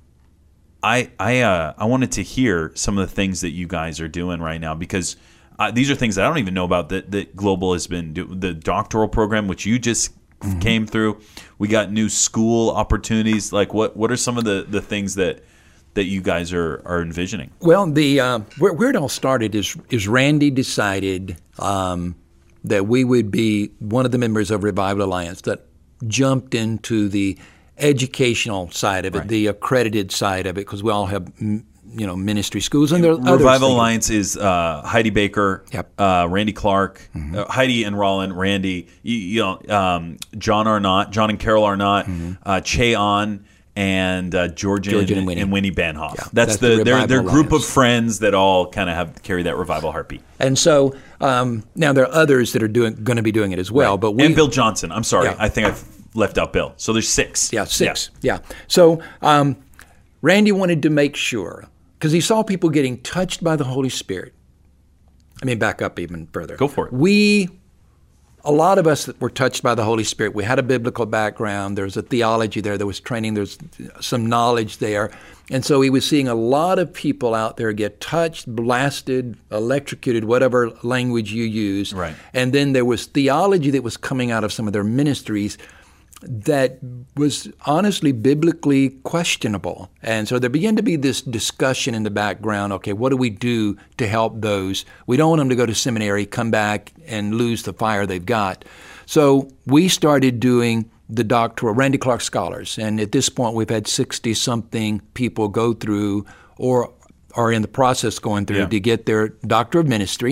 Speaker 1: I I uh, I wanted to hear some of the things that you guys are doing right now because uh, these are things that I don't even know about that, that Global has been doing. The doctoral program, which you just mm-hmm. came through, we got new school opportunities. Like what, what are some of the, the things that that you guys are, are envisioning?
Speaker 2: Well, the uh, where, where it all started is is Randy decided um, that we would be one of the members of Revival Alliance that jumped into the educational side of it,
Speaker 1: Right.
Speaker 2: the accredited side of it, because we all have mm, you know ministry schools and there are others
Speaker 1: Revival
Speaker 2: that-
Speaker 1: Alliance is uh, Heidi Baker,
Speaker 2: Yep.
Speaker 1: uh, Randy Clark, uh, Heidi and Roland, Randy, you, you know, um, John Arnott, John and Carol Arnott, uh, Che On, and uh, Georgian,
Speaker 2: Georgian and Winnie.
Speaker 1: and Winnie Banhoff.
Speaker 2: Yeah,
Speaker 1: that's,
Speaker 2: that's the
Speaker 1: the, their
Speaker 2: Revival
Speaker 1: their group of
Speaker 2: Alliance.
Speaker 1: friends that all kind of have carry that revival heartbeat.
Speaker 2: And so um, now there are others that are doing going to be doing it as well. But we
Speaker 1: and Bill Johnson. I'm sorry,
Speaker 2: Yeah.
Speaker 1: I think I've left out Bill. So there's six.
Speaker 2: Yeah, six. Yeah. So um, Randy wanted to make sure, because he saw people getting touched by the Holy Spirit. I mean, back up even further.
Speaker 1: Go for it.
Speaker 2: We, a lot of us that were touched by the Holy Spirit, we had a biblical background. There was a theology there. There was training. There was some knowledge there. And so he was seeing a lot of people out there get touched, blasted, electrocuted, whatever language you use.
Speaker 1: Right.
Speaker 2: And then there was theology that was coming out of some of their ministries that was honestly biblically questionable. And so there began to be this discussion in the background, okay, what do we do to help those? We don't want them to go to seminary, come back and lose the fire they've got. So we started doing the doctoral, Randy Clark Scholars, and at this point we've had sixty-something people go through or are in the process going through
Speaker 1: Yeah.
Speaker 2: to get their Doctor of Ministry.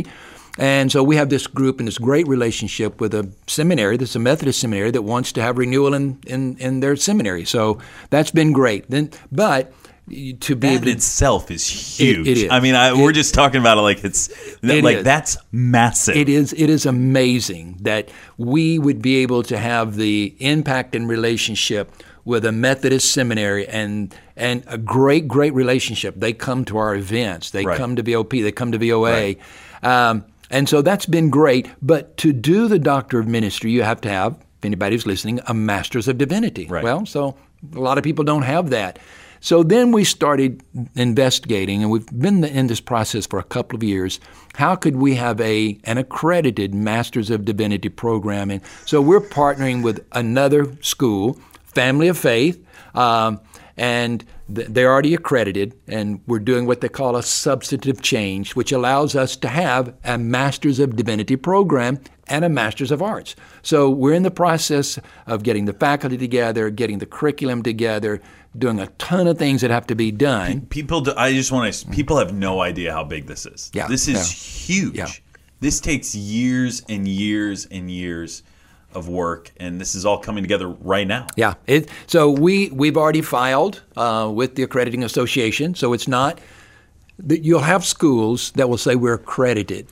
Speaker 2: And so we have this group and this great relationship with a seminary, that's a Methodist seminary, that wants to have renewal in, in, in their seminary. So that's been great. Then, but to be
Speaker 1: that
Speaker 2: able to,
Speaker 1: itself is huge.
Speaker 2: It, it is.
Speaker 1: I mean, I,
Speaker 2: it,
Speaker 1: we're just talking about it like it's
Speaker 2: it
Speaker 1: like
Speaker 2: is.
Speaker 1: That's massive.
Speaker 2: It is. It is amazing that we would be able to have the impact and relationship with a Methodist seminary and and a great, great relationship. They come to our events. They
Speaker 1: right.
Speaker 2: come to V O P. They come to V O A.
Speaker 1: Right.
Speaker 2: Um, and so that's been great. But to do the Doctor of Ministry, you have to have, if anybody who's listening, a Master's of Divinity.
Speaker 1: Right.
Speaker 2: Well, so a lot of people don't have that. So then we started investigating, and we've been in this process for a couple of years. How could we have a an accredited Masters of Divinity program? And so we're partnering with another school, Family of Faith, um, and th- they're already accredited, and we're doing what they call a substantive change, which allows us to have a Masters of Divinity program and a Masters of Arts. So we're in the process of getting the faculty together, getting the curriculum together, doing a ton of things that have to be done.
Speaker 1: People, do, I just want to. People have no idea how big this is.
Speaker 2: Yeah,
Speaker 1: this is
Speaker 2: yeah.
Speaker 1: huge.
Speaker 2: Yeah.
Speaker 1: This takes years and years and years of work, and this is all coming together right now.
Speaker 2: Yeah. It, so we we've already filed uh, with the Accrediting Association. So it's not that you'll have schools that will say we're accredited,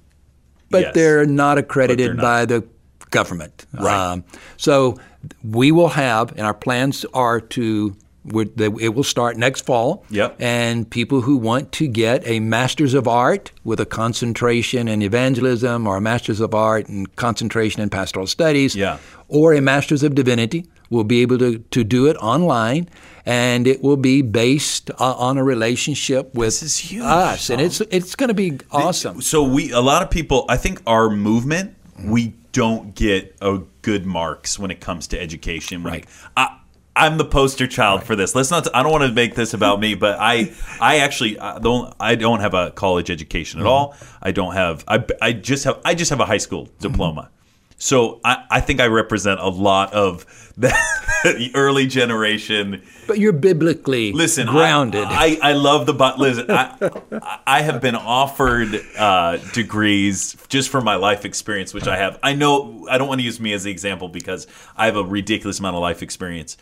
Speaker 2: but
Speaker 1: Yes.
Speaker 2: they're not accredited
Speaker 1: But they're
Speaker 2: by
Speaker 1: not.
Speaker 2: the government.
Speaker 1: Right.
Speaker 2: Um, so we will have, and our plans are to. We're, they, it will start next fall.
Speaker 1: Yep.
Speaker 2: And people who want to get a Master's of Art with a concentration in evangelism, or a Master's of Art and concentration in pastoral studies,
Speaker 1: Yeah.
Speaker 2: or a Master's of Divinity, will be able to, to do it online, and it will be based uh, on a relationship with
Speaker 1: This is huge,
Speaker 2: us, and
Speaker 1: Tom.
Speaker 2: it's it's going to be awesome.
Speaker 1: So we, a lot of people, I think our movement, we don't get a good marks when it comes to education. When
Speaker 2: Right.
Speaker 1: it- I, I'm the poster child for this. Let's not. I don't want to make this about me, but I, I actually I don't. I don't have a college education at all. I don't have. I, I just have. I just have a high school diploma. So I, I think I represent a lot of the, the early generation.
Speaker 2: But you're biblically
Speaker 1: Listen,
Speaker 2: grounded.
Speaker 1: I, I, I love the but. Listen, I, I have been offered uh, degrees just for my life experience, which I have. I know I don't want to use me as the example because I have a ridiculous amount of life experience.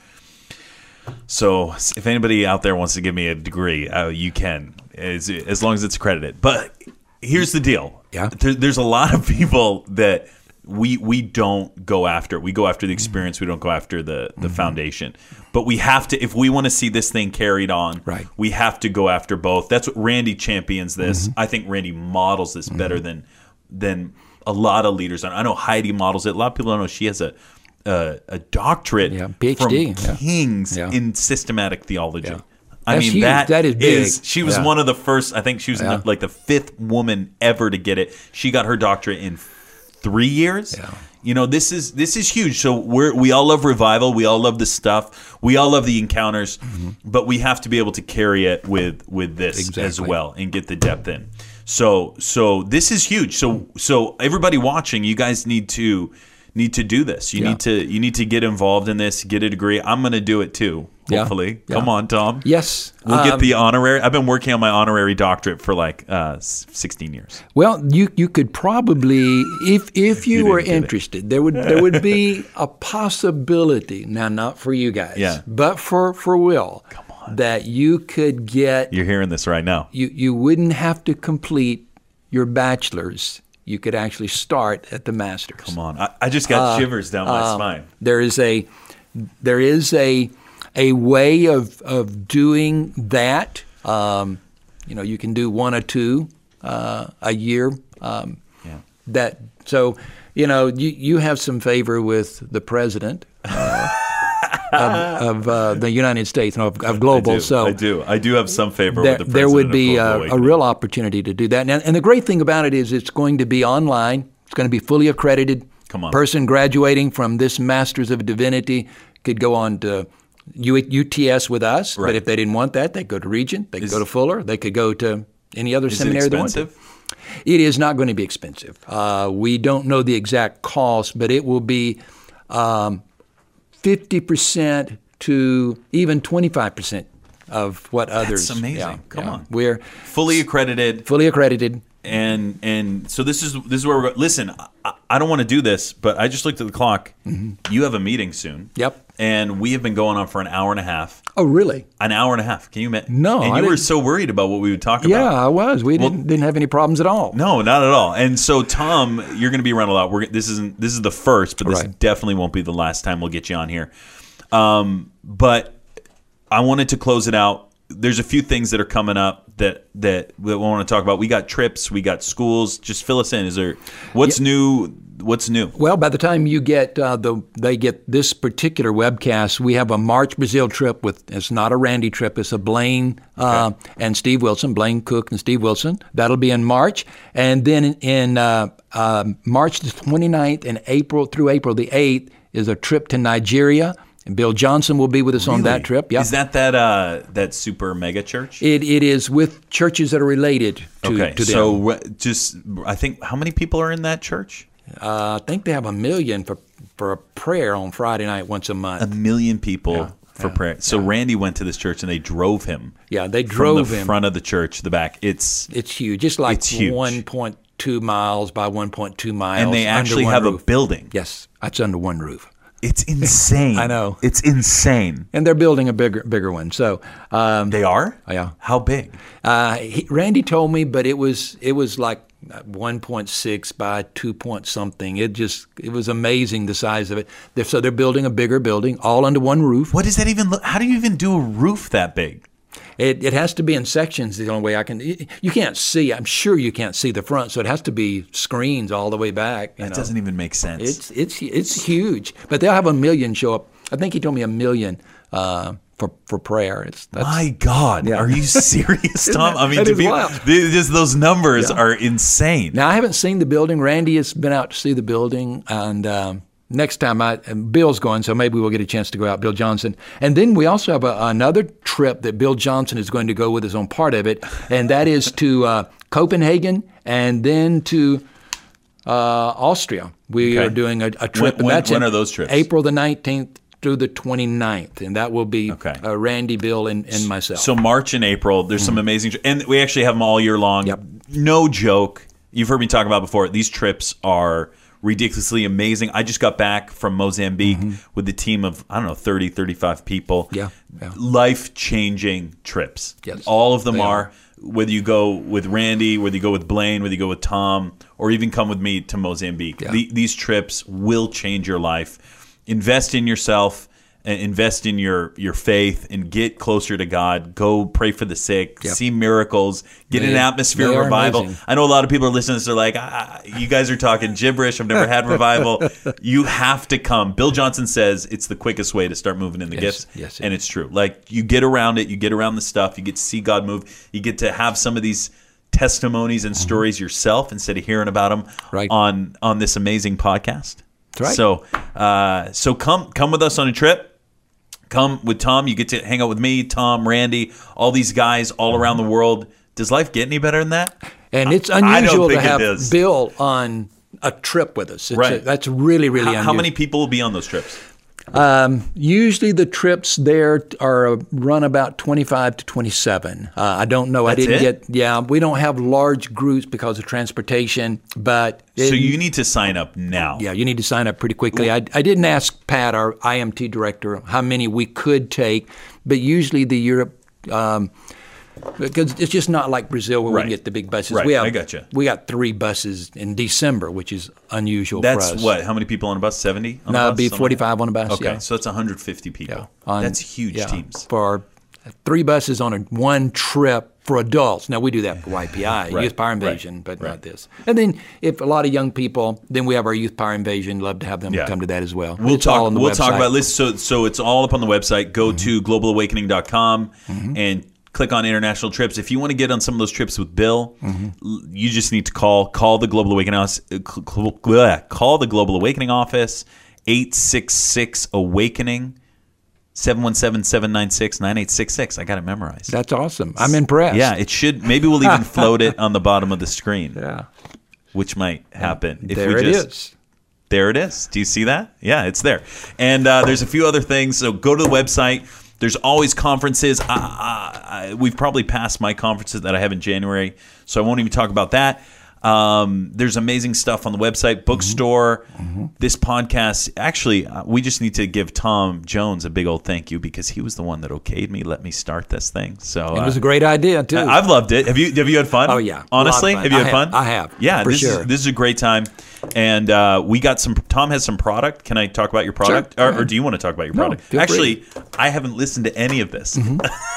Speaker 1: So if anybody out there wants to give me a degree, uh, you can, as, as long as it's accredited. But here's the deal.
Speaker 2: Yeah.
Speaker 1: There, there's a lot of people that we we don't go after. We go after the experience. We don't go after the, the mm-hmm. foundation. But we have to, if we want to see this thing carried on,
Speaker 2: right.
Speaker 1: we have to go after both. That's what Randy champions this.
Speaker 2: Mm-hmm.
Speaker 1: I think Randy models this mm-hmm. better than than a lot of leaders. I know Heidi models it. A lot of people don't know she has a a, a doctorate
Speaker 2: yeah, PhD.
Speaker 1: from King's
Speaker 2: yeah.
Speaker 1: in systematic theology.
Speaker 2: Yeah.
Speaker 1: I
Speaker 2: That's
Speaker 1: mean,
Speaker 2: huge.
Speaker 1: that,
Speaker 2: that is big.
Speaker 1: is, she was
Speaker 2: yeah.
Speaker 1: one of the first, I think she was
Speaker 2: yeah.
Speaker 1: the, like the fifth woman ever to get it. She got her doctorate in three years.
Speaker 2: Yeah.
Speaker 1: You know, this is this is huge. So we're we all love revival. We all love the stuff. We all love the encounters, mm-hmm. but we have to be able to carry it with with this
Speaker 2: exactly.
Speaker 1: as well and get the depth in. So so this is huge. So so everybody watching, you guys need to need to do this. You
Speaker 2: yeah.
Speaker 1: need to you need to get involved in this, get a degree. I'm going to do it too. Hopefully.
Speaker 2: Yeah.
Speaker 1: Come
Speaker 2: yeah.
Speaker 1: on, Tom.
Speaker 2: Yes.
Speaker 1: We'll
Speaker 2: um,
Speaker 1: get the honorary. I've been working on my honorary doctorate for like uh, sixteen years.
Speaker 2: Well, you you could probably, if if you,
Speaker 1: You
Speaker 2: were
Speaker 1: didn't get it.
Speaker 2: interested, there would there would be a possibility. Now, not for you guys,
Speaker 1: Yeah.
Speaker 2: but for for Will,
Speaker 1: Come on.
Speaker 2: that you could get.
Speaker 1: You're hearing this right now.
Speaker 2: You you wouldn't have to complete your bachelor's. You could actually start at the master's.
Speaker 1: Come on. I, I just got
Speaker 2: Uh,
Speaker 1: shivers down my
Speaker 2: um,
Speaker 1: spine.
Speaker 2: There is a there is a a way of of doing that. Um, you know, you can do one or two uh, a year. Um,
Speaker 1: Yeah.
Speaker 2: That so you know you you have some favor with the president uh, of, of uh, the United States, no, of, of global.
Speaker 1: I do,
Speaker 2: so
Speaker 1: I do. I do have some favor
Speaker 2: there,
Speaker 1: with the
Speaker 2: there
Speaker 1: president
Speaker 2: would
Speaker 1: of
Speaker 2: be
Speaker 1: Global
Speaker 2: a, a
Speaker 1: Awakening.
Speaker 2: real opportunity to do that. And, and the great thing about it is it's going to be online. It's going to be fully accredited.
Speaker 1: Come on.
Speaker 2: Person graduating from this Masters of Divinity could go on to U- UTS with us.
Speaker 1: Right.
Speaker 2: But if they didn't want that, they could go to Regent. They could
Speaker 1: Is-
Speaker 2: go to Fuller. They could go to any other
Speaker 1: Is it
Speaker 2: seminary they
Speaker 1: expensive?
Speaker 2: wanted. It is not going to be expensive. Uh, we don't know the exact cost, but it will be um, fifty percent to even twenty-five percent of what others.
Speaker 1: amazing.
Speaker 2: Yeah,
Speaker 1: Come
Speaker 2: yeah.
Speaker 1: on.
Speaker 2: We're
Speaker 1: Fully accredited.
Speaker 2: fully accredited.
Speaker 1: And and so this is this is where we're going. Listen, I, I don't want to do this, but I just looked at the clock. Mm-hmm. You have a meeting soon.
Speaker 2: Yep.
Speaker 1: And we have been going on for an hour and a half.
Speaker 2: Oh, really?
Speaker 1: An hour and a half. Can you imagine?
Speaker 2: No,
Speaker 1: And
Speaker 2: I
Speaker 1: you were
Speaker 2: didn't-
Speaker 1: so worried about what we would talk about.
Speaker 2: Yeah, I was. We didn't didn't have any problems at all.
Speaker 1: No, not at all. And so, Tom, you're going to be around a lot. We're this isn't this is the first, but this
Speaker 2: Right.
Speaker 1: definitely won't be the last time we'll get you on here. Um, but I wanted to close it out. There's a few things that are coming up that that we want to talk about. We got trips, we got schools. Just fill us in. Is there what's
Speaker 2: Yeah.
Speaker 1: new? What's new?
Speaker 2: Well, by the time you get uh, the they get this particular webcast, we have a March Brazil trip with. It's not a Randy trip. It's a Blaine uh,
Speaker 1: Okay.
Speaker 2: and Steve Wilson, Blaine Cook and Steve Wilson. That'll be in March, and then in, in uh, uh, March the twenty-ninth and April through April the eighth is a trip to Nigeria. And Bill Johnson will be with us on that
Speaker 1: Really?
Speaker 2: trip. Yeah.
Speaker 1: Is that that uh, that super mega church?
Speaker 2: It, it is with churches that are related to,
Speaker 1: okay,
Speaker 2: to them.
Speaker 1: so uh, just I think how many people are in that church?
Speaker 2: Uh, I think they have a million for for a prayer on Friday night once a month.
Speaker 1: A million people
Speaker 2: Yeah,
Speaker 1: for
Speaker 2: yeah,
Speaker 1: prayer. So Randy went to this church and they drove him.
Speaker 2: Yeah, they
Speaker 1: from
Speaker 2: drove
Speaker 1: the
Speaker 2: him.
Speaker 1: front of the church to the back. It's
Speaker 2: It's huge. It's like
Speaker 1: It's huge.
Speaker 2: one point two miles by one point two miles.
Speaker 1: and they
Speaker 2: under
Speaker 1: actually
Speaker 2: one
Speaker 1: have
Speaker 2: roof.
Speaker 1: a building.
Speaker 2: Yes, that's under one roof.
Speaker 1: It's insane.
Speaker 2: I know.
Speaker 1: It's insane.
Speaker 2: And they're building a bigger bigger one. So, um,
Speaker 1: They are?
Speaker 2: Yeah.
Speaker 1: How big?
Speaker 2: uh, he, Randy told me, but it was it was like one point six by two point something. It just it was amazing the size of it. They're, so they're building a bigger building, all under one roof.
Speaker 1: What does that even look? How do you even do a roof that big?
Speaker 2: It, it has to be in sections. The only way I can. You can't see. I'm sure you can't see the front, so it has to be screens all the way back. You
Speaker 1: That
Speaker 2: know.
Speaker 1: doesn't even make sense.
Speaker 2: It's it's it's huge. But they'll have a million show up. I think he told me a million uh, for for prayer. It's that's,
Speaker 1: My God,
Speaker 2: Yeah.
Speaker 1: are you serious, Tom? I mean,
Speaker 2: that
Speaker 1: to
Speaker 2: is
Speaker 1: be
Speaker 2: wild.
Speaker 1: th- just those numbers
Speaker 2: Yeah.
Speaker 1: are insane.
Speaker 2: Now I haven't seen the building. Randy has been out to see the building, and um, next time I and Bill's going, so maybe we'll get a chance to go out. Bill Johnson, and then we also have a, another trip that Bill Johnson is going to go with us on part of it, and that is to uh, Copenhagen and then to uh, Austria. We
Speaker 1: Okay.
Speaker 2: are doing a, a trip,
Speaker 1: When-
Speaker 2: and
Speaker 1: when-
Speaker 2: that's
Speaker 1: when
Speaker 2: in
Speaker 1: are those trips?
Speaker 2: April the nineteenth through the twenty-ninth, and that will be
Speaker 1: Okay.
Speaker 2: uh, Randy, Bill, and, and myself.
Speaker 1: So March and April, there's some amazing, and we actually have them all year long.
Speaker 2: Yep.
Speaker 1: No joke. You've heard me talk about before. These trips are ridiculously amazing. I just got back from Mozambique with a team of, I don't know, thirty, thirty-five people.
Speaker 2: Yeah, yeah.
Speaker 1: Life-changing trips.
Speaker 2: Yes,
Speaker 1: All of them
Speaker 2: they
Speaker 1: are.
Speaker 2: are.
Speaker 1: Whether you go with Randy, whether you go with Blaine, whether you go with Tom, or even come with me to Mozambique.
Speaker 2: Yeah.
Speaker 1: The- these trips will change your life. Invest in yourself. And invest in your, your faith and get closer to God. Go pray for the sick.
Speaker 2: Yep.
Speaker 1: See miracles. Get
Speaker 2: They-
Speaker 1: an atmosphere
Speaker 2: they
Speaker 1: of
Speaker 2: are
Speaker 1: revival.
Speaker 2: amazing.
Speaker 1: I know a lot of people are listening to this. They're like, ah, you guys are talking gibberish. I've never had revival. You have to come. Bill Johnson says it's the quickest way to start moving in the
Speaker 2: Yes,
Speaker 1: gifts.
Speaker 2: yes,
Speaker 1: and it's true. Like, you get around it. You get around the stuff. You get to see God move. You get to have some of these testimonies and stories yourself instead of hearing about them
Speaker 2: Right.
Speaker 1: on, on this amazing podcast.
Speaker 2: That's right.
Speaker 1: So, uh, so come come with us on a trip. Come with Tom. You get to hang out with me, Tom, Randy, all these guys all around the world. Does life get any better than that?
Speaker 2: And it's
Speaker 1: I don't
Speaker 2: unusual to
Speaker 1: think it
Speaker 2: have
Speaker 1: does.
Speaker 2: Bill on a trip with us. It's
Speaker 1: Right.
Speaker 2: a, that's really, really
Speaker 1: How,
Speaker 2: unusual.
Speaker 1: how many people will be on those trips?
Speaker 2: Um, usually the trips there are run about twenty-five to twenty-seven. Uh, I don't know.
Speaker 1: That's
Speaker 2: I didn't
Speaker 1: it?
Speaker 2: get, yeah, we don't have large groups because of transportation, but.
Speaker 1: So
Speaker 2: it-
Speaker 1: you need to sign up now.
Speaker 2: Yeah, you need to sign up pretty quickly. I, I didn't ask Pat, our I M T director, how many we could take, but usually the Europe, um, because it's just not like Brazil where
Speaker 1: Right.
Speaker 2: we can get the big buses.
Speaker 1: Right,
Speaker 2: we have,
Speaker 1: I gotcha.
Speaker 2: We got three buses in December, which is unusual
Speaker 1: That's
Speaker 2: for us.
Speaker 1: what? How many people on a bus? seventy? On a
Speaker 2: No,
Speaker 1: bus?
Speaker 2: it'd be
Speaker 1: Something like
Speaker 2: forty-five on a bus.
Speaker 1: that? Okay,
Speaker 2: yeah.
Speaker 1: so that's one hundred fifty people.
Speaker 2: Yeah. On-
Speaker 1: That's huge
Speaker 2: yeah,
Speaker 1: teams.
Speaker 2: For three buses on a one trip for adults. Now we do that for Y P I,
Speaker 1: Right,
Speaker 2: Youth Power
Speaker 1: right,
Speaker 2: Invasion, but
Speaker 1: right.
Speaker 2: not this. And then if a lot of young people, then we have our Youth Power Invasion. Love to have them
Speaker 1: Yeah.
Speaker 2: come to that as well.
Speaker 1: We'll
Speaker 2: It's all
Speaker 1: talk.
Speaker 2: on the
Speaker 1: We'll
Speaker 2: website.
Speaker 1: talk about this. So, so it's all up on the website. Go to global awakening dot com and click on international trips. If you want to get on some of those trips with Bill, l- you just need to call call the Global Awakening Office. uh, cl- cl- bleh, Call the Global Awakening Office eight six six awakening seven one seven, seven nine six, nine eight six six. I got it memorized.
Speaker 2: That's awesome. I'm impressed.
Speaker 1: Yeah, it should. Maybe we'll even float it on the bottom of the screen,
Speaker 2: Yeah.
Speaker 1: which might happen if
Speaker 2: there
Speaker 1: we
Speaker 2: it
Speaker 1: just.
Speaker 2: is.
Speaker 1: There it is. Do you see that? Yeah, it's there. And uh, there's a few other things. So go to the website. There's always conferences. I, I, I, we've probably passed my conferences that I have in January, so I won't even talk about that. Um, there's amazing stuff on the website, bookstore, mm-hmm. this podcast. Actually, uh, we just need to give Tom Jones a big old thank you because he was the one that okayed me, let me start this thing. So
Speaker 2: it was
Speaker 1: uh,
Speaker 2: a great idea too.
Speaker 1: I've loved it. Have you? Have you had fun?
Speaker 2: Oh yeah,
Speaker 1: Honestly,
Speaker 2: fun.
Speaker 1: have you had
Speaker 2: I
Speaker 1: fun?
Speaker 2: Have, I have.
Speaker 1: Yeah,
Speaker 2: for
Speaker 1: this
Speaker 2: sure.
Speaker 1: is this is a great time, and uh, we got some. Tom has some product. Can I talk about your product,
Speaker 2: Sure.
Speaker 1: or, or do you want to talk about your
Speaker 2: No,
Speaker 1: product?
Speaker 2: feel
Speaker 1: Actually,
Speaker 2: free.
Speaker 1: I haven't listened to any of this.
Speaker 2: Mm-hmm.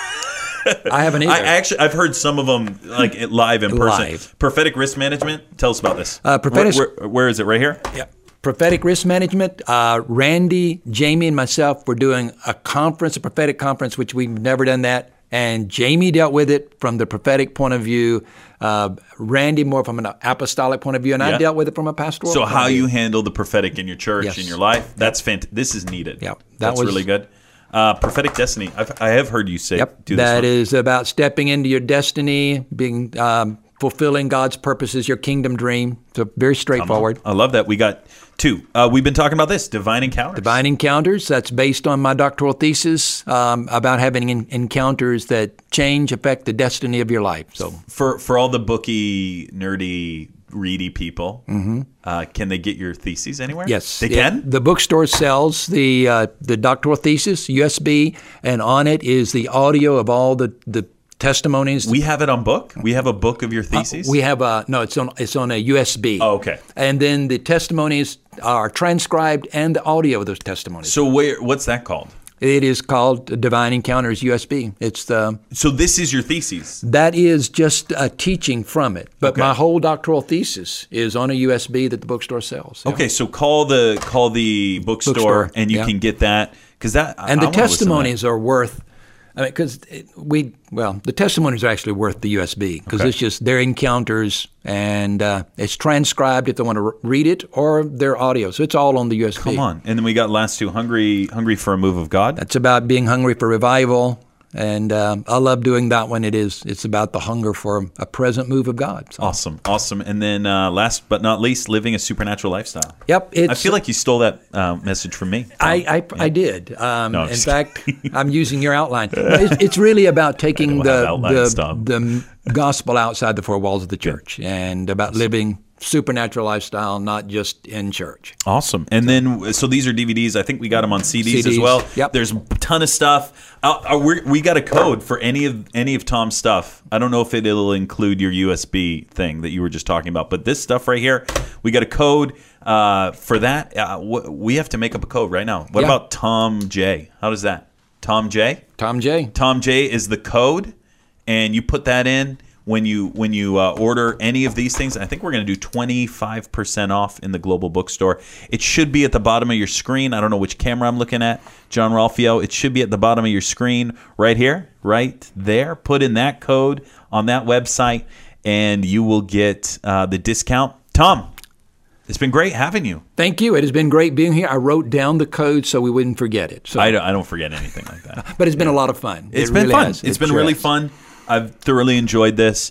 Speaker 2: I haven't either.
Speaker 1: I actually I've heard some of them like live in person.
Speaker 2: Live.
Speaker 1: Prophetic risk management. Tell us about this.
Speaker 2: Uh, prophetic-
Speaker 1: Where, where, where is it? Right here.
Speaker 2: Yeah. Prophetic risk management. Uh, Randy, Jamie, and myself were doing a conference, a prophetic conference, which we've never done that. And Jamie dealt with it from the prophetic point of view. Uh, Randy more from an apostolic point of view, and
Speaker 1: Yeah.
Speaker 2: I dealt with it from a pastoral.
Speaker 1: So
Speaker 2: point
Speaker 1: how
Speaker 2: of view.
Speaker 1: you handle the prophetic in your church,
Speaker 2: Yes.
Speaker 1: in your life, that's fantastic. This is needed.
Speaker 2: Yep. That
Speaker 1: That's
Speaker 2: was-
Speaker 1: really good. Uh, prophetic destiny. I've, I have heard you say
Speaker 2: Yep.
Speaker 1: do this
Speaker 2: That
Speaker 1: one.
Speaker 2: is about stepping into your destiny, being um, fulfilling God's purposes, your kingdom dream. So very straightforward.
Speaker 1: I love that. We got two. Uh, we've been talking about this, divine encounters.
Speaker 2: Divine encounters. That's based on my doctoral thesis um, about having en- encounters that change, affect the destiny of your life. So
Speaker 1: For for all the booky, nerdy, reedy people, mm-hmm. uh, can they get your theses anywhere?
Speaker 2: yes,
Speaker 1: They
Speaker 2: it-
Speaker 1: can?
Speaker 2: the bookstore sells the uh, the doctoral thesis U S B, and on it is the audio of all the the testimonies.
Speaker 1: We have it on book? We have a book of your theses?
Speaker 2: We have a no. It's on. It's on a U S B.
Speaker 1: Oh, okay.
Speaker 2: And then the testimonies are transcribed and the audio of those testimonies.
Speaker 1: So where? What's that called?
Speaker 2: It is called Divine Encounters U S B. It's the
Speaker 1: So this is your theses?
Speaker 2: that is just a teaching from it. But
Speaker 1: Okay.
Speaker 2: my whole doctoral thesis is on a U S B that the bookstore sells. Yeah.
Speaker 1: Okay, so call the call the bookstore,
Speaker 2: Bookstore,
Speaker 1: and you
Speaker 2: yeah.
Speaker 1: can get that because that
Speaker 2: And
Speaker 1: I,
Speaker 2: the
Speaker 1: I wanna listen to that.
Speaker 2: testimonies are worth. I mean, because we well, the testimonies are actually worth the U S B because
Speaker 1: Okay.
Speaker 2: it's just their encounters and uh, it's transcribed if they want to re- read it or their audio. So it's all on the U S B.
Speaker 1: Come on, and then we got last two, hungry, hungry for a move of God.
Speaker 2: It's about being hungry for revival, and um, I love doing that one. It is. It's about the hunger for a present move of God. So,
Speaker 1: Awesome, awesome. And then uh, last but not least, living a supernatural lifestyle.
Speaker 2: Yep. It's,
Speaker 1: I feel like you stole that uh, message from me.
Speaker 2: I, I, I did. Um,
Speaker 1: No, I'm
Speaker 2: in
Speaker 1: just
Speaker 2: fact, I'm using your outline. It's, it's really about taking
Speaker 1: don't have
Speaker 2: the
Speaker 1: outline
Speaker 2: the,
Speaker 1: stuff.
Speaker 2: the gospel outside the four walls of the church and about living supernatural lifestyle, not just in church.
Speaker 1: Awesome. And then, so these are D V Ds. I think we got them on C Ds, as
Speaker 2: C Ds,
Speaker 1: well.
Speaker 2: yep.
Speaker 1: There's a ton of stuff. Uh, uh, we're, we got a code for any of any of Tom's stuff. I don't know if it'll include your U S B thing that you were just talking about, but this stuff right here, we got a code uh, for that. Uh, w- we have to make up a code right now. What
Speaker 2: Yeah.
Speaker 1: about Tom J? How does that? Tom J?
Speaker 2: Tom J.
Speaker 1: Tom J is the code, and you put that in when you when you uh, order any of these things. I think we're going to do twenty-five percent off in the Global Bookstore. It should be at the bottom of your screen. I don't know which camera I'm looking at, John Ralphio. It should be at the bottom of your screen right here, right there. Put in that code on that website, and you will get uh, the discount. Tom, it's been great having you.
Speaker 2: Thank you. It has been great being here. I wrote down the code so we wouldn't forget it. So,
Speaker 1: I don't, I don't forget anything like that.
Speaker 2: but it's been a lot of fun.
Speaker 1: It's
Speaker 2: It
Speaker 1: been
Speaker 2: really
Speaker 1: fun.
Speaker 2: has.
Speaker 1: It's
Speaker 2: It
Speaker 1: been
Speaker 2: sure
Speaker 1: really
Speaker 2: has.
Speaker 1: fun. I've thoroughly enjoyed this.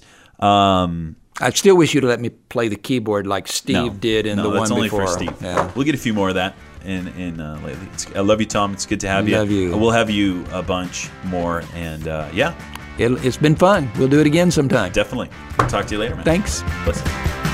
Speaker 1: Um,
Speaker 2: I still wish you'd let me play the keyboard like Steve
Speaker 1: no,
Speaker 2: did in
Speaker 1: no,
Speaker 2: the
Speaker 1: that's
Speaker 2: one
Speaker 1: only
Speaker 2: before.
Speaker 1: for Steve.
Speaker 2: Yeah.
Speaker 1: We'll get a few more of that in in uh, lately. It's, I love you, Tom. It's good to have you.
Speaker 2: Love you.
Speaker 1: We'll have you a bunch more, and uh, yeah,
Speaker 2: It, it's been fun. We'll do it again sometime.
Speaker 1: definitely. Talk to you later, man.
Speaker 2: Thanks.
Speaker 1: Listen.